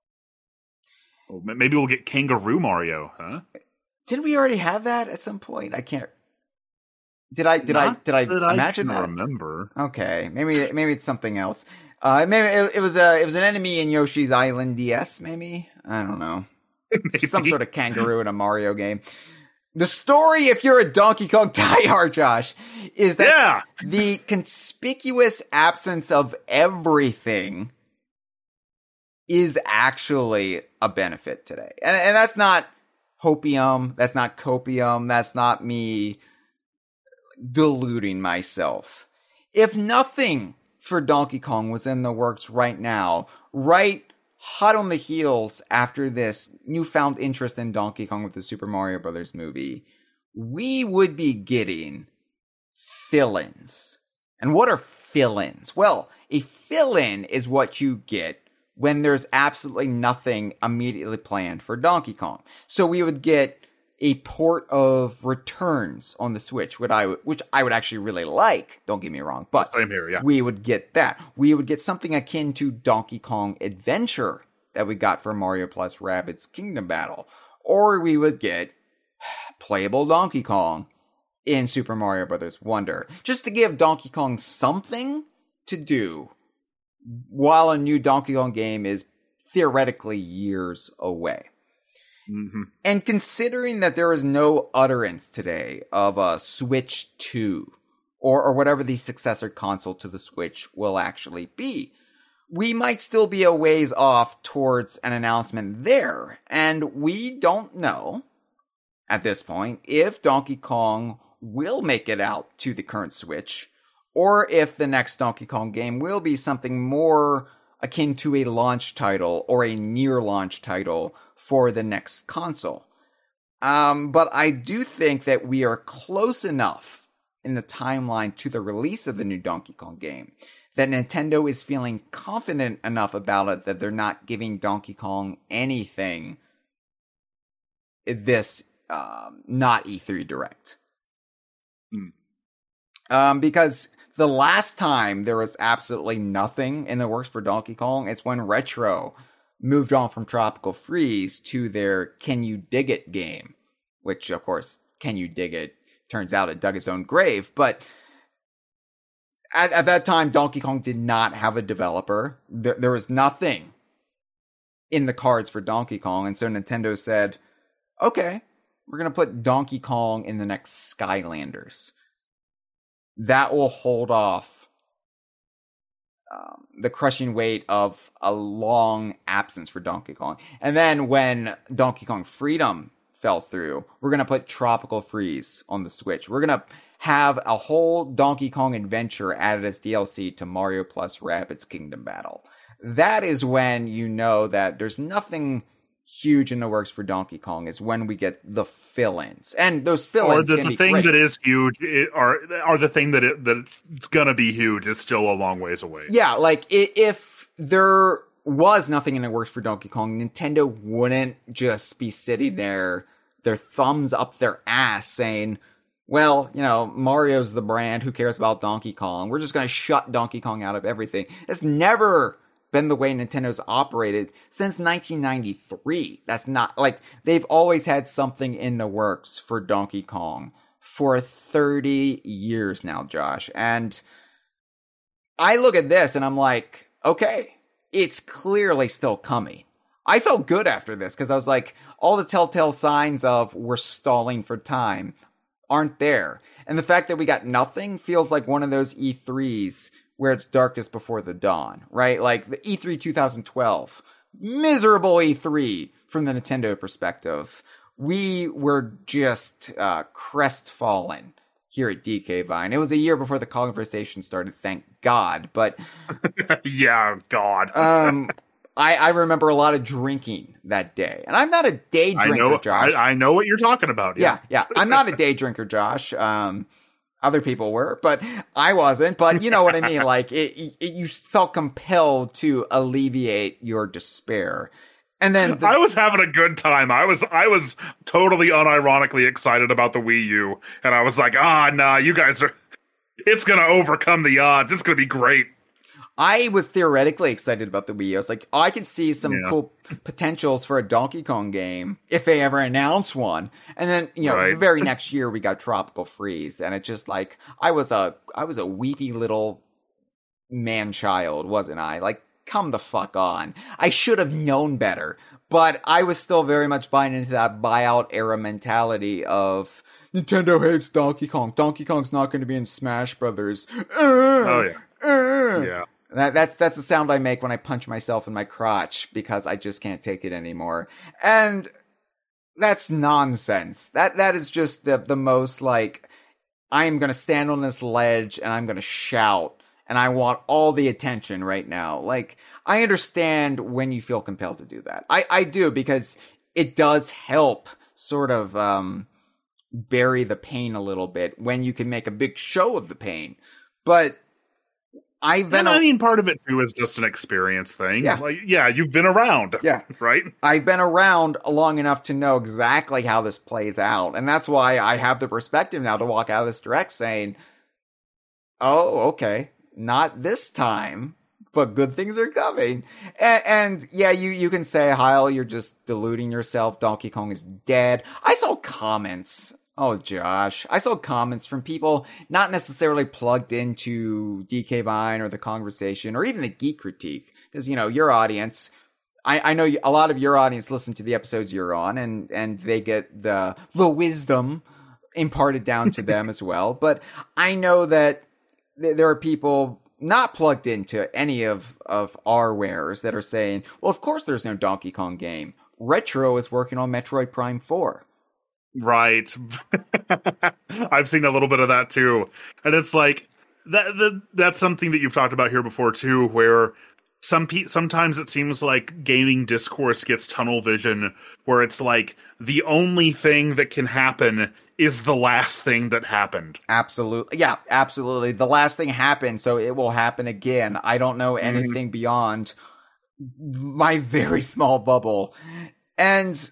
S2: Well, maybe we'll get Kangaroo Mario, huh?
S3: Didn't we already have that at some point? I can't. Did I imagine that?
S2: I remember.
S3: Okay, maybe it's something else. Maybe it was an enemy in Yoshi's Island DS. Maybe, I don't know. Some sort of kangaroo in a Mario game. The story, if you're a Donkey Kong diehard, Josh, is that the conspicuous absence of everything is actually a benefit today. And that's not hopium. That's not copium. That's not me deluding myself. If nothing for Donkey Kong was in the works right now, right hot on the heels after this newfound interest in Donkey Kong with the Super Mario Brothers movie, we would be getting fill-ins. And what are fill-ins? Well, a fill-in is what you get when there's absolutely nothing immediately planned for Donkey Kong. So we would get a port of Returns on the Switch, which I would actually really like. Don't get me wrong, but
S2: same here, yeah.
S3: we would get that. We would get something akin to Donkey Kong Adventure that we got for Mario plus Rabbids Kingdom Battle, or we would get playable Donkey Kong in Super Mario Bros. Wonder, just to give Donkey Kong something to do while a new Donkey Kong game is theoretically years away.
S2: Mm-hmm.
S3: And considering that there is no utterance today of a Switch 2 or whatever the successor console to the Switch will actually be, we might still be a ways off towards an announcement there. And we don't know at this point if Donkey Kong will make it out to the current Switch, or if the next Donkey Kong game will be something more akin to a launch title or a near launch title for the next console. But I do think that we are close enough in the timeline to the release of the new Donkey Kong game that Nintendo is feeling confident enough about it that they're not giving Donkey Kong anything this not E3 Direct. Because the last time there was absolutely nothing in the works for Donkey Kong, it's when Retro moved on from Tropical Freeze to their Can You Dig It game, which, of course, Can You Dig It? Turns out it dug its own grave. But at that time, Donkey Kong did not have a developer. There was nothing in the cards for Donkey Kong. And so Nintendo said, okay, we're going to put Donkey Kong in the next Skylanders. That will hold off the crushing weight of a long absence for Donkey Kong. And then when Donkey Kong Freedom fell through, we're going to put Tropical Freeze on the Switch. We're going to have a whole Donkey Kong adventure added as DLC to Mario plus Rabbids Kingdom Battle. That is when you know that there's nothing huge in the works for Donkey Kong, is when we get the fill-ins, and those fill-ins
S2: or
S3: can
S2: the
S3: be
S2: thing
S3: great.
S2: that is huge are the thing that it's gonna be huge is still a long ways away.
S3: Yeah, like if there was nothing in the works for Donkey Kong, Nintendo wouldn't just be sitting there, their thumbs up their ass, saying, well, you know, Mario's the brand, who cares about Donkey Kong? We're just gonna shut Donkey Kong out of everything. It's never been the way Nintendo's operated since 1993. That's not, like, they've always had something in the works for Donkey Kong for 30 years now, Josh. And I look at this and I'm like, okay, it's clearly still coming. I felt good after this because I was like, all the telltale signs of we're stalling for time aren't there. And the fact that we got nothing feels like one of those E3s where it's darkest before the dawn, right? Like the E3 2012, miserable E3 from the Nintendo perspective. We were just crestfallen here at DK Vine. It was a year before the conversation started, thank God. But
S2: yeah, God.
S3: I remember a lot of drinking that day. And I'm not a day drinker, Josh.
S2: I know what you're talking about.
S3: Yeah. I'm not a day drinker, Josh. Other people were, but I wasn't. But you know what I mean? Like, you felt compelled to alleviate your despair. And then
S2: I was having a good time. I was totally unironically excited about the Wii U. And I was like, nah, you guys are, it's going to overcome the odds. It's going to be great.
S3: I was theoretically excited about the Wii U. I was like, I could see some cool potentials for a Donkey Kong game if they ever announce one. And then, you know, the very next year we got Tropical Freeze, and it just like I was a weepy little man-child, wasn't I? Like, come the fuck on. I should have known better, but I was still very much buying into that buyout era mentality of Nintendo hates Donkey Kong. Donkey Kong's not going to be in Smash Brothers.
S2: Oh yeah.
S3: Yeah. That's the sound I make when I punch myself in my crotch because I just can't take it anymore. And that's nonsense. That is just the most like, I am going to stand on this ledge and I'm going to shout and I want all the attention right now. Like, I understand when you feel compelled to do that. I do, because it does help sort of bury the pain a little bit when you can make a big show of the pain. But
S2: I mean, part of it too is just an experience thing.
S3: Yeah.
S2: Like, yeah, you've been around.
S3: Yeah.
S2: Right?
S3: I've been around long enough to know exactly how this plays out. And that's why I have the perspective now to walk out of this direct saying, oh, okay, not this time, but good things are coming. And yeah, you can say, Heil, you're just deluding yourself. Donkey Kong is dead. I saw comments. Oh, Josh. I saw comments from people not necessarily plugged into DK Vine or the conversation or even the Geek Critique. Because, you know, your audience, I know a lot of your audience listen to the episodes you're on and they get the wisdom imparted down to them as well. But I know that there are people not plugged into any of our wares that are saying, well, of course there's no Donkey Kong game. Retro is working on Metroid Prime 4.
S2: Right. I've seen a little bit of that too. And it's like that's something that you've talked about here before too, where sometimes it seems like gaming discourse gets tunnel vision, where it's like the only thing that can happen is the last thing that happened.
S3: Absolutely. Yeah, absolutely. The last thing happened, so it will happen again. I don't know anything beyond my very small bubble. And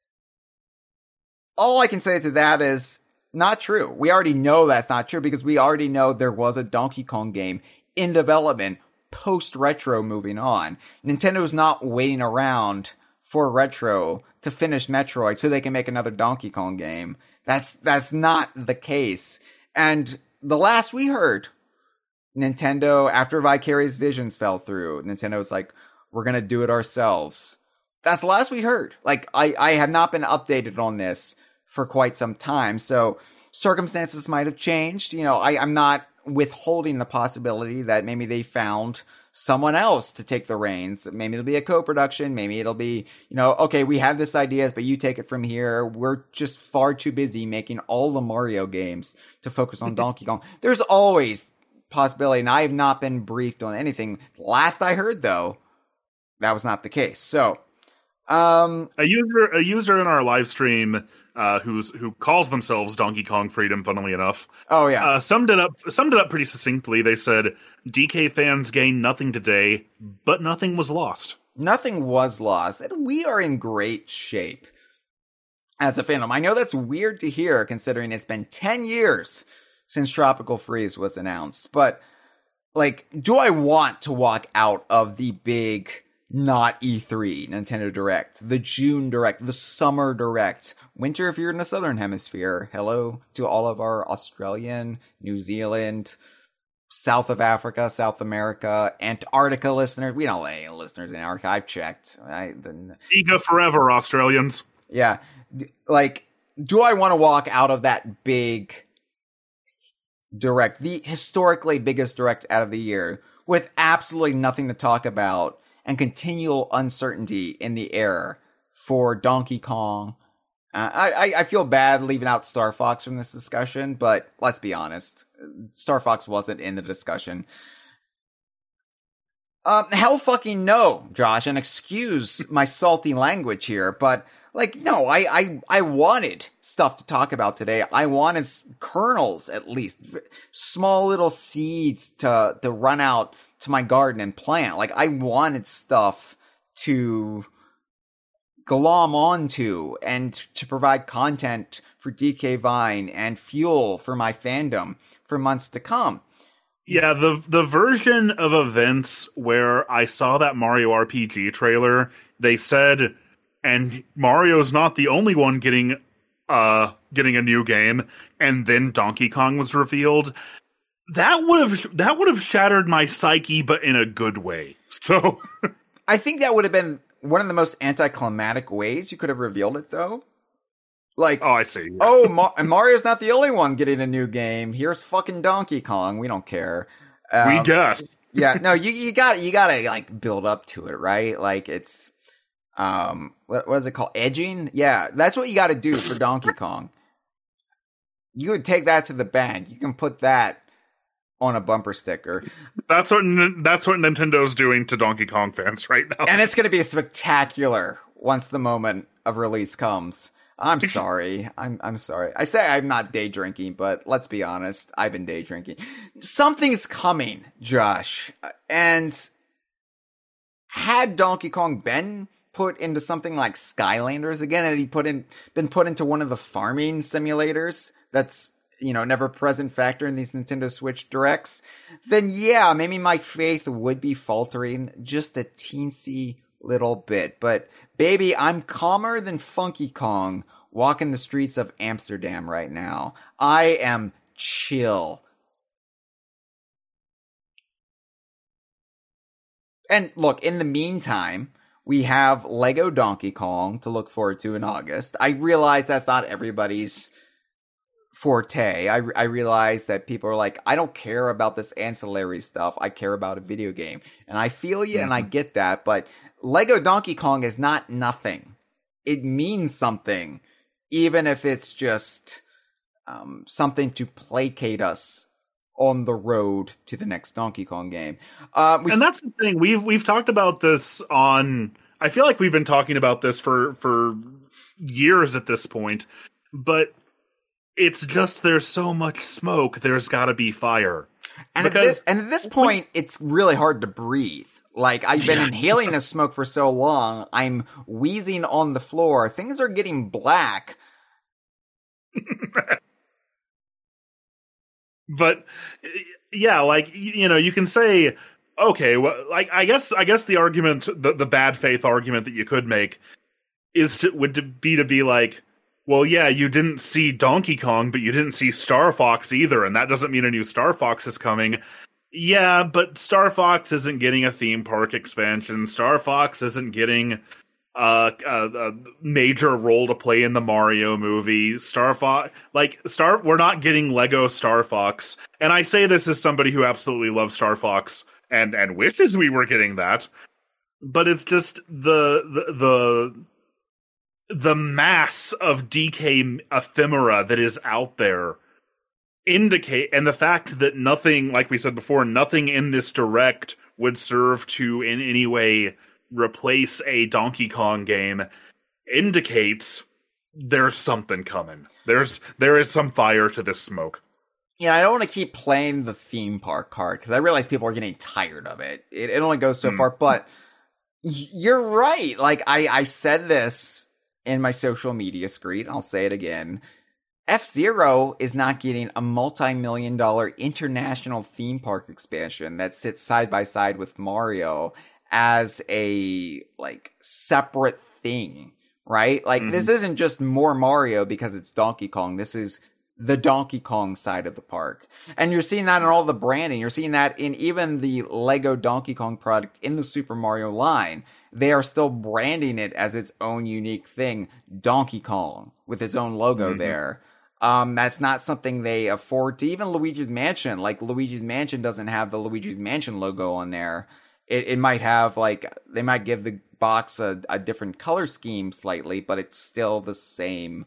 S3: all I can say to that is not true. We already know that's not true because we already know there was a Donkey Kong game in development post-Retro moving on. Nintendo's not waiting around for Retro to finish Metroid so they can make another Donkey Kong game. That's not the case. And the last we heard, Nintendo, after Vicarious Visions fell through, Nintendo was like, we're going to do it ourselves. That's the last we heard. Like, I have not been updated on this for quite some time. So circumstances might have changed. You know, I'm not withholding the possibility that maybe they found someone else to take the reins. Maybe it'll be a co-production. Maybe it'll be, you know, okay, we have this idea, but you take it from here. We're just far too busy making all the Mario games to focus on Donkey Kong. There's always possibility, and I have not been briefed on anything. Last I heard, though, that was not the case. So,
S2: a user in our live stream who calls themselves Donkey Kong Freedom, funnily enough.
S3: Oh yeah,
S2: summed it up pretty succinctly. They said DK fans gained nothing today, but nothing was lost.
S3: Nothing was lost, and we are in great shape as a fandom. I know that's weird to hear, considering it's been 10 years since Tropical Freeze was announced. But like, do I want to walk out of the big, not E3 Nintendo Direct, the June Direct, the Summer Direct, winter if you're in the Southern Hemisphere? Hello to all of our Australian, New Zealand, South of Africa, South America, Antarctica listeners. We don't have any listeners in Antarctica. I've checked.
S2: Ega forever, Australians.
S3: Yeah. Like, do I want to walk out of that big Direct, the historically biggest Direct out of the year, with absolutely nothing to talk about and continual uncertainty in the air for Donkey Kong? I feel bad leaving out Star Fox from this discussion, but let's be honest. Star Fox wasn't in the discussion. Hell fucking no, Josh, and excuse my salty language here, but like, no, I wanted stuff to talk about today. I wanted kernels, at least, small little seeds to run out to my garden and plant. Like, I wanted stuff to glom onto and to provide content for DK Vine and fuel for my fandom for months to come.
S2: Yeah, the version of events where I saw that Mario RPG trailer, they said, and Mario's not the only one getting a new game, and then Donkey Kong was revealed. That would have shattered my psyche, but in a good way. So
S3: I think that would have been one of the most anticlimactic ways you could have revealed it, though. Like,
S2: oh, I see. Yeah.
S3: Oh, Mario's not the only one getting a new game. Here's fucking Donkey Kong. We don't care.
S2: We guess.
S3: Yeah, no, you gotta like build up to it, right? Like, it's what is it called? Edging? Yeah, that's what you got to do for Donkey Kong. You would take that to the bank. You can put that on a bumper sticker.
S2: That's what Nintendo's doing to Donkey Kong fans right now.
S3: And it's going to be spectacular once the moment of release comes, I'm sorry. I'm sorry. I say I'm not day drinking, but let's be honest. I've been day drinking. Something's coming, Josh. And had Donkey Kong been put into something like Skylanders again, had he been put into one of the farming simulators that's, never present factor in these Nintendo Switch Directs, then yeah, maybe my faith would be faltering just a teensy little bit. But baby, I'm calmer than Funky Kong walking the streets of Amsterdam right now. I am chill. And look, in the meantime, we have Lego Donkey Kong to look forward to in August. I realize that's not everybody's forte. I realize that people are like, I don't care about this ancillary stuff. I care about a video game. And I feel you, and I get that. But Lego Donkey Kong is not nothing. It means something, even if it's just something to placate us on the road to the next Donkey Kong game.
S2: And that's the thing. We've talked about this on... I feel like we've been talking about this for years at this point, but it's just there's so much smoke, there's got to be fire.
S3: And at this point, it's really hard to breathe. Like, I've been inhaling this smoke for so long, I'm wheezing on the floor. Things are getting black.
S2: But yeah, like, you can say, okay, well, like, I guess the argument, the bad faith argument that you could make would be like, well, yeah, you didn't see Donkey Kong, but you didn't see Star Fox either, and that doesn't mean a new Star Fox is coming. Yeah, but Star Fox isn't getting a theme park expansion. Star Fox isn't getting a major role to play in the Mario movie. We're not getting Lego Star Fox. And I say this as somebody who absolutely loves Star Fox and wishes we were getting that. But it's just the mass of DK ephemera that is out there indicate, and the fact that nothing, like we said before, nothing in this direct would serve to in any way replace a Donkey Kong game indicates there's something coming. There is some fire to this smoke.
S3: Yeah, I don't want to keep playing the theme park card because I realize people are getting tired of it. It only goes so far, but you're right. Like, I said this in my social media screed, and I'll say it again. F-Zero is not getting a multi-million-dollar international theme park expansion that sits side by side with Mario as a, like, separate thing, right? Like, this isn't just more Mario because it's Donkey Kong. This is the Donkey Kong side of the park. And you're seeing that in all the branding. You're seeing that in even the Lego Donkey Kong product in the Super Mario line. They are still branding it as its own unique thing, Donkey Kong, with its own logo there. That's not something they afford to. Even Luigi's Mansion, like, Luigi's Mansion doesn't have the Luigi's Mansion logo on there. It might have, like, they might give the box a different color scheme slightly, but it's still the same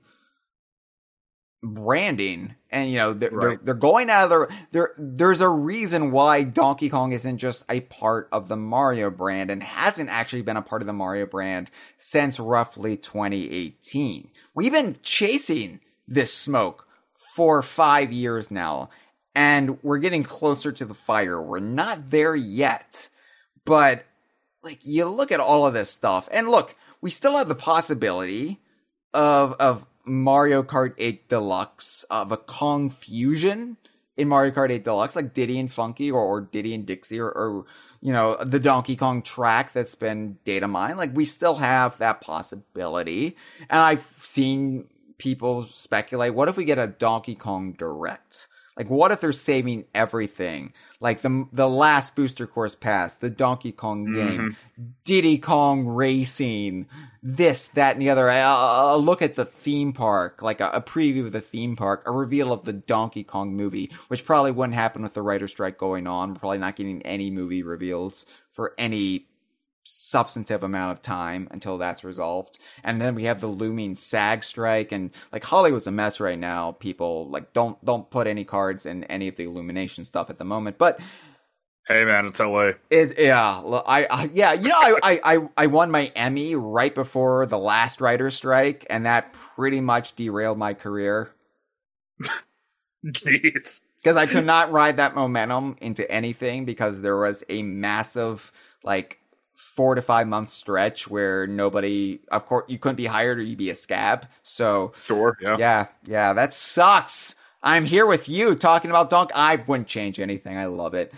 S3: branding. And, they're going out of there's a reason why Donkey Kong isn't just a part of the Mario brand and hasn't actually been a part of the Mario brand since roughly 2018. We've been chasing this smoke for 5 years now, and we're getting closer to the fire. We're not there yet, but, like, you look at all of this stuff, and look, we still have the possibility of Mario Kart 8 Deluxe, of a Kong fusion in Mario Kart 8 Deluxe, like Diddy and Funky or Diddy and Dixie or the Donkey Kong track that's been data mined. Like, we still have that possibility. And I've seen people speculate, what if we get a Donkey Kong Direct? Like, what if they're saving everything? Like, the last Booster Course Pass, the Donkey Kong game, Diddy Kong Racing, this, that, and the other. A look at the theme park, like a preview of the theme park, a reveal of the Donkey Kong movie, which probably wouldn't happen with the writer's strike going on. We're probably not getting any movie reveals for any substantive amount of time until that's resolved. And then we have the looming SAG strike, and, like, Hollywood's a mess right now. People, like, don't put any cards in any of the Illumination stuff at the moment. But
S2: Hey man, it's LA.
S3: I won my Emmy right before the last writer's strike, and that pretty much derailed my career.
S2: Jeez.
S3: Because I could not ride that momentum into anything because there was a massive, 4 to 5 month stretch where nobody, of course, you couldn't be hired or you'd be a scab. So,
S2: sure, yeah.
S3: Yeah, that sucks. I'm here with you talking about Donkey. I wouldn't change anything. I love it.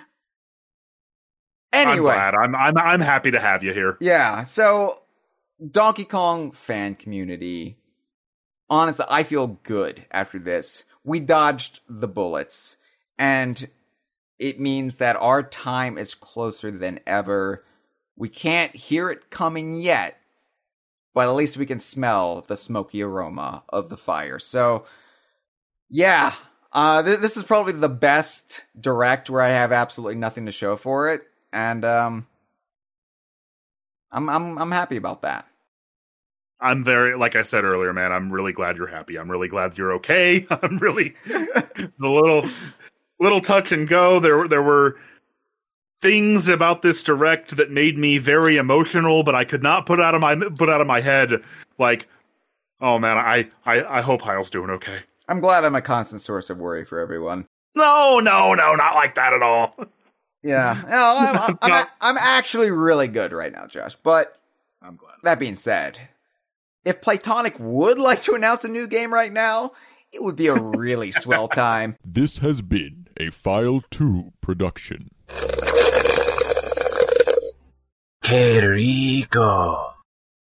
S3: Anyway,
S2: I'm glad. I'm happy to have you here.
S3: Yeah, so Donkey Kong fan community. Honestly, I feel good after this. We dodged the bullets, and it means that our time is closer than ever. We can't hear it coming yet, but at least we can smell the smoky aroma of the fire. So, yeah, this is probably the best direct where I have absolutely nothing to show for it. And I'm happy about that.
S2: I'm very, like I said earlier, man, I'm really glad you're happy. I'm really glad you're okay. I'm really it's a little touch and go. There were things about this direct that made me very emotional, but I could not put out of my head. Like, oh man, I hope Hyle's doing okay.
S3: I'm glad I'm a constant source of worry for everyone.
S2: No, not like that at all.
S3: Yeah, no, I'm actually really good right now, Josh. But
S2: I'm glad.
S3: That being said, if Playtonic would like to announce a new game right now, it would be a really swell time.
S1: This has been a File 2 production.
S4: Que rico.